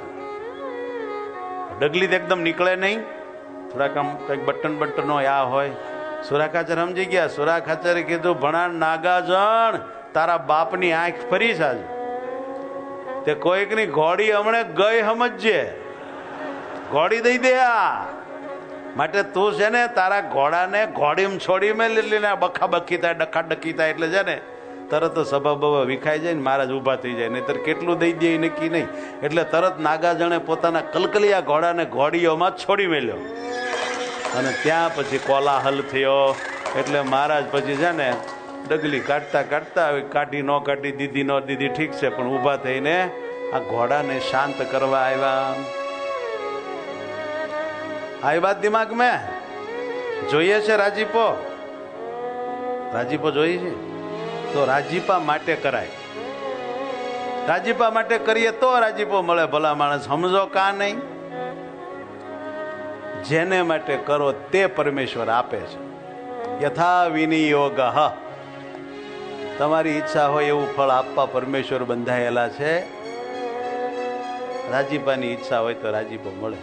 ડગલી એકદમ નીકળે નહીં, થોડાક આમ કઈક બટન બટનો આ હોય. સુરા ખાચર સમજી ગયા. સુરા ખાચરે કીધું, ભણા નાગાજણ, તારા બાપની આંખ ફરી છે. તે કોઈકની ઘોડી હમણે ગઈ, સમજજે, ઘોડી દઈ દે. આ માટે તું છે ને તારા ઘોડાને ઘોડીમાં છોડી મેં લીધે બખા બખી થાય, ડખા ડખી થાય એટલે છે ને તરત સભા બભા વિખાઈ જાય ને મહારાજ ઉભા થઈ જાય. નહીતર કેટલું દઈ દે નક્કી નહીં. એટલે તરત નાગાજણે પોતાના કલકલિયા ઘોડાને ઘોડીઓમાં છોડી મેલ્યો અને ત્યાં પછી કોલાહલ થયો. એટલે મહારાજ પછી છે ને ડગલી કાઢતા કાઢતા કાઢી ન કાઢી, દીધી ન દીધી ઠીક છે, પણ ઊભા થઈને આ ઘોડાને શાંત કરવા આવ્યા. આ વાત દિમાગ મેં જોઈએ છે. રાજીપો, રાજીપો જોઈએ છે તો રાજીપા માટે કરાય. રાજીપા માટે કરીએ તો રાજીપો મળે. ભલા માણસ સમજો કા નહીં? જેને માટે કરો તે પરમેશ્વર આપે છે. યથા વિનિયોગ, તમારી ઈચ્છા હોય એવું ફળ આપવા પરમેશ્વર બંધાયેલા છે. રાજીપાની ઈચ્છા હોય તો રાજીપો મળે.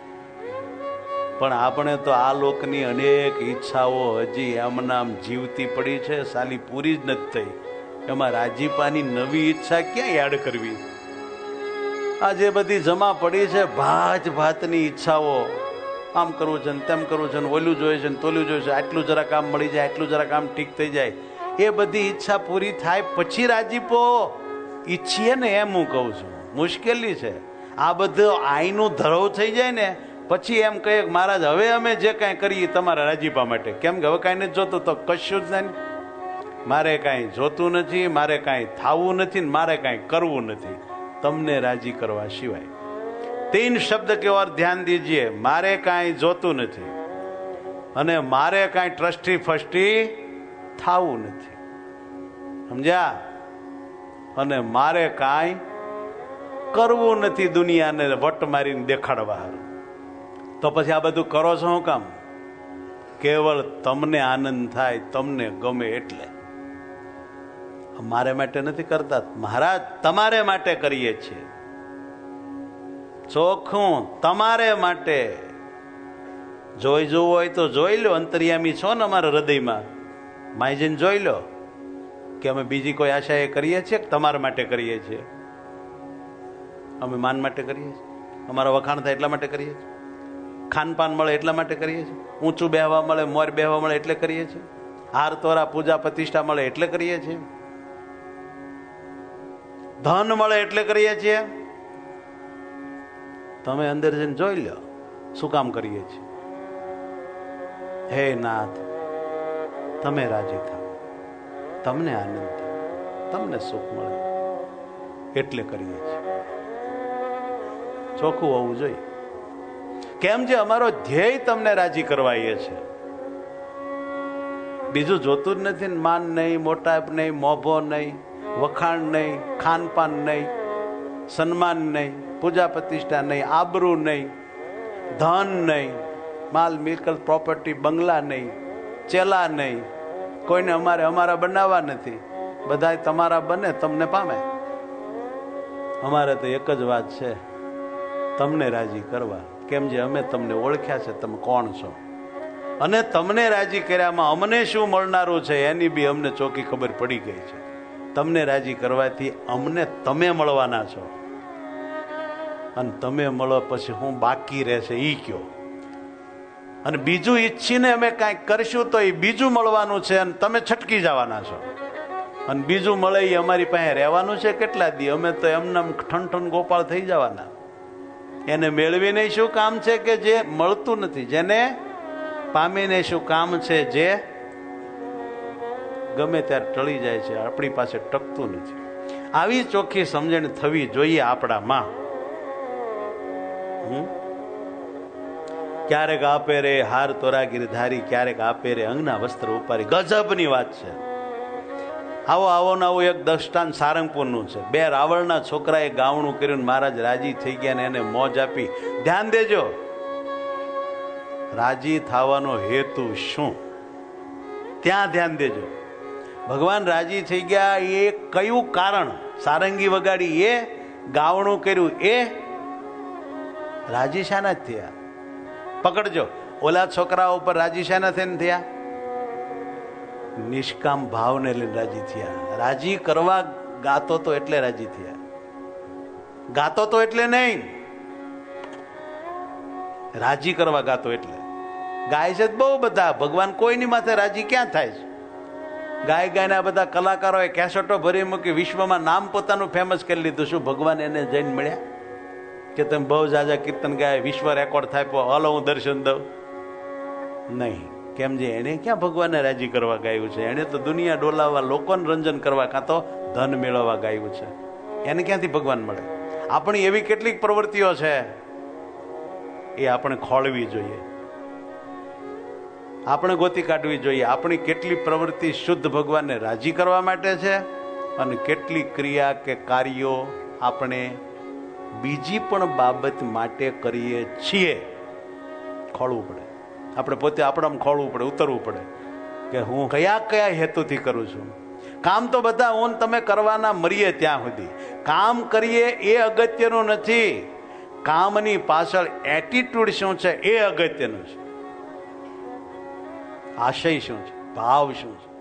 પણ આપણે તો આ લોકની અનેક ઈચ્છાઓ હજી એમનામ જીવતી પડી છે, સાલી પૂરી જ નથી થઈ. એમાં રાજીપાની નવી ઈચ્છા ક્યાં યાદ કરવી? આ જે બધી જમા પડી છે ભાત ભાતની ઈચ્છાઓ, આમ કરવું છે ને તેમ કરવું છે ને ઓલું જોઈએ છે ને તોલું જોઈએ છે, આટલું જરા કામ મળી જાય, આટલું જરા કામ ઠીક થઈ જાય, એ બધી ઈચ્છા પૂરી થાય પછી રાજીપો ઈચ્છીએ ને, એમ હું કહું છું. મુશ્કેલી છે. આ બધું આઈનું ધરવ થઈ જાય ને પછી એમ કહે મહારાજ હવે અમે જે કાંઈ કરીએ તમારા રાજીપા માટે. કેમ કે હવે કાંઈ નથી જોતું તો કશું જ નહીં. મારે કાંઈ જોતું નથી, મારે કાંઈ થવું નથી, મારે કાંઈ કરવું નથી, તમને રાજી કરવા સિવાય. 3 શબ્દ કે ઓર ધ્યાન દીજીએ. મારે કાંઈ જોતું નથી અને મારે કાંઈ ટ્રસ્ટી ફસ્ટી થવું નથી, સમજ્યા? અને મારે કાંઈ કરવું નથી દુનિયાને વટ મારીને દેખાડવા હારું. તો પછી આ બધું કરો છો શું કામ? કેવળ તમને આનંદ થાય, તમને ગમે એટલે. મારે માટે નથી કરતા મહારાજ, તમારે માટે કરીએ છીએ. ચોખ્ખું તમારે માટે. જોઈ જોવું હોય તો જોઈ લો. અંતર્યામી છો ને અમારા હૃદયમાં, માયજીને જોઈ લો કે અમે બીજી કોઈ આશા એ કરીએ છીએ કે તમારા માટે કરીએ છીએ? અમે માન માટે કરીએ છીએ, અમારા વખાણ થાય એટલા માટે કરીએ છીએ, ખાનપાન મળે એટલા માટે કરીએ છીએ, ઊંચું બેહવા મળે, મોર બેહવા મળે એટલે કરીએ છીએ, હાર તોરા પૂજા પ્રતિષ્ઠા મળે એટલે કરીએ છીએ, ધન મળે એટલે કરીએ છીએ? તમે અંદર જઈને જોઈ લો શું કામ કરીએ છીએ. હે નાથ, તમે રાજી થાઓ, તમને આનંદ થાય, તમને સુખ મળે એટલે કરીએ છીએ. ચોખ્ખું હોવું જોઈએ. કેમ જે અમારો ધ્યેય તમને રાજી કરવાઈએ છે, બીજું જોતું જ નથી. માન નહીં, મોટાપ નહીં, મોભો નહીં, વખાણ નહીં, ખાનપાન નહીં, સન્માન નહીં, પૂજા પ્રતિષ્ઠા નહીં, આબરૂ નહીં, ધન નહીં, માલ મિલકત પ્રોપર્ટી બંગલા નહીં, ચેલા નહીં, કોઈને અમારા બનાવવા નથી. બધા તમારા બને, તમને પામે. અમારે તો એક જ વાત છે, તમને રાજી કરવા. કેમ જે અમે તમને ઓળખ્યા છે, તમે કોણ છો, અને તમને રાજી કર્યામાં અમને શું મળનારું છે એની બી અમને ચોખ્ખી ખબર પડી ગઈ છે. તમને રાજી કરવાથી અમને તમે મળવાના છો, અને તમે મળો પછી હું બાકી રહેશે ઈ કયો. અને બીજું ઈચ્છીને અમે કાંઈક કરશું તો એ બીજું મળવાનું છે, અને તમે છટકી જવાના છો. અને બીજું મળે એ અમારી પાસે રહેવાનું છે કેટલા દી? અમે તો એમને ઠન ગોપાળ થઈ જવાના. એને મેળવીને શું કામ છે કે જે મળતું નથી, જેને પામીને શું કામ છે જે ગમે ત્યારે ટળી જાય છે, આપણી પાસે ટકતું નથી. આવી ચોખ્ખી સમજણ થવી જોઈએ આપણામાં. ક્યારેક આપે રે હાર તોરા ગિરધારી, ક્યારેક આપે રે અંગના વસ્ત્ર ઉપારી. ગજબની વાત છે. આવો ને આવું એક દ્રષ્ટાંત સારંગપુરનું છે. 2 રાવણના છોકરાએ ગાવણું કર્યું, મહારાજ રાજી થઈ ગયા ને એને મોજ આપી. ધ્યાન દેજો, રાજી થવાનો હેતુ શું, ત્યાં ધ્યાન દેજો. ભગવાન રાજી થઈ ગયા એ કયું કારણ? સારંગી વગાડી એ, ગાવણું કર્યું એ, રાજી શાના થયા? પકડજો, ઓલા છોકરાઓ ઉપર રાજી શાના થઈને થયા? નિષ્કામ ભાવને લઈને રાજી થયા. રાજી કરવા ગાતો તો એટલે રાજી થયા. ગાતો તો એટલે નહીં, રાજી કરવા ગાતો એટલે. ગાય છે બહુ બધા, ભગવાન કોઈની માથે રાજી ક્યાં થાય છે? ગાયના બધા કલાકારોએ કેસેટો ભરી મૂકી, વિશ્વમાં નામ પોતાનું ફેમસ કરી લીધું. શું ભગવાન એને જઈને મળ્યા કે તમે બહુ જાજા કીર્તન ગાય, વિશ્વ રેકોર્ડ થાય, હાલો હું દર્શન દઉં? નહીં. કેમ જે એને ક્યાં ભગવાનને રાજી કરવા ગાયું છે? એને તો દુનિયા ડોલાવવા, લોકોને રંજન કરવા, કાં તો ધન મેળવવા ગાયું છે. એને ક્યાંથી ભગવાન મળે? આપણી એવી કેટલીક પ્રવૃત્તિઓ છે, એ આપણે ખોળવી જોઈએ, આપણે ગોતી કાઢવી જોઈએ. આપણી કેટલી પ્રવૃત્તિ શુદ્ધ ભગવાનને રાજી કરવા માટે છે, અને કેટલી ક્રિયા કે કાર્યો આપણે બીજી પણ બાબત માટે કરીએ છીએ. ખોળવું પડે, આપણે પોતે આપણામાં ખોળવું પડે, ઉતરવું પડે કે હું કયા હેતુથી કરું છું. કામ તો બધા હું તમે કરવાના મરીએ ત્યાં સુધી. કામ કરીએ એ અગત્યનું નથી, કામની પાછળ એટીટ્યુડ શું છે એ અગત્યનું છે. આશય શું છે, ભાવ શું છે,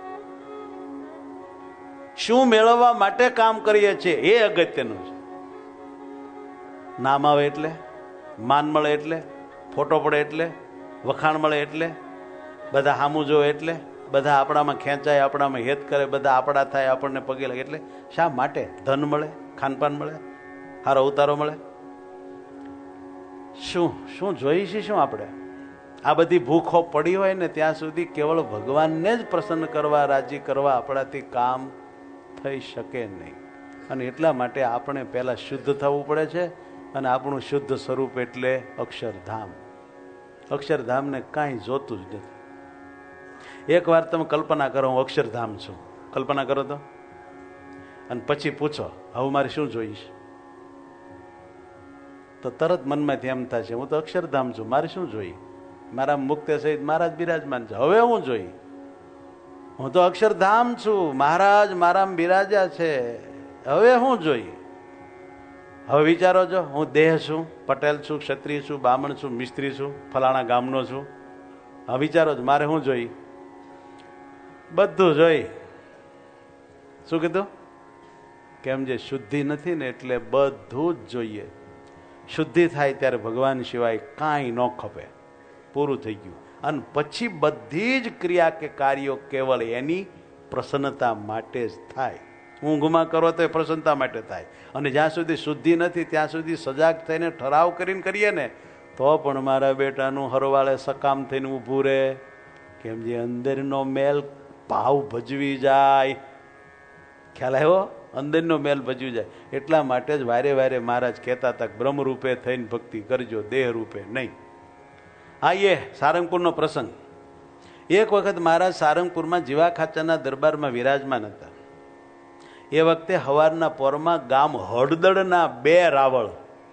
શું મેળવવા માટે કામ કરીએ છીએ એ અગત્યનું છે. નામ આવે એટલે, માન મળે એટલે, ફોટો પડે એટલે, વખાણ મળે એટલે, બધા હામું જો એટલે, બધા આપણામાં ખેંચાય, આપણામાં હેત કરે, બધા આપણા થાય, આપણને પગે લાગે એટલે. શા માટે? ધન મળે, ખાનપાન મળે, સારો ઉતારો મળે, શું શું જોઈએ છે? શું આપણે આ બધી ભૂખો પડી હોય ને ત્યાં સુધી કેવળ ભગવાનને જ પ્રસન્ન કરવા, રાજી કરવા આપણાથી કામ થઈ શકે નહીં. અને એટલા માટે આપણે પહેલા શુદ્ધ થવું પડે છે. અને આપણું શુદ્ધ સ્વરૂપ એટલે અક્ષરધામ. અક્ષરધામને કાંઈ જોતું જ નથી. એકવાર તમે કલ્પના કરો, હું અક્ષરધામ છું, કલ્પના કરો તો, અને પછી પૂછો હવે મારે શું જોઈશ, તો તરત મનમાંથી એમ થશે હું તો અક્ષરધામ છું, મારે શું જોઈ? મારા મુક્ત સહિત મહારાજ બિરાજમાન છે, હવે હું જોઈ? હું તો અક્ષરધામ છું, મહારાજ મારામાં બિરાજ્યા છે, હવે હું જોઈ? હવે વિચારો છો, હું દેહ છું, પટેલ છું, ક્ષત્રિય છું, બ્રાહ્મણ છું, મિસ્ત્રી છું, ફલાણા ગામનો છું. હવે વિચારો છો મારે શું જોઈ? બધું જોઈ. શું કીધું? કેમ જે શુદ્ધિ નથી ને એટલે બધું જ જોઈએ. શુદ્ધિ થાય ત્યારે ભગવાન સિવાય કાંઈ ન ખપે, પૂરું થઈ ગયું. અને પછી બધી જ ક્રિયા કે કાર્યો કેવળ એની પ્રસન્નતા માટે જ થાય. ઊંઘમાં કરો તો એ પ્રસન્નતા માટે થાય. અને જ્યાં સુધી શુદ્ધિ નથી ત્યાં સુધી સજાગ થઈને ઠરાવ કરીને કરીએ ને તો પણ મારા બેટાનું હરવાળે સકામ થઈને ઊભું રહે. કેમ જે અંદરનો મેલ ભાવ ભજવી જાય. ખ્યાલ આવ્યો? અંદરનો મેલ ભજવી જાય. એટલા માટે જ વારે વારે મહારાજ કહેતા હતા બ્રહ્મ રૂપે થઈને ભક્તિ કરજો, દેહ રૂપે નહીં. આઈએ સારંગપુરનો પ્રસંગ. એક વખત મહારાજ સારંગપુરમાં જીવા ખાચાના દરબારમાં વિરાજમાન હતા. એ વખતે હવારના પોરમાં ગામ હળદળના 2 રાવળ,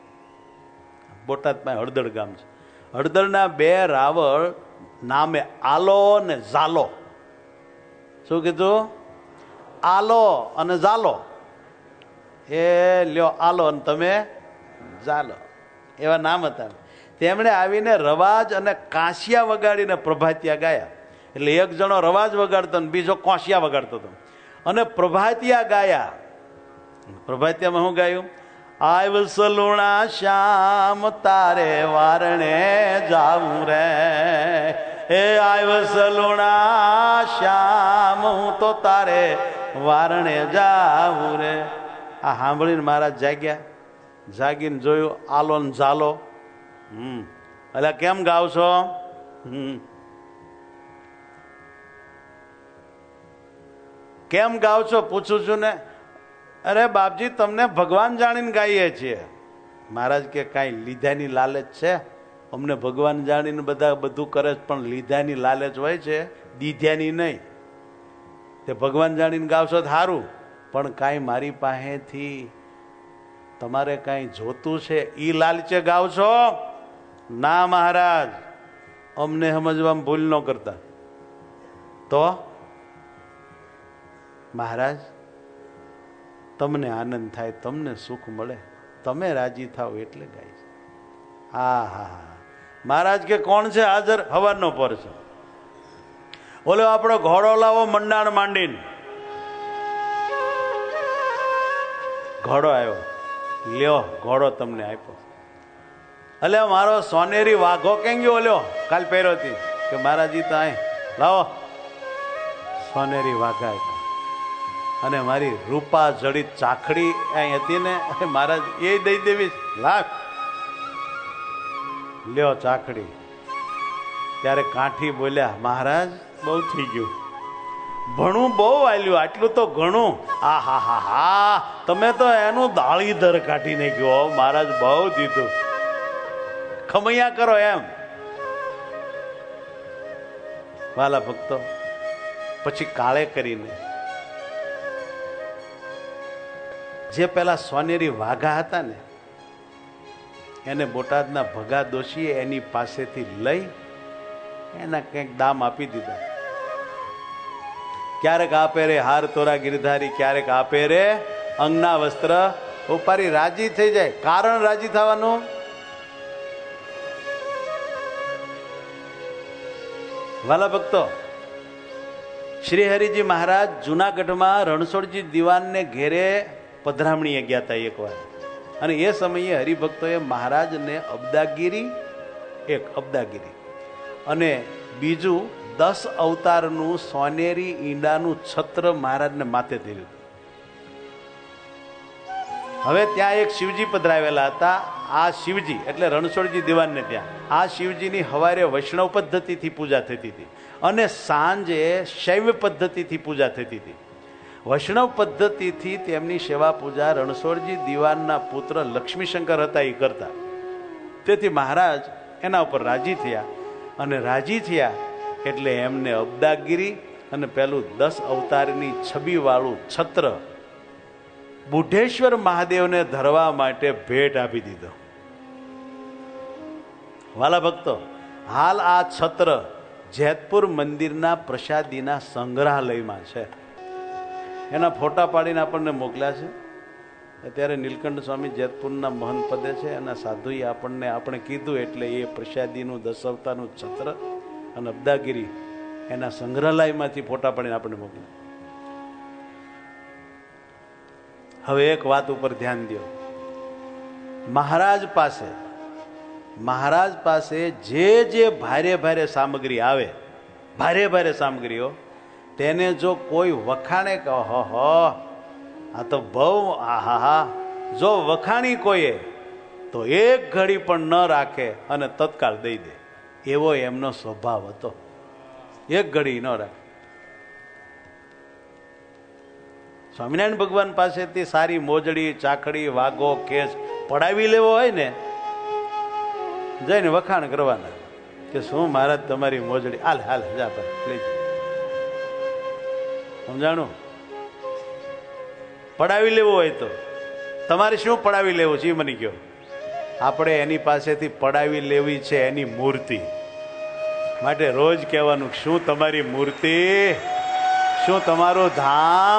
બોટાદમાં હળદળ ગામ છે, હળદળના 2 રાવળ નામે આલો ને ઝાલો. શું કીધું? આલો અને ઝાલો. એ લ્યો આલો અને તમે ઝાલો, એવા નામ હતા. તેમણે આવીને રવાજ અને કાંસિયા વગાડીને પ્રભાતિયા ગાયા. એટલે એક જણો રવાજ વગાડતો ને બીજો કાંસિયા વગાડતો હતો. અને પ્રભાતિયા ગાયા. પ્રભાતિયામાં શું ગાયું? આવ સલુણા શ્યામ તારે વારણે જાવું રે, એ આવ સલુણા શ્યામ હું તો તારે વારણે જાવું રે. આ સાંભળીને મહારાજ જાગ્યા. જાગીને જોયું આલો ને ઝાલો. એટલે કેમ ગાવ છો? કેમ ગાવ છો પૂછું છું ને. અરે બાપજી તમને ભગવાન જાણીને ગાઈએ છીએ. મહારાજ કે કાંઈ લીધાની લાલચ છે? અમને ભગવાન જાણીને બધા બધું કરે છે, પણ લીધાની લાલચ હોય છે, દીધ્યાની નહીં. તે ભગવાન જાણીને ગાવશો તો સારું, પણ કાંઈ મારી પાસેથી તમારે કાંઈ જોતું છે એ લાલચે ગાવ છો? ના મહારાજ, અમને સમજવામાં ભૂલ ન કરતા. તો મહારાજ તમને આનંદ થાય, તમને સુખ મળે, તમે રાજી થાવ એટલે ગાય છે. હા હા. મહારાજ કે કોણ છે હાજર? હવારનો પર છે. ઓલો આપણો ઘોડો લાવો મંડાણ માંડીને. ઘોડો આવ્યો, લ્યો ઘોડો તમને આપ્યો. એટલે મારો સોનેરી વાઘો કેમ ગયો? લ્યો કાલ પહેર્યો હતી કે મહારાજી તો અહીં લાવો સોનેરી વાઘા આપ્યા. અને મારી રૂપા જડિત ચાખડી અહીં હતી ને મહારાજ એ દઈ દેવી, લાખ લ્યો ચાખડી. ત્યારે કાઠી બોલ્યા મહારાજ બહુ થઈ ગયું, ભણું બહુ આલ્યું, આટલું તો ઘણું. આ હા હા હા, તમે તો એનું દાળીધર કાઢી નાખ્યો. મહારાજ બહુ દીધું, ખમૈયા કરો એમ. વાલા ભક્તો, પછી કાળે કરીને જે પેલા સોનેરી વાઘા હતા ને એને બોટાદના ભગા દોશીએ એની પાસેથી લઈ એના કંઈક દામ આપી દીધા. ક્યારેક આપે રે હાર તોરા ગિરધારી, ક્યારેક આપે રે અંગના વસ્ત્ર ઉપારી. રાજી થઈ જાય. કારણ રાજી થવાનું? વાલા ભક્તો, શ્રી હરિજી મહારાજ જુનાગઢમાં રણછોડજી દિવાનને ઘેરે પધરામણીએ ગયા હતા એકવાર. અને એ સમયે હરિભક્તોએ મહારાજને અબદાગીરી, એક અબદાગીરી અને બીજું 10 અવતારનું સોનેરી ઈંડાનું છત્ર મહારાજને માથે ધર્યું. હવે ત્યાં એક શિવજી પધરાવેલા હતા આ શિવજી એટલે રણછોડજી દિવાનને ત્યાં આ શિવજીની હવારે વૈષ્ણવ પદ્ધતિથી પૂજા થતી હતી અને સાંજે શૈવ પદ્ધતિથી પૂજા થતી હતી. વૈષ્ણવ પદ્ધતિથી તેમની સેવા પૂજા રણછોડજી દિવાનના પુત્ર લક્ષ્મીશંકર હતા એ કરતા. તેથી મહારાજ એના ઉપર રાજી થયા અને રાજી થયા એટલે એમને અબદાગીરી અને પેલું 10 અવતારની છબીવાળું છત્ર બુઢેશ્વર મહાદેવને ધરવા માટે ભેટ આપી દીધો. વાલા ભક્તો, હાલ આ છત્ર જેતપુર મંદિરના પ્રસાદીના સંગ્રહાલયમાં છે. એના ફોટા પાડીને આપણને મોકલ્યા છે. અત્યારે નીલકંઠ સ્વામી જેતપુરના મહંત પદે છે. એના સાધુએ આપણે કીધું એટલે એ પ્રસાદીનું 10 અવતારનું છત્ર અને અબદાગીરી એના સંગ્રહાલયમાંથી ફોટા પાડીને આપણને મોકલ્યા. હવે એક વાત ઉપર ધ્યાન દો. મહારાજ પાસે જે ભારે ભારે સામગ્રી આવે, ભારે સામગ્રીઓ, તેને જો કોઈ વખાણે કે આ તો બહુ આહા, જો વખાણી કોઈએ તો એક ઘડી પણ ન રાખે અને તત્કાળ દઈ દે. એવો એમનો સ્વભાવ હતો. એક ઘડી ન રાખે. સ્વામિનારાયણ ભગવાન પાસેથી સારી મોજડી, ચાકડી, વાઘો, કેસ પડાવી લેવો હોય ને, જઈને વખાણ કરવાના કે શું મહારાજ તમારી મોજડી, હાલ જા ભાઈ, સમજાણું? પડાવી લેવું હોય તો તમારે શું પડાવી લેવું છે મને કહો. આપણે એની પાસેથી પડાવી લેવી છે એની મૂર્તિ. માટે રોજ કહેવાનું, શું તમારી મૂર્તિ, શું તમારું ધામ,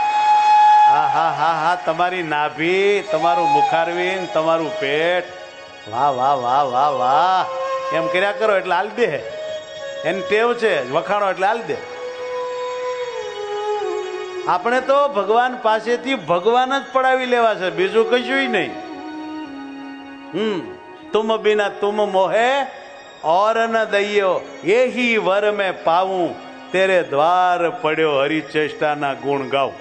હા, તમારી નાભી, તમારું મુખારવિંદ, તમારું પેટ, વાહ વાહ વાહ વાહ વાહ, એમ કર્યા કરો એટલે હાલ દે. એની ટેવ છે વખાણો એટલે હાલ દે. આપણે તો ભગવાન પાસેથી ભગવાન જ પડાવી લેવા છે, બીજું કશું નહીં. તુમ બિના તુમ મોહે और न दइयो, यही वर में पाऊं, तेरे द्वार પડ્યો હરિચેષ્ટા ના ગુણ ગાઉં.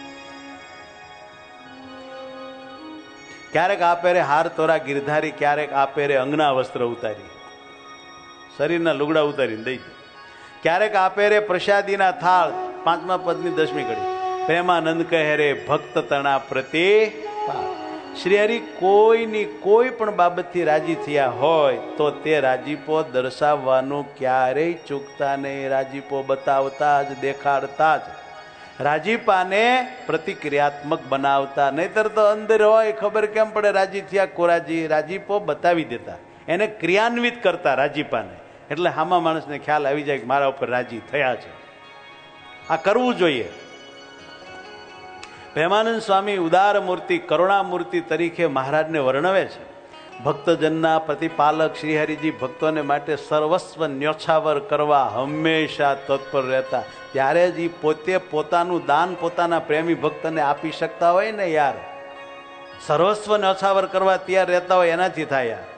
ક્યારેક આપેરે હાર તોરા ગિરધારી, ક્યારેક આપેરે અંગના વસ્ત્ર ઉતારી, શરીરના લુગડા ઉતારીને દઈ દે. ક્યારેક આપેરે પ્રસાદીના થાળ, 5મા પદની 10મી કડી, પ્રેમાનંદ કહે રે ભક્ત તણા પ્રતિ. શ્રી હરિ કોઈની કોઈ પણ બાબતથી રાજી થયા હોય તો તે રાજીપો દર્શાવવાનું ક્યારેય ચૂકતા નહીં. રાજીપો બતાવતા જ, દેખાડતા જ, રાજીપાને પ્રતિક્રિયાત્મક બનાવતા. નહીતર તો અંદર હોય ખબર કેમ પડે રાજી થયા કોરાજી, રાજીપો બતાવી દેતા, એને ક્રિયાન્વિત કરતા રાજીપાને. એટલે હામા માણસને ખ્યાલ આવી જાય કે મારા ઉપર રાજી થયા છે. આ કરવું જોઈએ. પ્રેમાનંદ સ્વામી ઉદાર મૂર્તિ, કરુણા મૂર્તિ તરીકે મહારાજને વર્ણવે છે. ભક્તજનના પ્રતિપાલક શ્રીહરિજી ભક્તોને માટે સર્વસ્વ ન્યોછાવર કરવા હંમેશા તત્પર રહેતા. ત્યારે જ પોતે પોતાનું દાન પોતાના પ્રેમી ભક્તને આપી શકતા હોય ને યાર, સર્વસ્વ ન્યોછાવર કરવા તૈયાર રહેતા હોય એનાથી થાય યાર.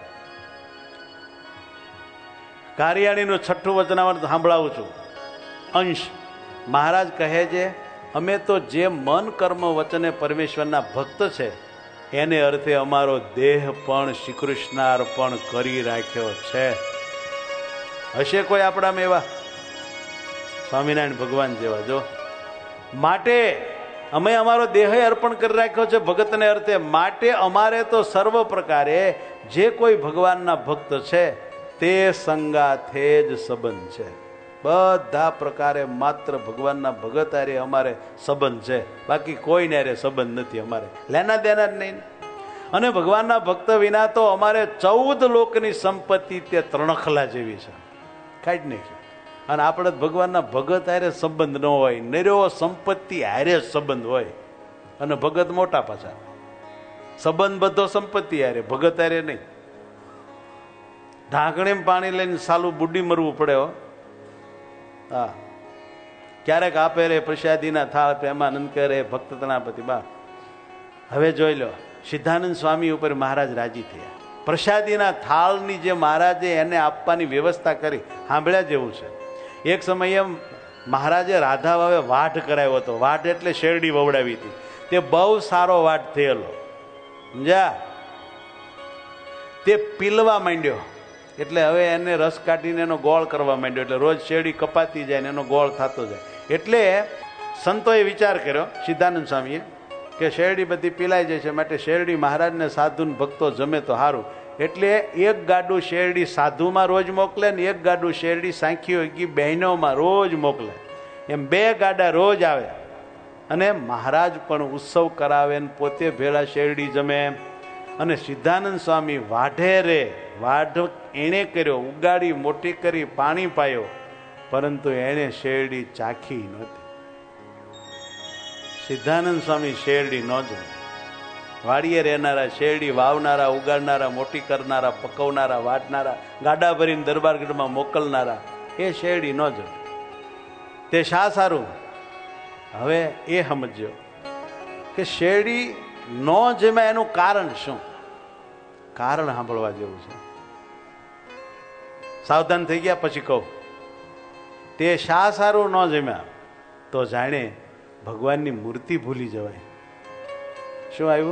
કારિયાણીનું 6ઠું વચનામૃત સાંભળાવું છું. અંશ મહારાજ કહે છે, અમે તો જે મન કર્મ વચને પરમેશ્વરના ભક્ત છે એને અર્થે અમારો દેહ પણ શ્રી કૃષ્ણ અર્પણ કરી રાખ્યો છે. હશે કોઈ આપણામાં એવા? સ્વામિનારાયણ ભગવાન જેવા. જો માટે અમે અમારો દેહ અર્પણ કરી રાખ્યો છે ભગતને અર્થે. માટે અમારે તો સર્વ પ્રકારે જે કોઈ ભગવાનના ભક્ત છે તે સંગાથે જ સંબંધ છે. બધા પ્રકારે માત્ર ભગવાનના ભગત હારે અમારે સંબંધ છે, બાકી કોઈને હારે સંબંધ નથી. અમારે લેના દેના જ નહીં. અને ભગવાનના ભક્ત વિના તો અમારે 14 લોકની સંપત્તિ તે ત્રણખલા જેવી છે, કાઢી નાખી. અને આપણે ભગવાનના ભગત હારે સંબંધ ન હોય, નિર્યો સંપત્તિ હારે સંબંધ હોય. અને ભગત મોટા પાછા, સંબંધ બધો સંપત્તિ હારે, ભગત હારે નહીં. ઢાંકણીમાં પાણી લઈને સાલું બુડી મરવું પડે હો. હા, ક્યારેક આપે રે પ્રસાદીના થાળ, પ્રેમાનંદ કરે ભક્ત તણાપતિ. બા હવે જોઈ લો, સિદ્ધાનંદ સ્વામી ઉપર મહારાજ રાજી થયા. પ્રસાદીના થાળની જે મહારાજે એને આપવાની વ્યવસ્થા કરી, સાંભળ્યા જેવું છે. એક સમયે મહારાજે રાધા વાવે વાઢ કરાવ્યો હતો. વાઢ એટલે શેરડી વવડાવી હતી. તે બહુ સારો વાઢ થયેલો, સમજ્યા? તે પીલવા માંડ્યો. એટલે હવે એને રસ કાઢીને એનો ગોળ કરવા માંડ્યો. એટલે રોજ શેરડી કપાતી જાય ને એનો ગોળ થતો જાય. એટલે સંતોએ વિચાર કર્યો, સિદ્ધાનંદ સ્વામીએ, કે શેરડી બધી પીલાઈ જાય છે, માટે શેરડી મહારાજને સાધુને ભક્તો જમે તો સારું. એટલે એક ગાડું શેરડી સાધુમાં રોજ મોકલે ને એક ગાડું શેરડી સાંખીઓ બહેનોમાં રોજ મોકલે. એમ 2 ગાડા રોજ આવે અને મહારાજ પણ ઉત્સવ કરાવે ને પોતે ભેળા શેરડી જમે. અને સિદ્ધાનંદ સ્વામી વાઢે રે વાઢ એણે કર્યો, ઉગાડી મોટી કરી પાણી પાયો, પરંતુ એણે શેરડી ચાખી નહોતી. સિદ્ધાનંદ સ્વામી શેરડી ન જમે. વાડીએ રહેનારા, શેરડી વાવનારા, ઉગાડનારા, મોટી કરનારા, પકવનારા, વાટનારા, ગાડા ભરીને દરબારગઢમાં મોકલનારા, એ શેરડી ન જમે. તે શા સારું? હવે એ સમજો કે શેરડી ન જમે એનું કારણ શું? કારણ સાંભળવા જેવું છે. સાવધાન થઈ ગયા પછી કહું. તે શા સારું ન જમ્યા? તો જાણે ભગવાનની મૂર્તિ ભૂલી જવાય. શું આવ્યું?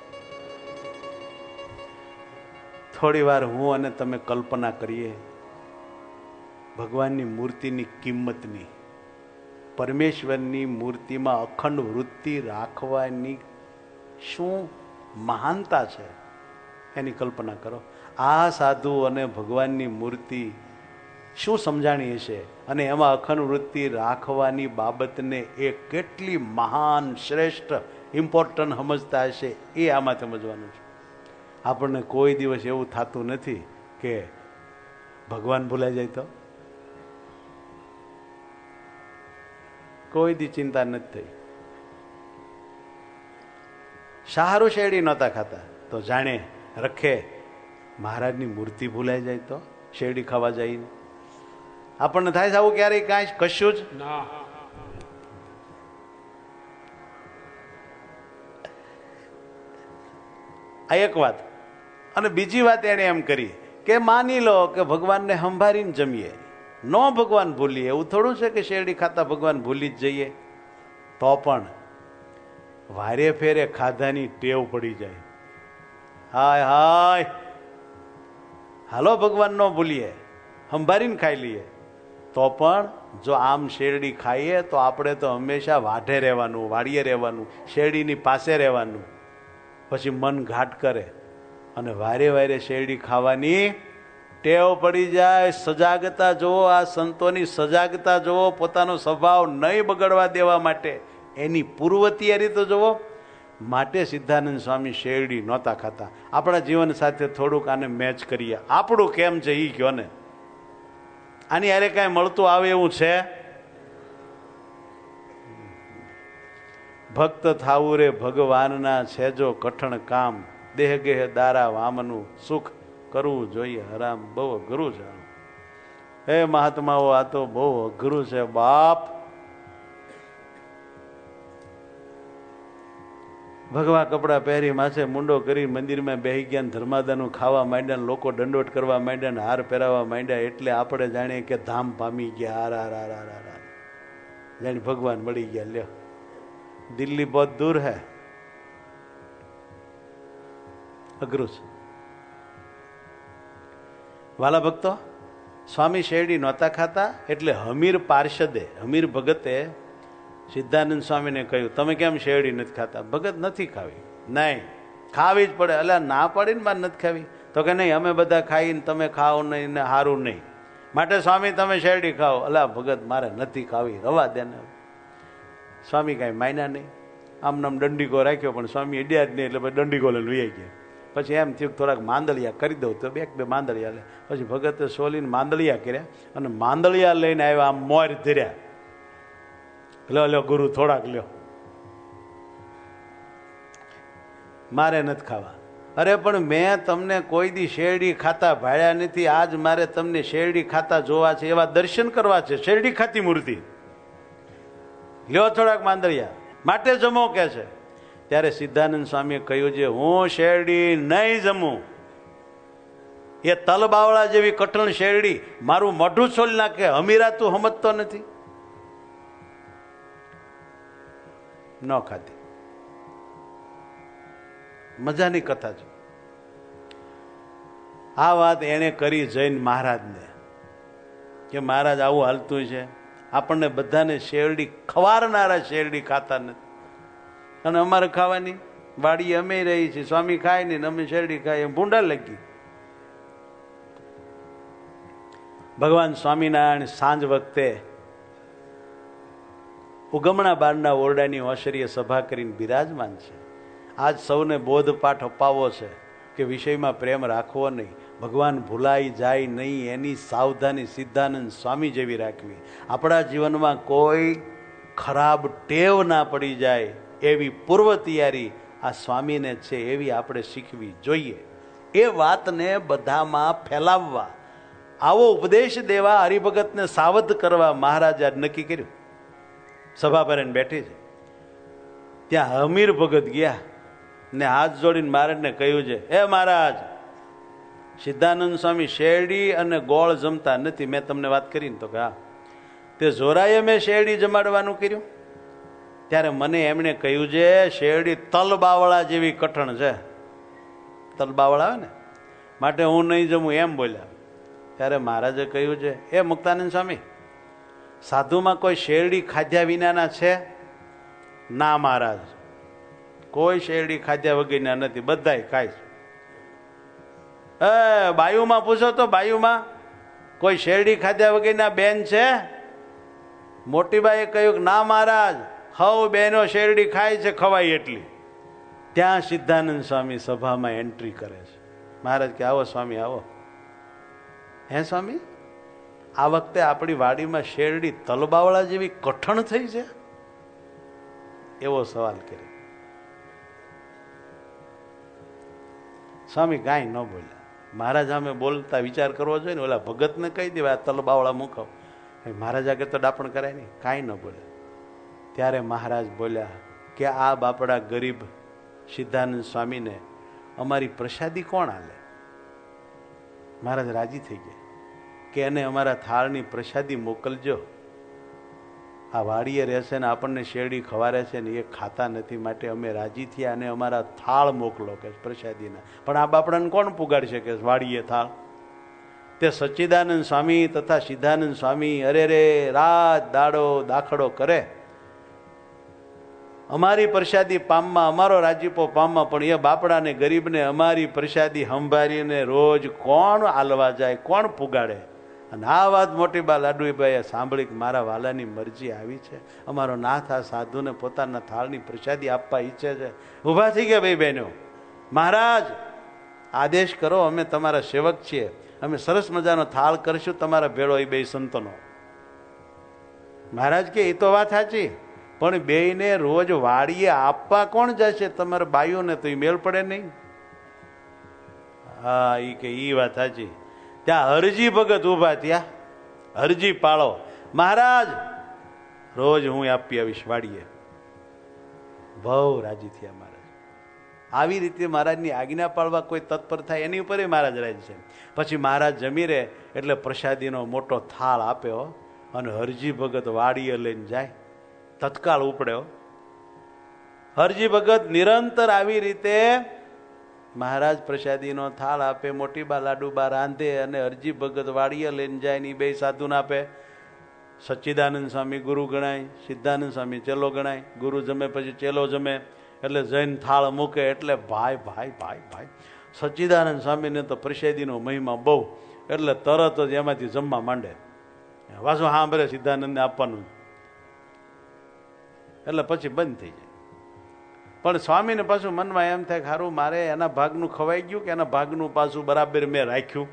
થોડી વાર હું અને તમે કલ્પના કરીએ ભગવાનની મૂર્તિની કિંમતની. પરમેશ્વરની મૂર્તિમાં અખંડ વૃત્તિ રાખવાની શું મહાનતા છે એની કલ્પના કરો. આ સાધુ અને ભગવાનની મૂર્તિ શું સમજાણી હશે, અને એમાં અખંડ વૃત્તિ રાખવાની બાબતને એ કેટલી મહાન, શ્રેષ્ઠ, ઇમ્પોર્ટન્ટ સમજતા હશે, એ આમાં સમજવાનું છે. આપણને કોઈ દિવસ એવું થતું નથી કે ભગવાન ભૂલાઈ જાય તો? કોઈ દી ચિંતા નથી થઈ. શાહરૂ શેરડી નહોતા ખાતા તો જાણે રખે મહારાજની મૂર્તિ ભૂલાઈ જાય તો શેરડી ખાવા જઈને આપણને થાય છે આવું ક્યારેય? કાંઈ કશું જ ના. આ એક વાત. અને બીજી વાત એને એમ કરી કે માની લો કે ભગવાનને સંભાળીને જમીએ, નો ભગવાન ભૂલીએ. એવું થોડું છે કે શેરડી ખાતા ભગવાન ભૂલી જ જઈએ. તો પણ વારે ફેરે ખાધાની ટેવ પડી જાય. હાય હાય, હાલો ભગવાન ન ભૂલીએ, સંભાળીને ખાઈ લઈએ. તો પણ જો આમ શેરડી ખાઈએ તો આપણે તો હંમેશા વાઢે રહેવાનું, વાડીએ રહેવાનું, શેરડીની પાસે રહેવાનું. પછી મન ઘાટ કરે અને વારે વારે શેરડી ખાવાની ટેવ પડી જાય. સજાગતા જુઓ, આ સંતોની સજાગતા જુઓ, પોતાનો સ્વભાવ નહીં બગડવા દેવા માટે એની પૂર્વ તૈયારી તો જુઓ. માટે સિદ્ધાનંદ સ્વામી શેરડી નહોતા ખાતા. આપણા જીવન સાથે થોડુંક આને મેચ કરીએ. આપણું કેમ છે એ કહો ને. આની હારે કાંઈ મળતું આવે એવું છે? ભક્ત થાવું રે ભગવાનના છેજો કઠણ કામ, દેહ ગેહ દારા વામનું સુખ કરવું જોઈએ હરામ. બહુ અઘરું છે. હે મહાત્માઓ, આ તો બહુ અઘરું છે બાપ. ભગવા કપડા પહેરી માથે મુંડો કરી મંદિરમાં બેહી ગયા, ધર્માદાનું ખાવા માંડ્યા, લોકો દંડોટ કરવા માંડ્યા, હાર પહેરાવા માંડ્યા. એટલે આપણે જાણીએ કે ધામ પામી ગયા. આર જાણે ભગવાન મળી ગયા. લ્યો, દિલ્હી બહુ દૂર હૈ. અઘરું છે. વાલા ભક્તો, સ્વામી શેરડી નહોતા ખાતા. એટલે હમીર પાર્ષદે, હમીર ભગતે સિદ્ધાનંદ સ્વામીને કહ્યું, તમે કેમ શેરડી નથી ખાતા? ભગત, નથી ખાવી. નહીં, ખાવી જ પડે. એટલે ના પાડીને મારે નથી ખાવી. તો કે નહીં, અમે બધા ખાઈને તમે ખાઓ નહીં ને સારું નહીં, માટે સ્વામી તમે શેરડી ખાઓ. અલા ભગત, મારે નથી ખાવી, રવા દે ને. સ્વામી કાંઈ માન્યા નહીં. આમ નામ દંડીકો રાખ્યો, પણ સ્વામી અડ્યા જ નહીં. એટલે પછી દંડીકો લઈને લઈ ગયા. પછી એમ થયું થોડાક માંદળિયા કરી દઉં તો 2 માંદળિયા લે. પછી ભગતે સોલીને માંદળિયા કર્યા અને માંદળિયા લઈને આવ્યા. આમ મોર ધર્યા. લ્યો ગુરુ, થોડાક લ્યો, મારે નથી ખાવા. અરે પણ મેં તમને કોઈ દી શેરડી ખાતા ભાળ્યા નથી. આજ મારે તમને શેરડી ખાતા જોવા છે, એવા દર્શન કરવા છે. શેરડી ખાતી મૂર્તિ લ્યો, થોડાક માંદળિયા, માટે જમો કે છે. ત્યારે સિદ્ધાનંદ સ્વામીએ કહ્યું છે, હું શેરડી નહીં જમું. એ તલબાવળા જેવી કઠણ શેરડી મારું મોઢું છોલી નાખે. હમીરા તું સમજતો નથી. ન ખાતી. મજાની કથા છે. આ વાત એણે કરી જૈન મહારાજને કે મહારાજ આવું હાલતું છે, આપણને બધાને શેરડી ખવારનારા શેરડી ખાતા નથી, અને અમારે ખાવાની વાડી અમે રહી છીએ, સ્વામી ખાય નહીં અમે શેરડી ખાય, એમ ભૂંડા લગી. ભગવાન સ્વામિનારાયણ સાંજ વખતે ઉગમણા બારના ઓરડાની ઓસરીએ સભા કરીને બિરાજમાન છે. આજ સૌને બોધપાઠ અપાવવો છે કે વિષયમાં પ્રેમ રાખવો નહીં, ભગવાન ભૂલાઈ જાય નહીં એની સાવધાની સિદ્ધાનંદ સ્વામી જેવી રાખવી, આપણા જીવનમાં કોઈ ખરાબ ટેવ ના પડી જાય એવી પૂર્વ તૈયારી આ સ્વામીને છે એવી આપણે શીખવી જોઈએ. એ વાતને બધામાં ફેલાવવા, આવો ઉપદેશ દેવા, હરિભગતને સાવધ કરવા મહારાજે નક્કી કર્યું. સભા પર બેઠી છે ત્યાં હમીર ભગત ગયા ને હાથ જોડીને મહારાજને કહ્યું છે, હે મહારાજ, સિદ્ધાનંદ સ્વામી શેરડી અને ગોળ જમતા નથી, મેં તમને વાત કરી ને? તો કે હા. તે જોરાએ મેં શેરડી જમાડવાનું કર્યું ત્યારે મને એમણે કહ્યું છે શેરડી તલબાવળા જેવી કઠણ છે, તલબાવળા આવે ને માટે હું નહીં જમું એમ બોલ્યા. ત્યારે મહારાજે કહ્યું છે, એ મુક્તાનંદ સ્વામી, સાધુમાં કોઈ શેરડી ખાધ્યા વિનાના છે? ના મહારાજ, કોઈ શેરડી ખાધ્યા વગરના નથી, બધાય ખાય છે. બાયુમાં પૂછો તો બાયુમાં કોઈ શેરડી ખાધ્યા વગરના બેન છે? મોટીબાઈએ કહ્યું કે ના મહારાજ, હવ બેનો શેરડી ખાય છે, ખવાય એટલી. ત્યાં સિદ્ધાનંદ સ્વામી સભામાં એન્ટ્રી કરે છે. મહારાજ કે આવો સ્વામી આવો. હે સ્વામી, આ વખતે આપણી વાડીમાં શેરડી તલબાવળા જેવી કઠણ થઈ છે? એવો સવાલ કર્યો. સ્વામી કાંઈ ન બોલ્યા. મહારાજ સામે બોલતા વિચાર કરવો જોઈએ ને, ઓલા ભગતને કહી દેવા આ તલબાવળા મૂકો. મહારાજ આગળ તો ડાપણ કરાય નહીં, કાંઈ ન બોલ્યા. ત્યારે મહારાજ બોલ્યા કે આ બાપડા ગરીબ સિદ્ધાનંદ સ્વામીને અમારી પ્રસાદી કોણ આલે? મહારાજ રાજી થઈ ગયા કે એને અમારા થાળની પ્રસાદી મોકલજો. આ વાડીએ રહેશે ને આપણને શેરડી ખવારે છે ને એ ખાતા નથી, માટે અમે રાજી થયા અને અમારા થાળ મોકલો કે પ્રસાદીના. પણ આ બાપડાને કોણ પુગાડશે કે વાડીએ થાળ? તે સચ્ચિદાનંદ સ્વામી તથા સિદ્ધાનંદ સ્વામી અરે રે રાત દાડો દાખલો કરે અમારી પ્રસાદી પામમાં, અમારો રાજીપો પામમાં, પણ એ બાપડાને ગરીબને અમારી પ્રસાદી સંભાળીને રોજ કોણ આલવા જાય, કોણ પુગાડે? અને આ વાત મોટી બા લાડુભાઈએ સાંભળી કે મારા વાલાની મરજી આવી છે, અમારો નાથ આ સાધુને પોતાના થાળની પ્રસાદી આપવા ઈચ્છે છે. ઊભા થઈ ગયા ભાઈ બહેનો, મહારાજ આદેશ કરો, અમે તમારા સેવક છીએ, અમે સરસ મજાનો થાળ કરશું તમારા ભેળો એ બે સંતોનો. મહારાજ કે એ તો વાત સાચી, પણ બેયને રોજ વાડીએ આપવા કોણ જશે? તમારા બાઈઓને તો એ મેળ પડે નહીં. હા, એ કે ઈ વાત સાચી. ત્યાં હરજી ભગત ઉભા થયા, હરજી પાળો, મહારાજ રોજ હું આપી આવીશ વાડીએ. બહુ રાજી થયા મહારાજ. આવી રીતે મહારાજની આજ્ઞા પાળવા કોઈ તત્પર થાય એની ઉપર મહારાજ રાજી છે. પછી મહારાજ જમી રહે એટલે પ્રસાદીનો મોટો થાળ આપ્યો અને હરજી ભગત વાડીએ લઈને જાય, તત્કાળ ઉપડ્યો. હરજી ભગત નિરંતર આવી રીતે મહારાજ પ્રસાદીનો થાળ આપે, મોટીબા લાડુબા રાંધે અને હરજી ભગત વાડીએ લઈને જાય ને બે સાધુને આપે. સચ્ચિદાનંદ સ્વામી ગુરુ ગણાય, સિદ્ધાનંદ સ્વામી ચેલો ગણાય. ગુરુ જમે પછી ચેલો જમે એટલે જૈન થાળ મૂકે એટલે ભાઈ ભાઈ ભાઈ ભાઈ. સચ્ચિદાનંદ સ્વામીને તો પ્રસાદીનો મહિમા બહુ, એટલે તરત જ એમાંથી જમવા માંડે. પાછું સાંભળે સિદ્ધાનંદને આપવાનું, એટલે પછી બંધ થઈ જાય. પણ સ્વામીને પાછું મનમાં એમ થાય ખારું મારે એના ભાગનું ખવાઈ ગયું કે એના ભાગનું પાછું બરાબર મેં રાખ્યું.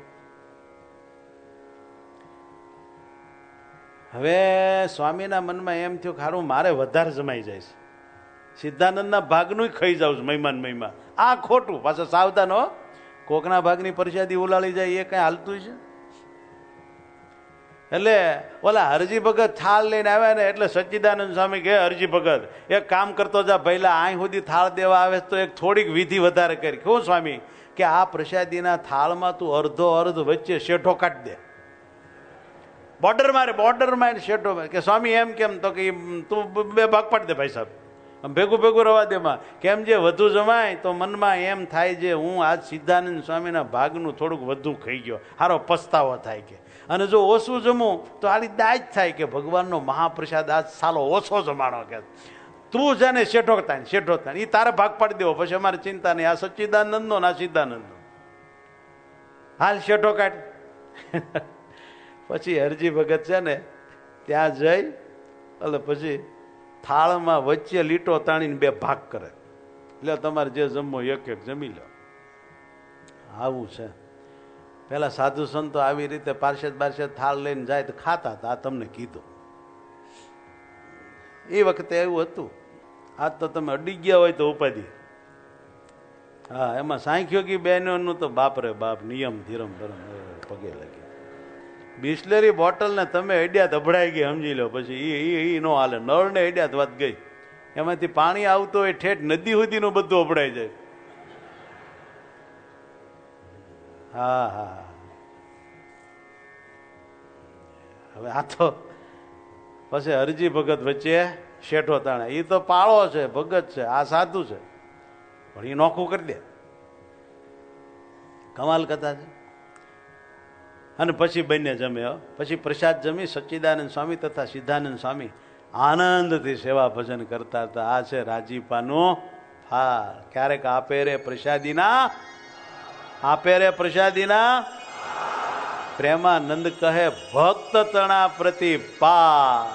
હવે સ્વામીના મનમાં એમ થયું ખારું મારે વધારે જમાઈ જાય છે, સિદ્ધાનંદના ભાગનું ખાઈ જાઉં છું મહિમાન મહિમા. આ ખોટું. પાછા સાવધાન હો, કોકના ભાગની પ્રસાદી ઉલાળી જાય એ કઈ હાલતું છે? એટલે ઓલા હરજી ભગત થાળ લઈને આવ્યા ને એટલે સચ્ચિદાનંદ સ્વામી કે હરજી ભગત એક કામ કરતો જા, પહેલા અહીં સુધી થાળ દેવા આવે તો એક થોડીક વિધિ વધારે કરી. કેવું સ્વામી? કે આ પ્રસાદીના થાળમાં તું અડધો અર્ધ વચ્ચે શેઠો કાઢી દે, બોર્ડર મારે શેઠો. કે સ્વામી એમ કેમ? તો કે તું બે ભાગ પાડી દે ભાઈ સાહેબ. ભેગું ભેગું રવા દેમાં. કેમ જે વધુ જમાય તો મનમાં એમ થાય છે હું આજ સિદ્ધાનંદ સ્વામીના ભાગનું થોડુંક વધુ ખાઈ ગયો, સારો પસ્તાવો થાય કે. અને જો ઓછું જમું તો આલી દાજ થાય કે ભગવાનનો મહાપ્રસાદ આજ સાલો ઓછો જમાણો કે તું જાને શેઠો થાય એ તારે ભાગ પાડી દેવો, પછી અમારે ચિંતા નહીં. આ સચ્ચિદાનંદનો ના સિદ્ધાનંદનો હાલ શેઠો કાઢ. પછી હરજી ભગત છે ને ત્યાં જઈ એટલે પછી થાળમાં વચ્ચે લીટો તાણીને બે ભાગ કરે, એટલે તમારે જે જમવો એક એક જમી લો. આવું છે. પેલા સાધુ સંતો આવી રીતે પાર્ષદ થાળ લઈને જાય તો ખાતા હતા. આ તમને કીધું એ વખતે એવું હતું. આજ તો તમે અડી ગયા હોય તો ઉપાધિ. હા, એમાં સાંખ્યોગી બહેનોનું તો બાપરે બાપ નિયમ ધીરમ ધરમ પગે લાગી. બિસ્લેરી બોટલ ને તમે અડ્યા અભડાઈ ગઈ સમજી લો. પછી નો હાલે. નળ ને અડ્યા વાત ગઈ. એમાંથી પાણી આવતું હોય ઠેઠ નદી સુધીનું બધું અભડાઈ જાય. હા હા. હવે આ તો પછી હરજી ભગત વચ્ચે શેઠો તાણે. એ તો પાળો છે, ભગત છે, આ સાધુ છે, પણ એ નોખું કરી દે. કમાલ કથા છે. અને પછી બંને જમે. પછી પ્રસાદ જમી સચ્ચિદાનંદ સ્વામી તથા સિદ્ધાનંદ સ્વામી આનંદથી સેવા ભજન કરતા હતા. આ છે રાજીપાનું ફળ. ક્યારેક આપે રે પ્રસાદીના પ્રેમાનંદ કહે ભક્ત તણા પ્રતિપાલ.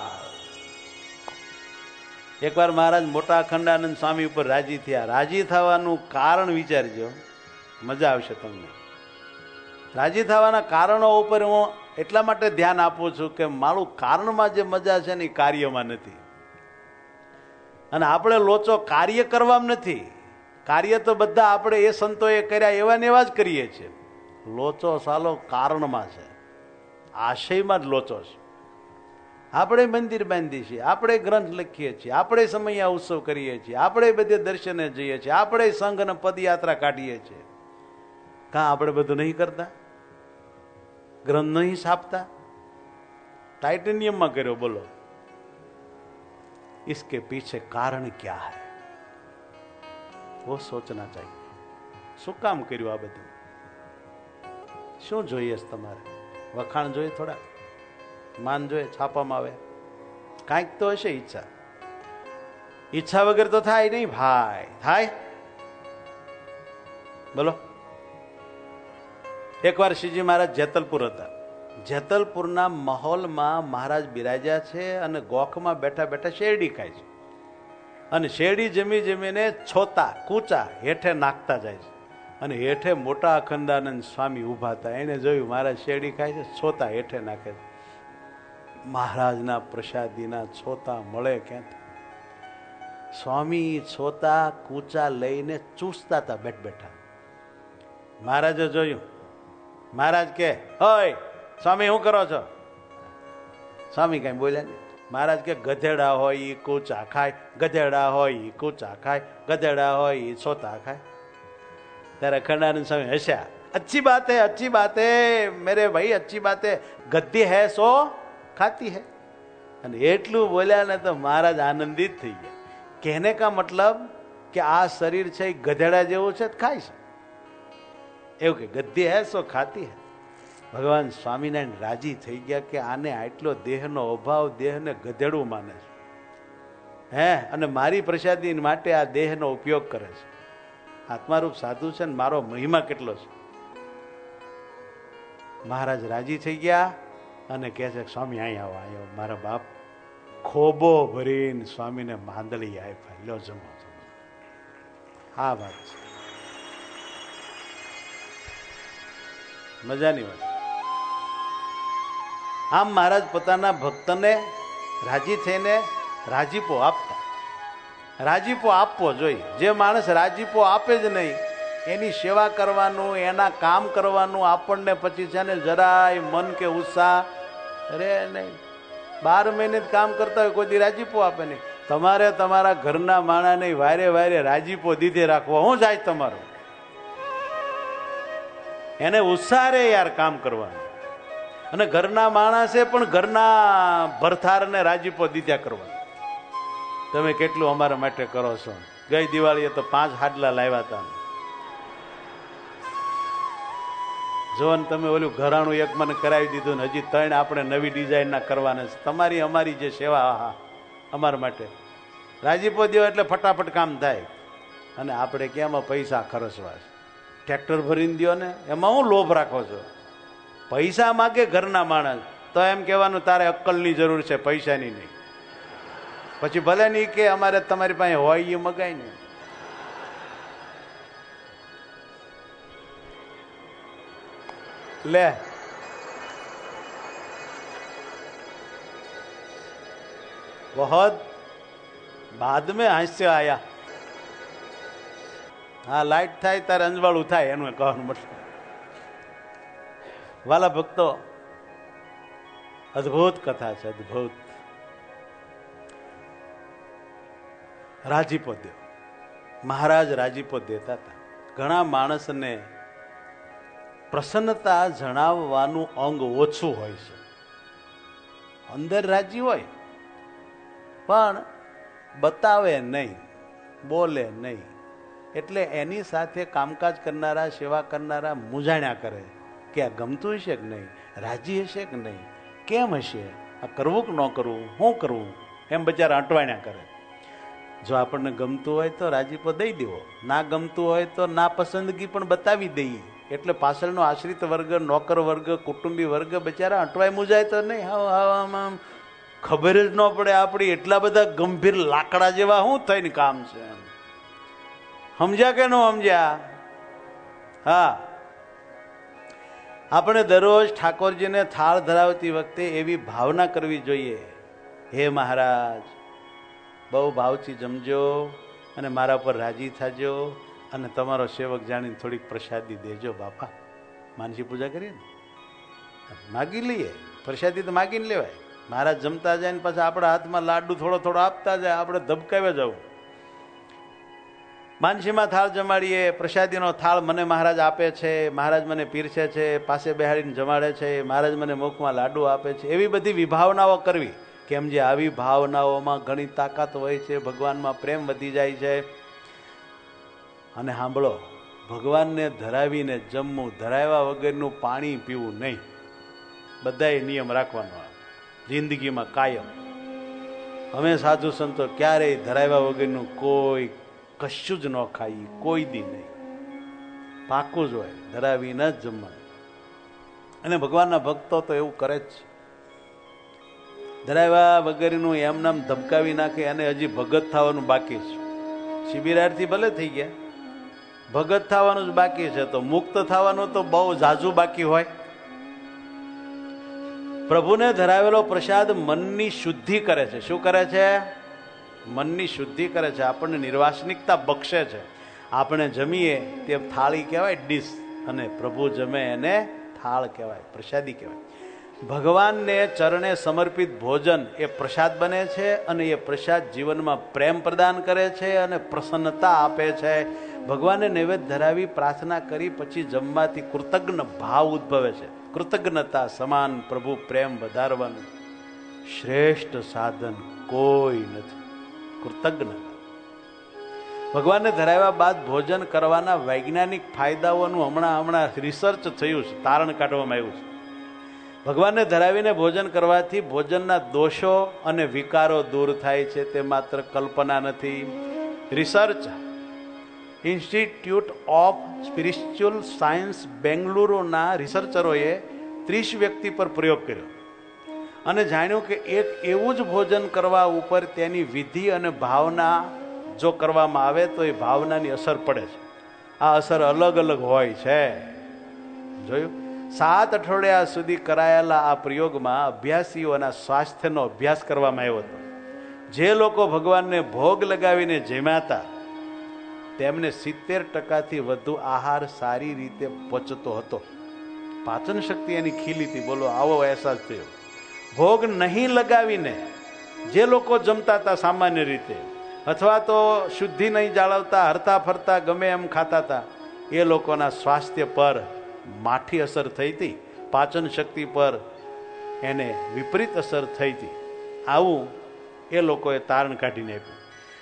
એકવાર મહારાજ મોટા અખંડાનંદ સ્વામી ઉપર રાજી થયા. રાજી થવાનું કારણ વિચારજો, મજા આવશે તમને. રાજી થવાના કારણો ઉપર હું એટલા માટે ધ્યાન આપું છું કે મારું કારણમાં જે મજા છે ને એ કાર્યમાં નથી. અને આપણે લોચો કાર્ય કરવામાં નથી. કાર્ય તો બધા આપણે એ સંતોએ કર્યા એવા ને એવા જ કરીએ છીએ. લોચો સાલો કારણમાં છે, આશયમાં જ લોચો છે. આપણે મંદિર બાંધીએ છીએ, આપણે ગ્રંથ લખીએ છીએ, આપણે સમયા ઉત્સવ કરીએ છીએ, આપણે બધે દર્શને જઈએ છીએ, આપણે સંઘ અને પદયાત્રા કાઢીએ છીએ. કાં આપણે બધું નહીં કરતા? ગ્રંથ નહીં છાપતા? टाइटेनियम में करो, बोलो इसके पीछे कारण क्या है वो सोचना चाहिए. શું કામ કર્યું આ બધું? શું જોઈએ તમારે? વખાણ જોઈએ, થોડા માન જોઈએ, છાપવામાં આવે, કાંઈક તો હશે ઈચ્છા. ઈચ્છા વગર તો થાય નહીં ભાઈ. થાય? બોલો. એકવાર શ્રીજી મહારાજ જેતલપુર હતા. જેતલપુરના મહોલમાં મહારાજ બિરાજ્યા છે અને ગોખમાં બેઠા બેઠા શેરડી ખાય છે. અને શેરડી જમી જમીને છોતા કૂચા હેઠે નાખતા જાય છે. અને હેઠે મોટા અખંડાનંદ સ્વામી ઉભા હતા. એને જોયું મહારાજ શેરડી ખાય છે, છોતા હેઠે નાખે છે. મહારાજના પ્રસાદીના છોતા મળે ક્યાંથી? સ્વામી છોતા કૂચા લઈને ચૂસતા હતા બેઠ બેઠા. મહારાજે જોયું. મહારાજ કે હોય સ્વામી શું કરો છો? સ્વામી કઈ બોલ્યા નહીં. મહારાજ કે ગધેડા હોય એ કૂચા ખાય, ગધેડા હોય એ કૂચા ખાય, ગધેડા હોય એ છોતા ખાય. ત્યારે અખંડાનંદ સ્વામી હસ્યા. अच्छी बात है मेरे भाई, अच्छी बात है, गद्दी है सो खाती है. અને એટલું બોલ્યા ને તો મહારાજ આનંદિત થઈ ગયા. કહેને કા મતલબ કે આ શરીર છે એ ગધેડા જેવું છે, ખાય છે એવું કે ગદ્દી હે સો ખાતી હે. ભગવાન સ્વામિનારાયણ રાજી થઈ ગયા કે આને આટલો દેહનો અભાવ, દેહને ગધેડું માને છે હે, અને મારી પ્રસાદી માટે આ દેહનો ઉપયોગ કરે છે. આત્મારૂપ સાધુ છે ને મારો મહિમા કેટલો છે. મહારાજ રાજી થઈ ગયા અને કહે છે સ્વામી અહીં આવો, અહીં આવો. મારા બાપ ખોબો ભરીને સ્વામીને માંદલી આપ્યા, લો જમો. હા વાત છે, મજાની વાત. આમ મહારાજ પોતાના ભક્તને રાજી થઈને રાજીપો આપતા. રાજીપો આપવો જોઈએ. જે માણસ રાજીપો આપે જ નહીં, એની સેવા કરવાનું, એના કામ કરવાનું આપણને પછી છે ને જરાય મન કે ઉત્સાહ રે નહીં. 12 મહિને જ કામ કરતા હોય, કોઈ દી રાજીપો આપે નહીં. તમારે તમારા ઘરના માણાને વારે વારે રાજીપો દીધે રાખવો. શું જાય તમારું? એને ઉત્સાહ રે યાર કામ કરવાનું. અને ઘરના માણસે પણ ઘરના ભરથારને રાજીપો દીધા કરવાનું. તમે કેટલું અમારા માટે કરો છો. ગઈ દિવાળીએ તો 5 હાડલા લાવ્યા હતા. જો ને તમે ઓલું ઘરાણું એક મને કરાવી દીધું ને હજી 3 આપણે નવી ડિઝાઇનના કરવાના છે. તમારી અમારી જે સેવા અમારા માટે રાજીપો દો એટલે ફટાફટ કામ થાય. અને આપણે ક્યાંમાં પૈસા ખર્ચવા છે? ટ્રેક્ટર ભરીને દો ને, એમાં હું લોભ રાખો છો? પૈસા માગે ઘરના માણસ તો એમ કહેવાનું તારે અક્કલની જરૂર છે, પૈસાની નહીં. પછી ભલે નહીં કે અમારે તમારી પાસે હોય એ મગાય ને. ले बहुत बाद में हास्य आया. हाँ, लाइट થાય ત્યારે અંજવાળું થાય એનું કહેવાનું મતલબ. વાલા ભક્તો, અદ્ભુત કથા છે, અદ્ભુત. રાજીપો દેવ મહારાજ રાજીપો દેતા હતા. ઘણા માણસને પ્રસન્નતા જણાવવાનું અંગ ઓછું હોય છે. અંદર રાજી હોય પણ બતાવે નહીં, બોલે નહીં. એટલે એની સાથે કામકાજ કરનારા, સેવા કરનારા મૂંઝાણ્યા કરે કે આ ગમતું હશે કે નહીં, રાજી હશે કે નહીં, કેમ હશે, આ કરવું કે ન કરવું, શું કરવું, એમ બચારા અટવાણ્યા કરે. જો આપણને ગમતું હોય તો રાજીપો દઈ દેવો, ના ગમતું હોય તો ના પસંદગી પણ બતાવી દઈએ. એટલે પાછળનો આશ્રિત વર્ગ, નોકર વર્ગ, કુટુંબી વર્ગ બચારા અટવાય મૂજાય તો નહીં. આમ ખબર જ ન પડે આપણી એટલા બધા ગંભીર લાકડા જેવા શું થઈને કામ છે. સમજ્યા કે ન સમજ્યા? હા, આપણે દરરોજ ઠાકોરજીને થાળ ધરાવતી વખતે એવી ભાવના કરવી જોઈએ, હે મહારાજ બહુ ભાવથી જમજો અને મારા પર રાજી થાજો અને તમારો સેવક જાણીને થોડીક પ્રસાદી દેજો બાપા. માનસી પૂજા કરીએ ને, માગી લઈએ પ્રસાદી તો માગીને લેવાય. મહારાજ જમતા જાય ને પાછા આપણા હાથમાં લાડુ થોડો થોડો આપતા જાય, આપણે ધબકાવ્યા જવું. માનસીમાં થાળ જમાડીએ, પ્રસાદીનો થાળ મને મહારાજ આપે છે, મહારાજ મને પીરસે છે, પાસે બેહાડીને જમાડે છે, મહારાજ મને મુખમાં લાડુ આપે છે. એવી બધી વિભાવનાઓ કરવી. કેમ જે આવી ભાવનાઓમાં ઘણી તાકાત હોય છે, ભગવાનમાં પ્રેમ વધી જાય છે. અને સાંભળો, ભગવાનને ધરાવીને જમવું, ધરાવ્યા વગરનું પાણી પીવું નહીં. બધાએ નિયમ રાખવાનો જિંદગીમાં કાયમ. અમે સાધુ સંતો ક્યારેય ધરાવ્યા વગરનું કોઈ કશું જ ન ખાઈએ, કોઈ દી નહીં. પાકું જ હોય, ધરાવીને જ જમવાનું. અને ભગવાનના ભક્તો તો એવું કરે જ છે. ધરાવ્યા વગરનું એમનામ ધબકાવી નાખે અને હજી ભગત થવાનું બાકી છે. શિબિરાર્થી ભલે થઈ ગયા, ભગત થવાનું જ બાકી છે. તો મુક્ત થવાનું તો બહુ ઝાઝું બાકી હોય. પ્રભુને ધરાવેલો પ્રસાદ મનની શુદ્ધિ કરે છે. શું કરે છે? મનની શુદ્ધિ કરે છે. આપણને નિર્વાસનિકતા બક્ષે છે. આપણે જમીએ તે થાળી કહેવાય, ડીશ, અને પ્રભુ જમે એને થાળ કહેવાય, પ્રસાદી કહેવાય. ભગવાનને ચરણે સમર્પિત ભોજન એ પ્રસાદ બને છે અને એ પ્રસાદ જીવનમાં પ્રેમ પ્રદાન કરે છે અને પ્રસન્નતા આપે છે. ભગવાનને નૈવેદ્ય ધરાવી પ્રાર્થના કરી પછી જમવાથી કૃતજ્ઞ ભાવ ઉદ્ભવે છે. કૃતજ્ઞતા સમાન પ્રભુ પ્રેમ વધારવાનું શ્રેષ્ઠ સાધન કોઈ નથી. કૃતજ્ઞતા. ભગવાનને ધરાવ્યા બાદ ભોજન કરવાના વૈજ્ઞાનિક ફાયદાઓનું હમણાં રિસર્ચ થયું છે, તારણ કાઢવામાં આવ્યું છે. ભગવાનને ધરાવીને ભોજન કરવાથી ભોજનના દોષો અને વિકારો દૂર થાય છે. તે માત્ર કલ્પના નથી. Research institute of spiritual science બેંગલુરુના રિસર્ચરોએ 30 વ્યક્તિ પર પ્રયોગ કર્યો અને જાણ્યું કે એક એવું જ ભોજન કરવા ઉપર તેની વિધિ અને ભાવના જો કરવામાં આવે તો એ ભાવનાની અસર પડે છે. આ અસર અલગ અલગ હોય છે. જોયું? 7 અઠવાડિયા સુધી કરાયેલા આ પ્રયોગમાં અભ્યાસીઓના સ્વાસ્થ્યનો અભ્યાસ કરવામાં આવ્યો હતો. જે લોકો ભગવાનને ભોગ લગાવીને જમ્યા હતા તેમને 70% વધુ આહાર સારી રીતે પચતો હતો. પાચન શક્તિ એની ખીલી હતી. બોલો, આવો અહેસાસ થયો. ભોગ નહીં લગાવીને જે લોકો જમતા હતા સામાન્ય રીતે, અથવા તો શુદ્ધિ નહીં જાળવતા, હરતા ફરતા ગમે એમ ખાતા હતા, એ લોકોના સ્વાસ્થ્ય પર માઠી અસર થઈ હતી. પાચન શક્તિ પર એને વિપરીત અસર થઈ હતી. આવું એ લોકોએ તારણ કાઢીને આપ્યું.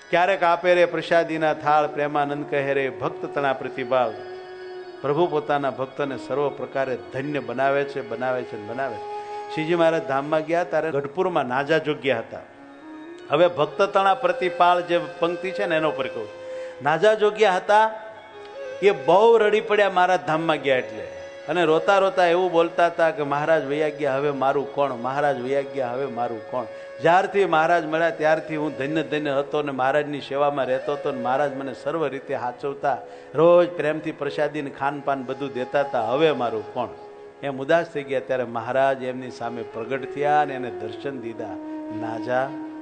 ક્યારેક આપે રે પ્રસાદીના થાળ, પ્રેમાનંદ કહે રે ભક્ત તણા પ્રતિભાવ. પ્રભુ પોતાના ભક્તોને સર્વ પ્રકારે ધન્ય બનાવે છે, બનાવે છે, બનાવે છે. શ્રીજી મહારાજ ધામમાં ગયા ત્યારે ગઢપુરમાં નાજા જોગ્યા હતા. હવે ભક્ત તણા પ્રતિપાળ જે પંક્તિ છે ને એનો પર કહું. નાજા જોગ્યા હતા, એ બહુ રડી પડ્યા મહારાજ ધામમાં ગયા એટલે, અને રોતા રોતા એવું બોલતા હતા કે મહારાજ વૈયા ગયા, હવે મારું કોણ? મહારાજ વૈયા ગયા, હવે મારું કોણ? જ્યારથી મહારાજ મળ્યા ત્યારથી હું ધન્ય ધન્ય હતો ને મહારાજની સેવામાં રહેતો હતો ને મહારાજ મને સર્વ રીતે હાચવતા, રોજ પ્રેમથી પ્રસાદીને ખાનપાન બધું દેતા હતા, હવે મારું કોણ? એમ ઉદાસ થઈ ગયા ત્યારે મહારાજ એમની સામે પ્રગટ થયા અને એને દર્શન દીધા. નાજા,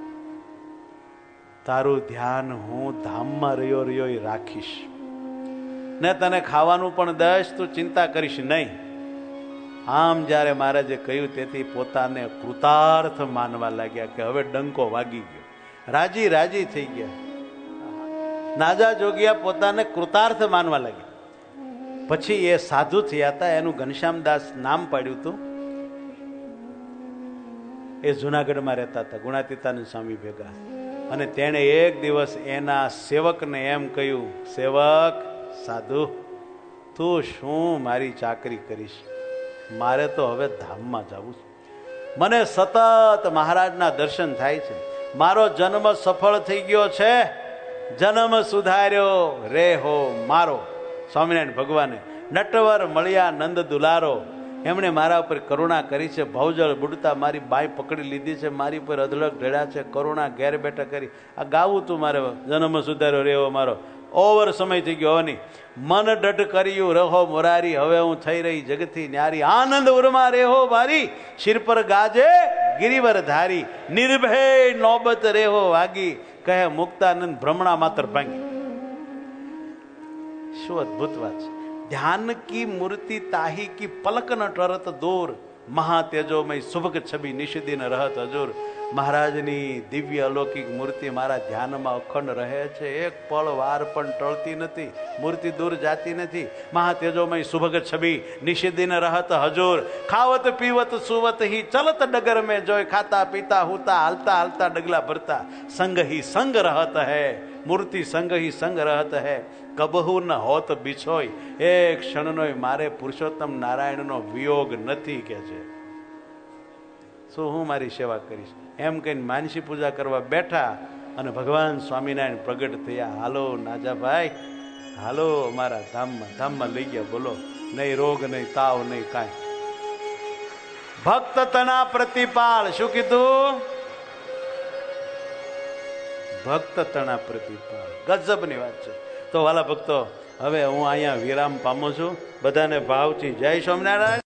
તારું ધ્યાન હું ધામમાં રહ્યો રહ્યો એ રાખીશ ને તને ખાવાનું પણ દઈશ, તું ચિંતા કરીશ નહીં. આમ જ્યારે મહારાજે કહ્યું તેથી પોતાને કૃતાર્થ માનવા લાગ્યા કે હવે ડંકો વાગી ગયો, રાજી રાજી થઈ ગયા. નાજા જોગિયા પોતાને કૃતાર્થ માનવા લાગ્યા. પછી એ સાધુ થયા હતા, એનું ઘનશ્યામદાસ નામ પાડ્યું હતું. એ જુનાગઢમાં રહેતા હતા ગુણાતીતાનંદ સ્વામી ભેગા. અને તેણે એક દિવસ એના સેવકને એમ કહ્યું, સેવક સાધુ, તું શું મારી ચાકરી કરીશ? મારે તો હવે ધામમાં જવું છે. મને સતત મહારાજના દર્શન થાય છે. મારો જન્મ સફળ થઈ ગયો છે, જન્મ સુધાર્યો રે હો મારો. સ્વામિનારાયણ ભગવાને નટવર મળ્યા નંદ દુલારો, એમણે મારા ઉપર કરુણા કરી છે. ભવજળ બુડતા મારી બાઈ પકડી લીધી છે, મારી ઉપર અધળક ઢળ્યા છે, કરુણા ઘેર બેઠા કરી. આ ગાવું તું મારે જન્મ સુધાર્યો રે હો મારો. ઓવર સમય થઈ ગયો. હવે મન દઢ કર્યું રહો મોરારી, હવે હું થઈ રહી જગતથી ન્યારી. આનંદ ઉર્મા રેહો વારી, શિર પર ગાજે ગિરિવર ધારી. નિર્ભય નોબત રેહો વાગી, કહે મુક્તાનંદ ભ્રમણા માત્ર ભાંગી. શું અદભુત વાત છે! ધ્યાન કી મૂર્તિ તાહી કી પલક ન ટરત દૂર, મહાતેજોમય શુભક છબી નિષિદિન રહત હજુર. મહારાજની દિવ્ય અલૌકિક મૂર્તિ મારા ધ્યાનમાં અખંડ રહે છે, એક પળ વાર પણ ટળતી નથી, મૂર્તિ દૂર જાતી નથી. મહાતેજોમય શુભક છબી નિષિદિન રહત હજુર. ખાવત પીવત સુવત હી ચલત ડગર મેં જોય, ખાતા પીતા હુતા હાલતા હાલતા ડગલા ભરતા. સંગ હી સંગ રહત હૈ, મૂર્તિ સંગ હી સંગ રહત હૈ. કબહુ ન હોત બિછોય, એક ક્ષણનો મારે પુરુષોત્તમ નારાયણનો વિયોગ નથી કે છે. શું હું મારી સેવા કરીશ? એમ કહીને માનસી પૂજા કરવા બેઠા અને ભગવાન સ્વામિનારાયણ પ્રગટ થયા. હાલો નાજાભાઈ, હાલો અમારા ધામમાં. ધામમાં લઈ ગયા. બોલો, નહીં રોગ, નહીં તાવ, નહીં કાંઈ. ભક્ત તના પ્રતિપાળ. શું કીધું? ભક્ત તણા પ્રતિપાળ. ગજબની વાત છે. તો વાલા ભક્તો, હવે હું અહીંયા વિરામ પામું છું. બધાને ભાવથી જય સ્વામિનારાયણ.